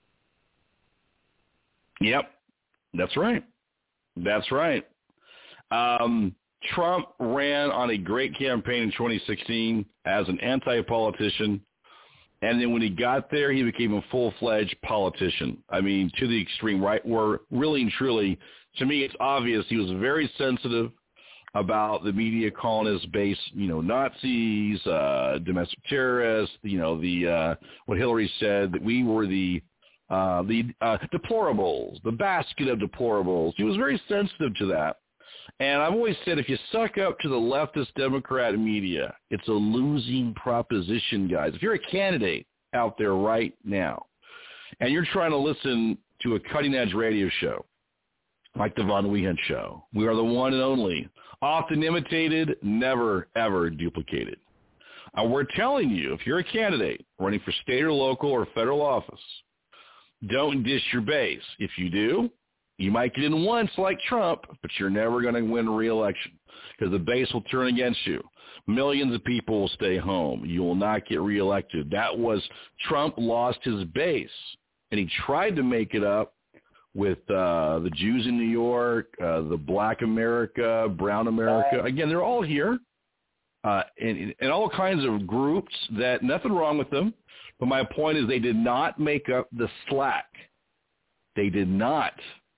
Yep, that's right. That's right. Um, Trump ran on a great campaign in twenty sixteen as an anti-politician, and then when he got there, he became a full-fledged politician. I mean, to the extreme right, where really and truly, to me, it's obvious he was very sensitive about the media calling his base, you know, Nazis, uh, domestic terrorists, you know, the uh, what Hillary said, that we were the uh, the uh, deplorables, the basket of deplorables. He was very sensitive to that. And I've always said, if you suck up to the leftist Democrat media, it's a losing proposition, guys. If you're a candidate out there right now, and you're trying to listen to a cutting-edge radio show, like the Von Weehunt Show, we are the one and only, often imitated, never, ever duplicated. And we're telling you, if you're a candidate running for state or local or federal office, don't dish your base. If you do, You might get in once like Trump, but you're never going to win re-election because the base will turn against you. Millions of people will stay home. You will not get reelected. That was Trump lost his base, and he tried to make it up with uh, the Jews in New York, uh, the Black America, Brown America. Again, they're all here, uh, and, and all kinds of groups that nothing wrong with them. But my point is they did not make up the slack. They did not.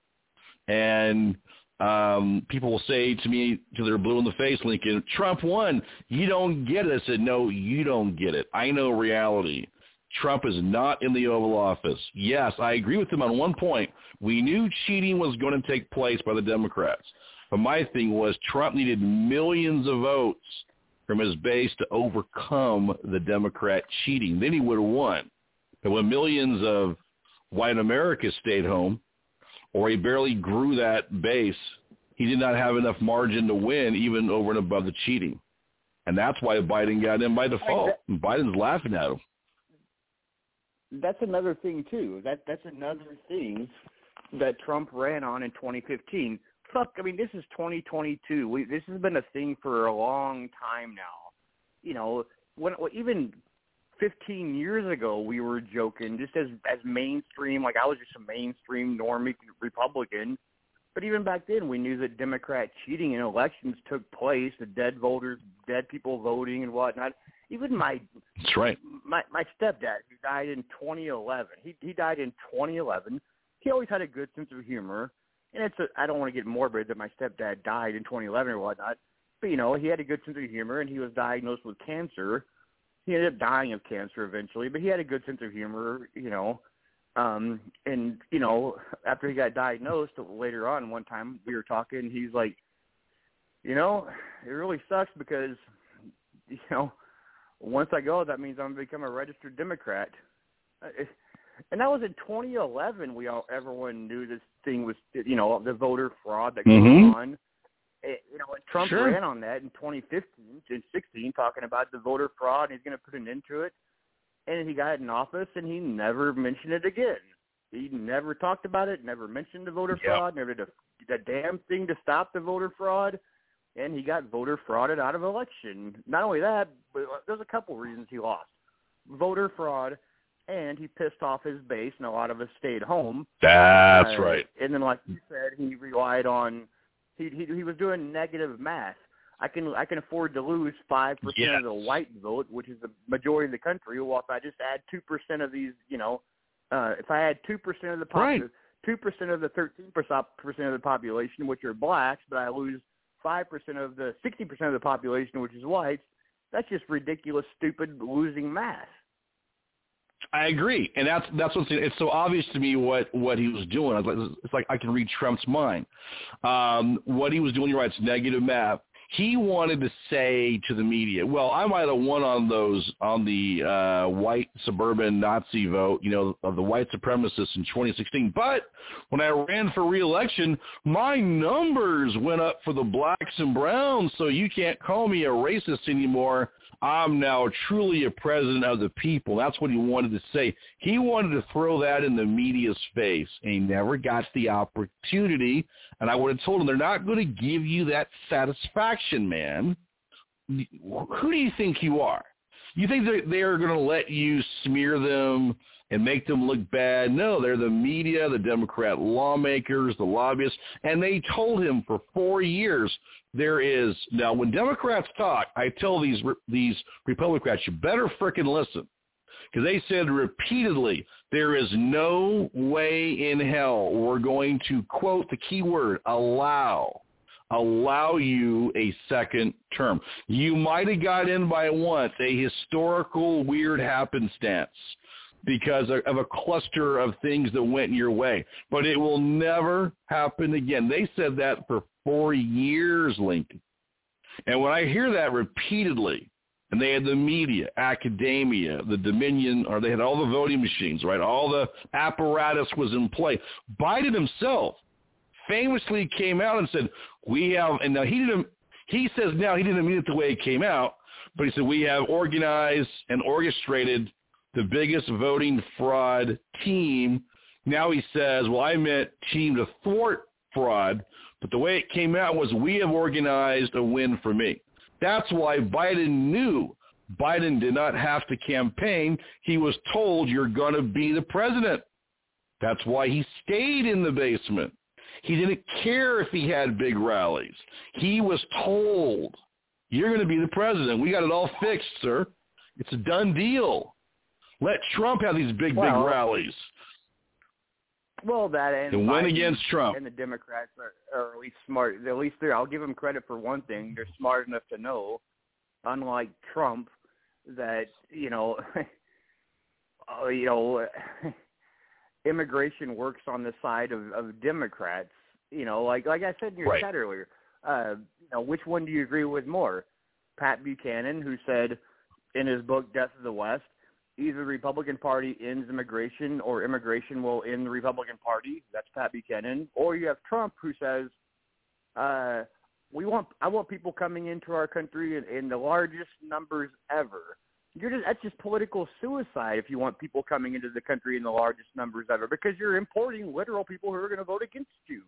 And um, people will say to me, till they're blue in the face, Lincoln, Trump won. You don't get it. I said, no, you don't get it. I know reality. Trump is not in the Oval Office. Yes, I agree with him on one point. We knew cheating was going to take place by the Democrats. But my thing was Trump needed millions of votes from his base to overcome the Democrat cheating. Then he would have won. But when millions of white America stayed home, or he barely grew that base, he did not have enough margin to win even over and above the cheating. And that's why Biden got in by default. And Biden's laughing at him. That's another thing, too. That That's another thing that Trump ran on in twenty fifteen. Fuck, I mean, this is twenty twenty-two. We, this has been a thing for a long time now. You know, when even fifteen years ago, we were joking just as as mainstream. Like I was just a mainstream normie Republican, but even back then, we knew that Democrat cheating in elections took place. The dead voters, dead people voting and whatnot. Even my that's right. My my stepdad, who died in twenty eleven. He he died in twenty eleven. He always had a good sense of humor, and it's a, I don't want to get morbid that my stepdad died in twenty eleven or whatnot, but you know he had a good sense of humor, and he was diagnosed with cancer. He ended up dying of cancer eventually, but he had a good sense of humor, you know. Um, and you know, after he got diagnosed later on, one time we were talking, he's like, you know, it really sucks because, you know, once I go, that means I'm going to become a registered Democrat. And that was in twenty eleven. We all, everyone knew this thing was, you know, the voter fraud that goes mm-hmm. on. It, you know, Trump sure. ran on that in twenty fifteen and sixteen, talking about the voter fraud, and he's going to put an end to it. And he got in office, and he never mentioned it again. He never talked about it, never mentioned the voter yep. fraud, never did a, a damn thing to stop the voter fraud. And he got voter frauded out of election. Not only that, but there's a couple reasons he lost. Voter fraud, and he pissed off his base, and a lot of us stayed home. That's uh, right. And then, like you said, he relied on he, – he he was doing negative math. I can I can afford to lose five percent yes. of the white vote, which is the majority of the country. Well, if I just add two percent of these, you know, uh, if I add two percent of the population, right. two percent of the thirteen percent of the population, which are blacks, but I lose five percent of the sixty percent of the population, which is whites, that's just ridiculous, stupid, losing math. I agree, and that's that's what's it's so obvious to me what, what he was doing. I was like, it's like I can read Trump's mind. Um, what he was doing, you're right, it's negative math. He wanted to say to the media, well, I might have won on those on the uh, white suburban Nazi vote, you know, of the white supremacists in twenty sixteen. But when I ran for re-election, my numbers went up for the blacks and browns, so you can't call me a racist anymore. I'm now truly a president of the people. That's what he wanted to say. He wanted to throw that in the media's face, and he never got the opportunity. And I would have told him, they're not going to give you that satisfaction, man. Who do you think you are? You think they're going to let you smear them and make them look bad? No, they're the media, the Democrat lawmakers, the lobbyists, and they told him for four years there is – now, when Democrats talk, I tell these these Republicans, you better frickin' listen, because they said repeatedly, there is no way in hell we're going to, quote the key word, allow – allow you a second term. You might have got in by once, a historical weird happenstance because of a cluster of things that went your way. But it will never happen again. They said that for four years, Lincoln. And when I hear that repeatedly, and they had the media, academia, the Dominion, or they had all the voting machines, right? All the apparatus was in play. Biden himself famously came out and said, we have, and now he didn't, he says now he didn't mean it the way it came out, but he said we have organized and orchestrated the biggest voting fraud team Now he says, well, I meant team to thwart fraud, but the way it came out was we have organized a win for me. That's why Biden knew Biden did not have to campaign. He was told you're going to be the president. That's why he stayed in the basement. He didn't care if he had big rallies. He was told, you're going to be the president. We got it all fixed, sir. It's a done deal. Let Trump have these big, well, big rallies. Well, that and, and win Biden against Trump. And the Democrats are, are at least smart. At least they're, I'll give them credit for one thing. They're smart enough to know, unlike Trump, that, you know, uh, you know, immigration works on the side of, of Democrats. You know, like like I said in your right. chat earlier, uh, you know, which one do you agree with more? Pat Buchanan, who said in his book Death of the West, either the Republican Party ends immigration or immigration will end the Republican Party. That's Pat Buchanan. Or you have Trump, who says, uh, we want I want people coming into our country in, in the largest numbers ever. You're just, that's just political suicide if you want people coming into the country in the largest numbers ever, because you're importing literal people who are going to vote against you.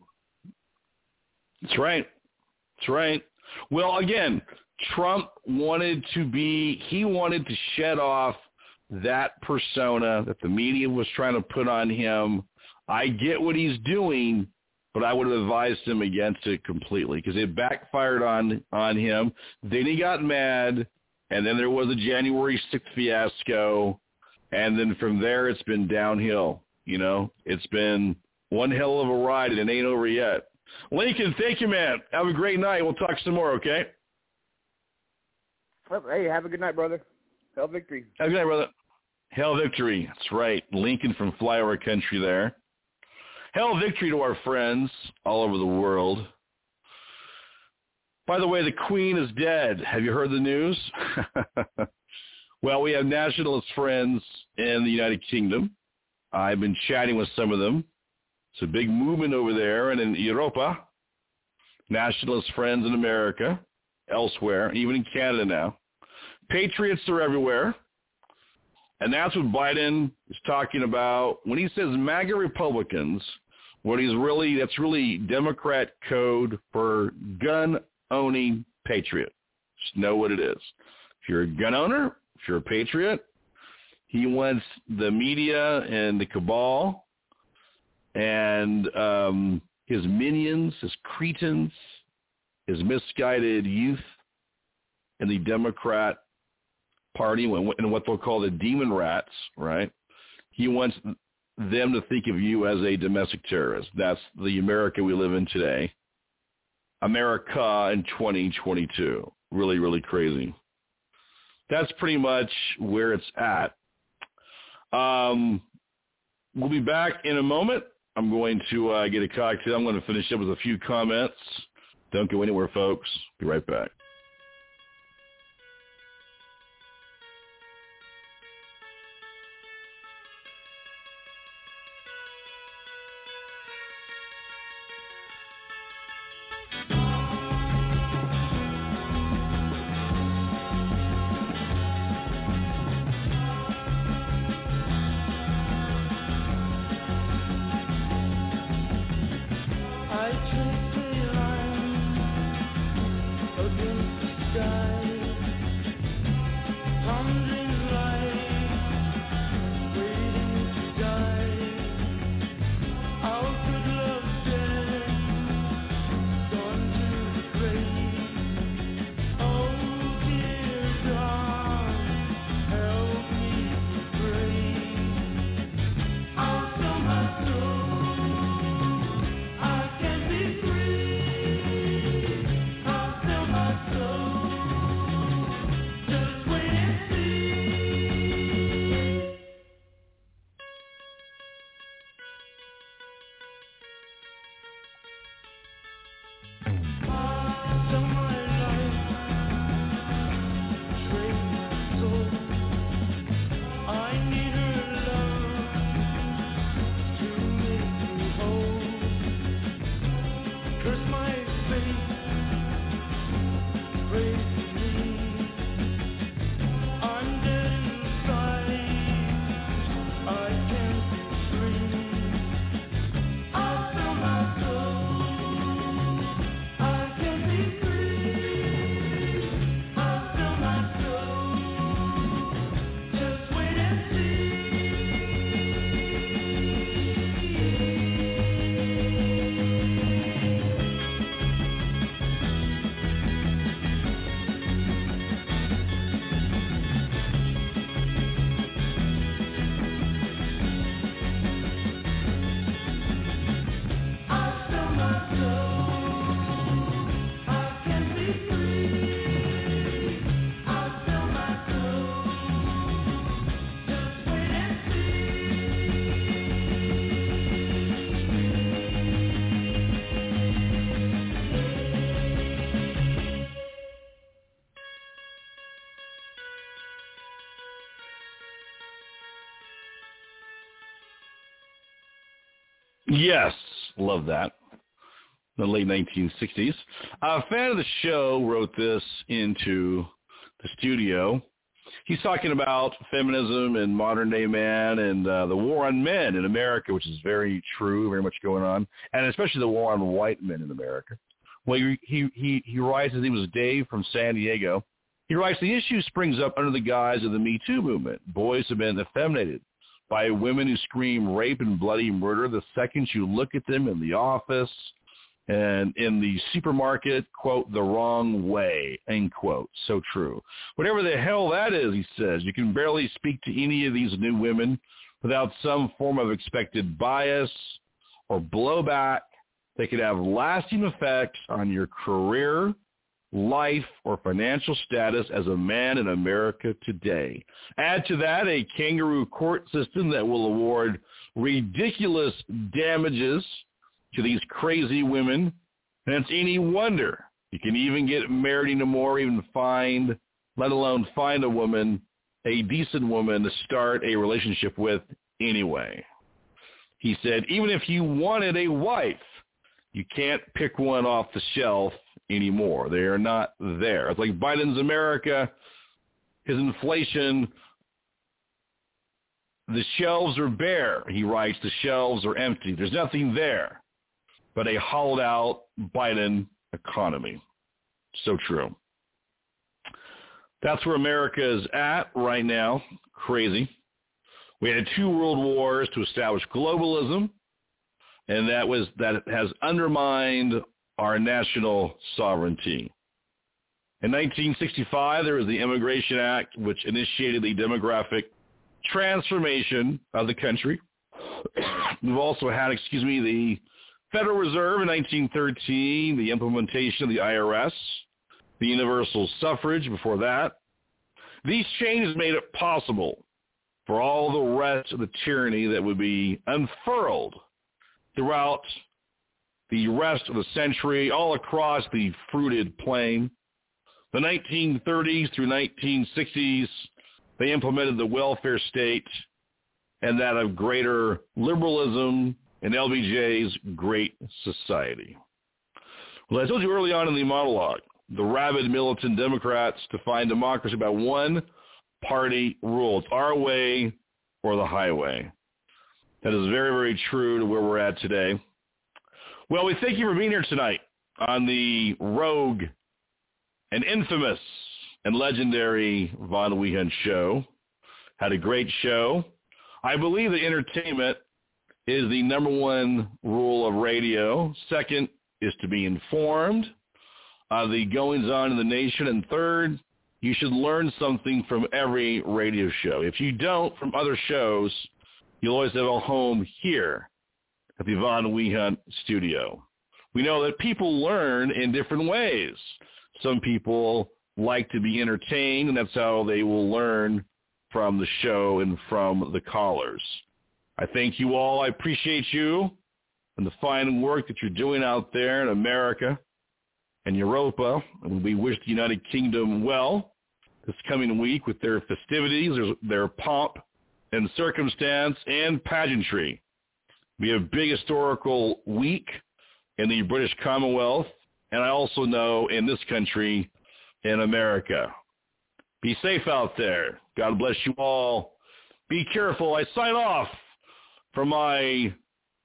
That's right. That's right. Well, again, Trump wanted to be, he wanted to shed off that persona that the media was trying to put on him. I get what he's doing, but I would have advised him against it completely because it backfired on, on him. Then he got mad, and then there was a January sixth fiasco, and then from there it's been downhill. You know, it's been one hell of a ride, and it ain't over yet. Lincoln, thank you, man. Have a great night. We'll talk some more, okay? Well, hey, have a good night, brother. Hell victory. Have a good night, brother. Hell victory. That's right. Lincoln from Flyover Country there. Hell victory to our friends all over the world. By the way, the Queen is dead. Have you heard the news? Well, we have nationalist friends in the United Kingdom. I've been chatting with some of them. It's a big movement over there and in Europa. Nationalist friends in America, elsewhere, even in Canada now. Patriots are everywhere. And that's what Biden is talking about. When he says MAGA Republicans, what he's really, that's really Democrat code for gun-owning patriot. Just know what it is. If you're a gun owner, if you're a patriot, he wants the media and the cabal and um, his minions, his cretins, his misguided youth in the Democrat Party and what they'll call the demon rats, right? He wants them to think of you as a domestic terrorist. That's the America we live in today. America in twenty twenty-two. Really, really crazy. That's pretty much where it's at. Um, we'll be back in a moment. I'm going to uh, get a cocktail. I'm going to finish up with a few comments. Don't go anywhere, folks. Be right back. Again Yes, love that. The late nineteen sixties. A fan of the show wrote this into the studio. He's talking about feminism and modern-day man and uh, the war on men in America, which is very true, very much going on, and especially the war on white men in America. Well, he he he, he writes, his name was Dave from San Diego. He writes, the issue springs up under the guise of the Me Too movement. Boys have been effeminated by women who scream rape and bloody murder the second you look at them in the office and in the supermarket, quote, the wrong way, end quote. So true. Whatever the hell that is, he says, you can barely speak to any of these new women without some form of expected bias or blowback that could have lasting effects on your career, life, or financial status as a man in America today. Add to that a kangaroo court system that will award ridiculous damages to these crazy women, and it's any wonder you can even get married anymore, even find, let alone find a woman, a decent woman to start a relationship with anyway. He said, even if you wanted a wife, you can't pick one off the shelf anymore. They are not there. It's like Biden's America, his inflation, the shelves are bare. He writes, the shelves are empty. There's nothing there but a hollowed-out Biden economy. So true. That's where America is at right now. Crazy. We had two world wars to establish globalism, and that was that has undermined our national sovereignty. In nineteen sixty-five, there was the Immigration Act, which initiated the demographic transformation of the country. We've also had, excuse me, the Federal Reserve in nineteen thirteen, the implementation of the I R S, the universal suffrage before that. These changes made it possible for all the rest of the tyranny that would be unfurled throughout the rest of the century, all across the fruited plain. The nineteen thirties through nineteen sixties, they implemented the welfare state and that of greater liberalism and L B J's Great Society. Well, I told you early on in the monologue, the rabid militant Democrats define democracy by one party rule. It's our way or the highway. That is very, very true to where we're at today. Well, we thank you for being here tonight on the rogue and infamous and legendary Von Wehunt Show. Had a great show. I believe that entertainment is the number one rule of radio. Second is to be informed of the goings-on in the nation. And third, you should learn something from every radio show. If you don't from other shows, you'll always have a home here at the Von Wehunt Studio. We know that people learn in different ways. Some people like to be entertained, and that's how they will learn from the show and from the callers. I thank you all. I appreciate you and the fine work that you're doing out there in America and Europa. And we wish the United Kingdom well this coming week with their festivities, their pomp and circumstance and pageantry. We have a big historical week in the British Commonwealth, and I also know in this country, in America. Be safe out there. God bless you all. Be careful. I sign off from my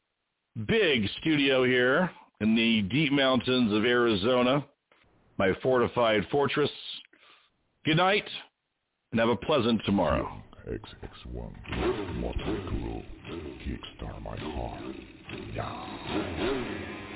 big studio here in the deep mountains of Arizona, my fortified fortress. Good night, and have a pleasant tomorrow. X X one, Motor Guru, Kickstar my heart. Yeah.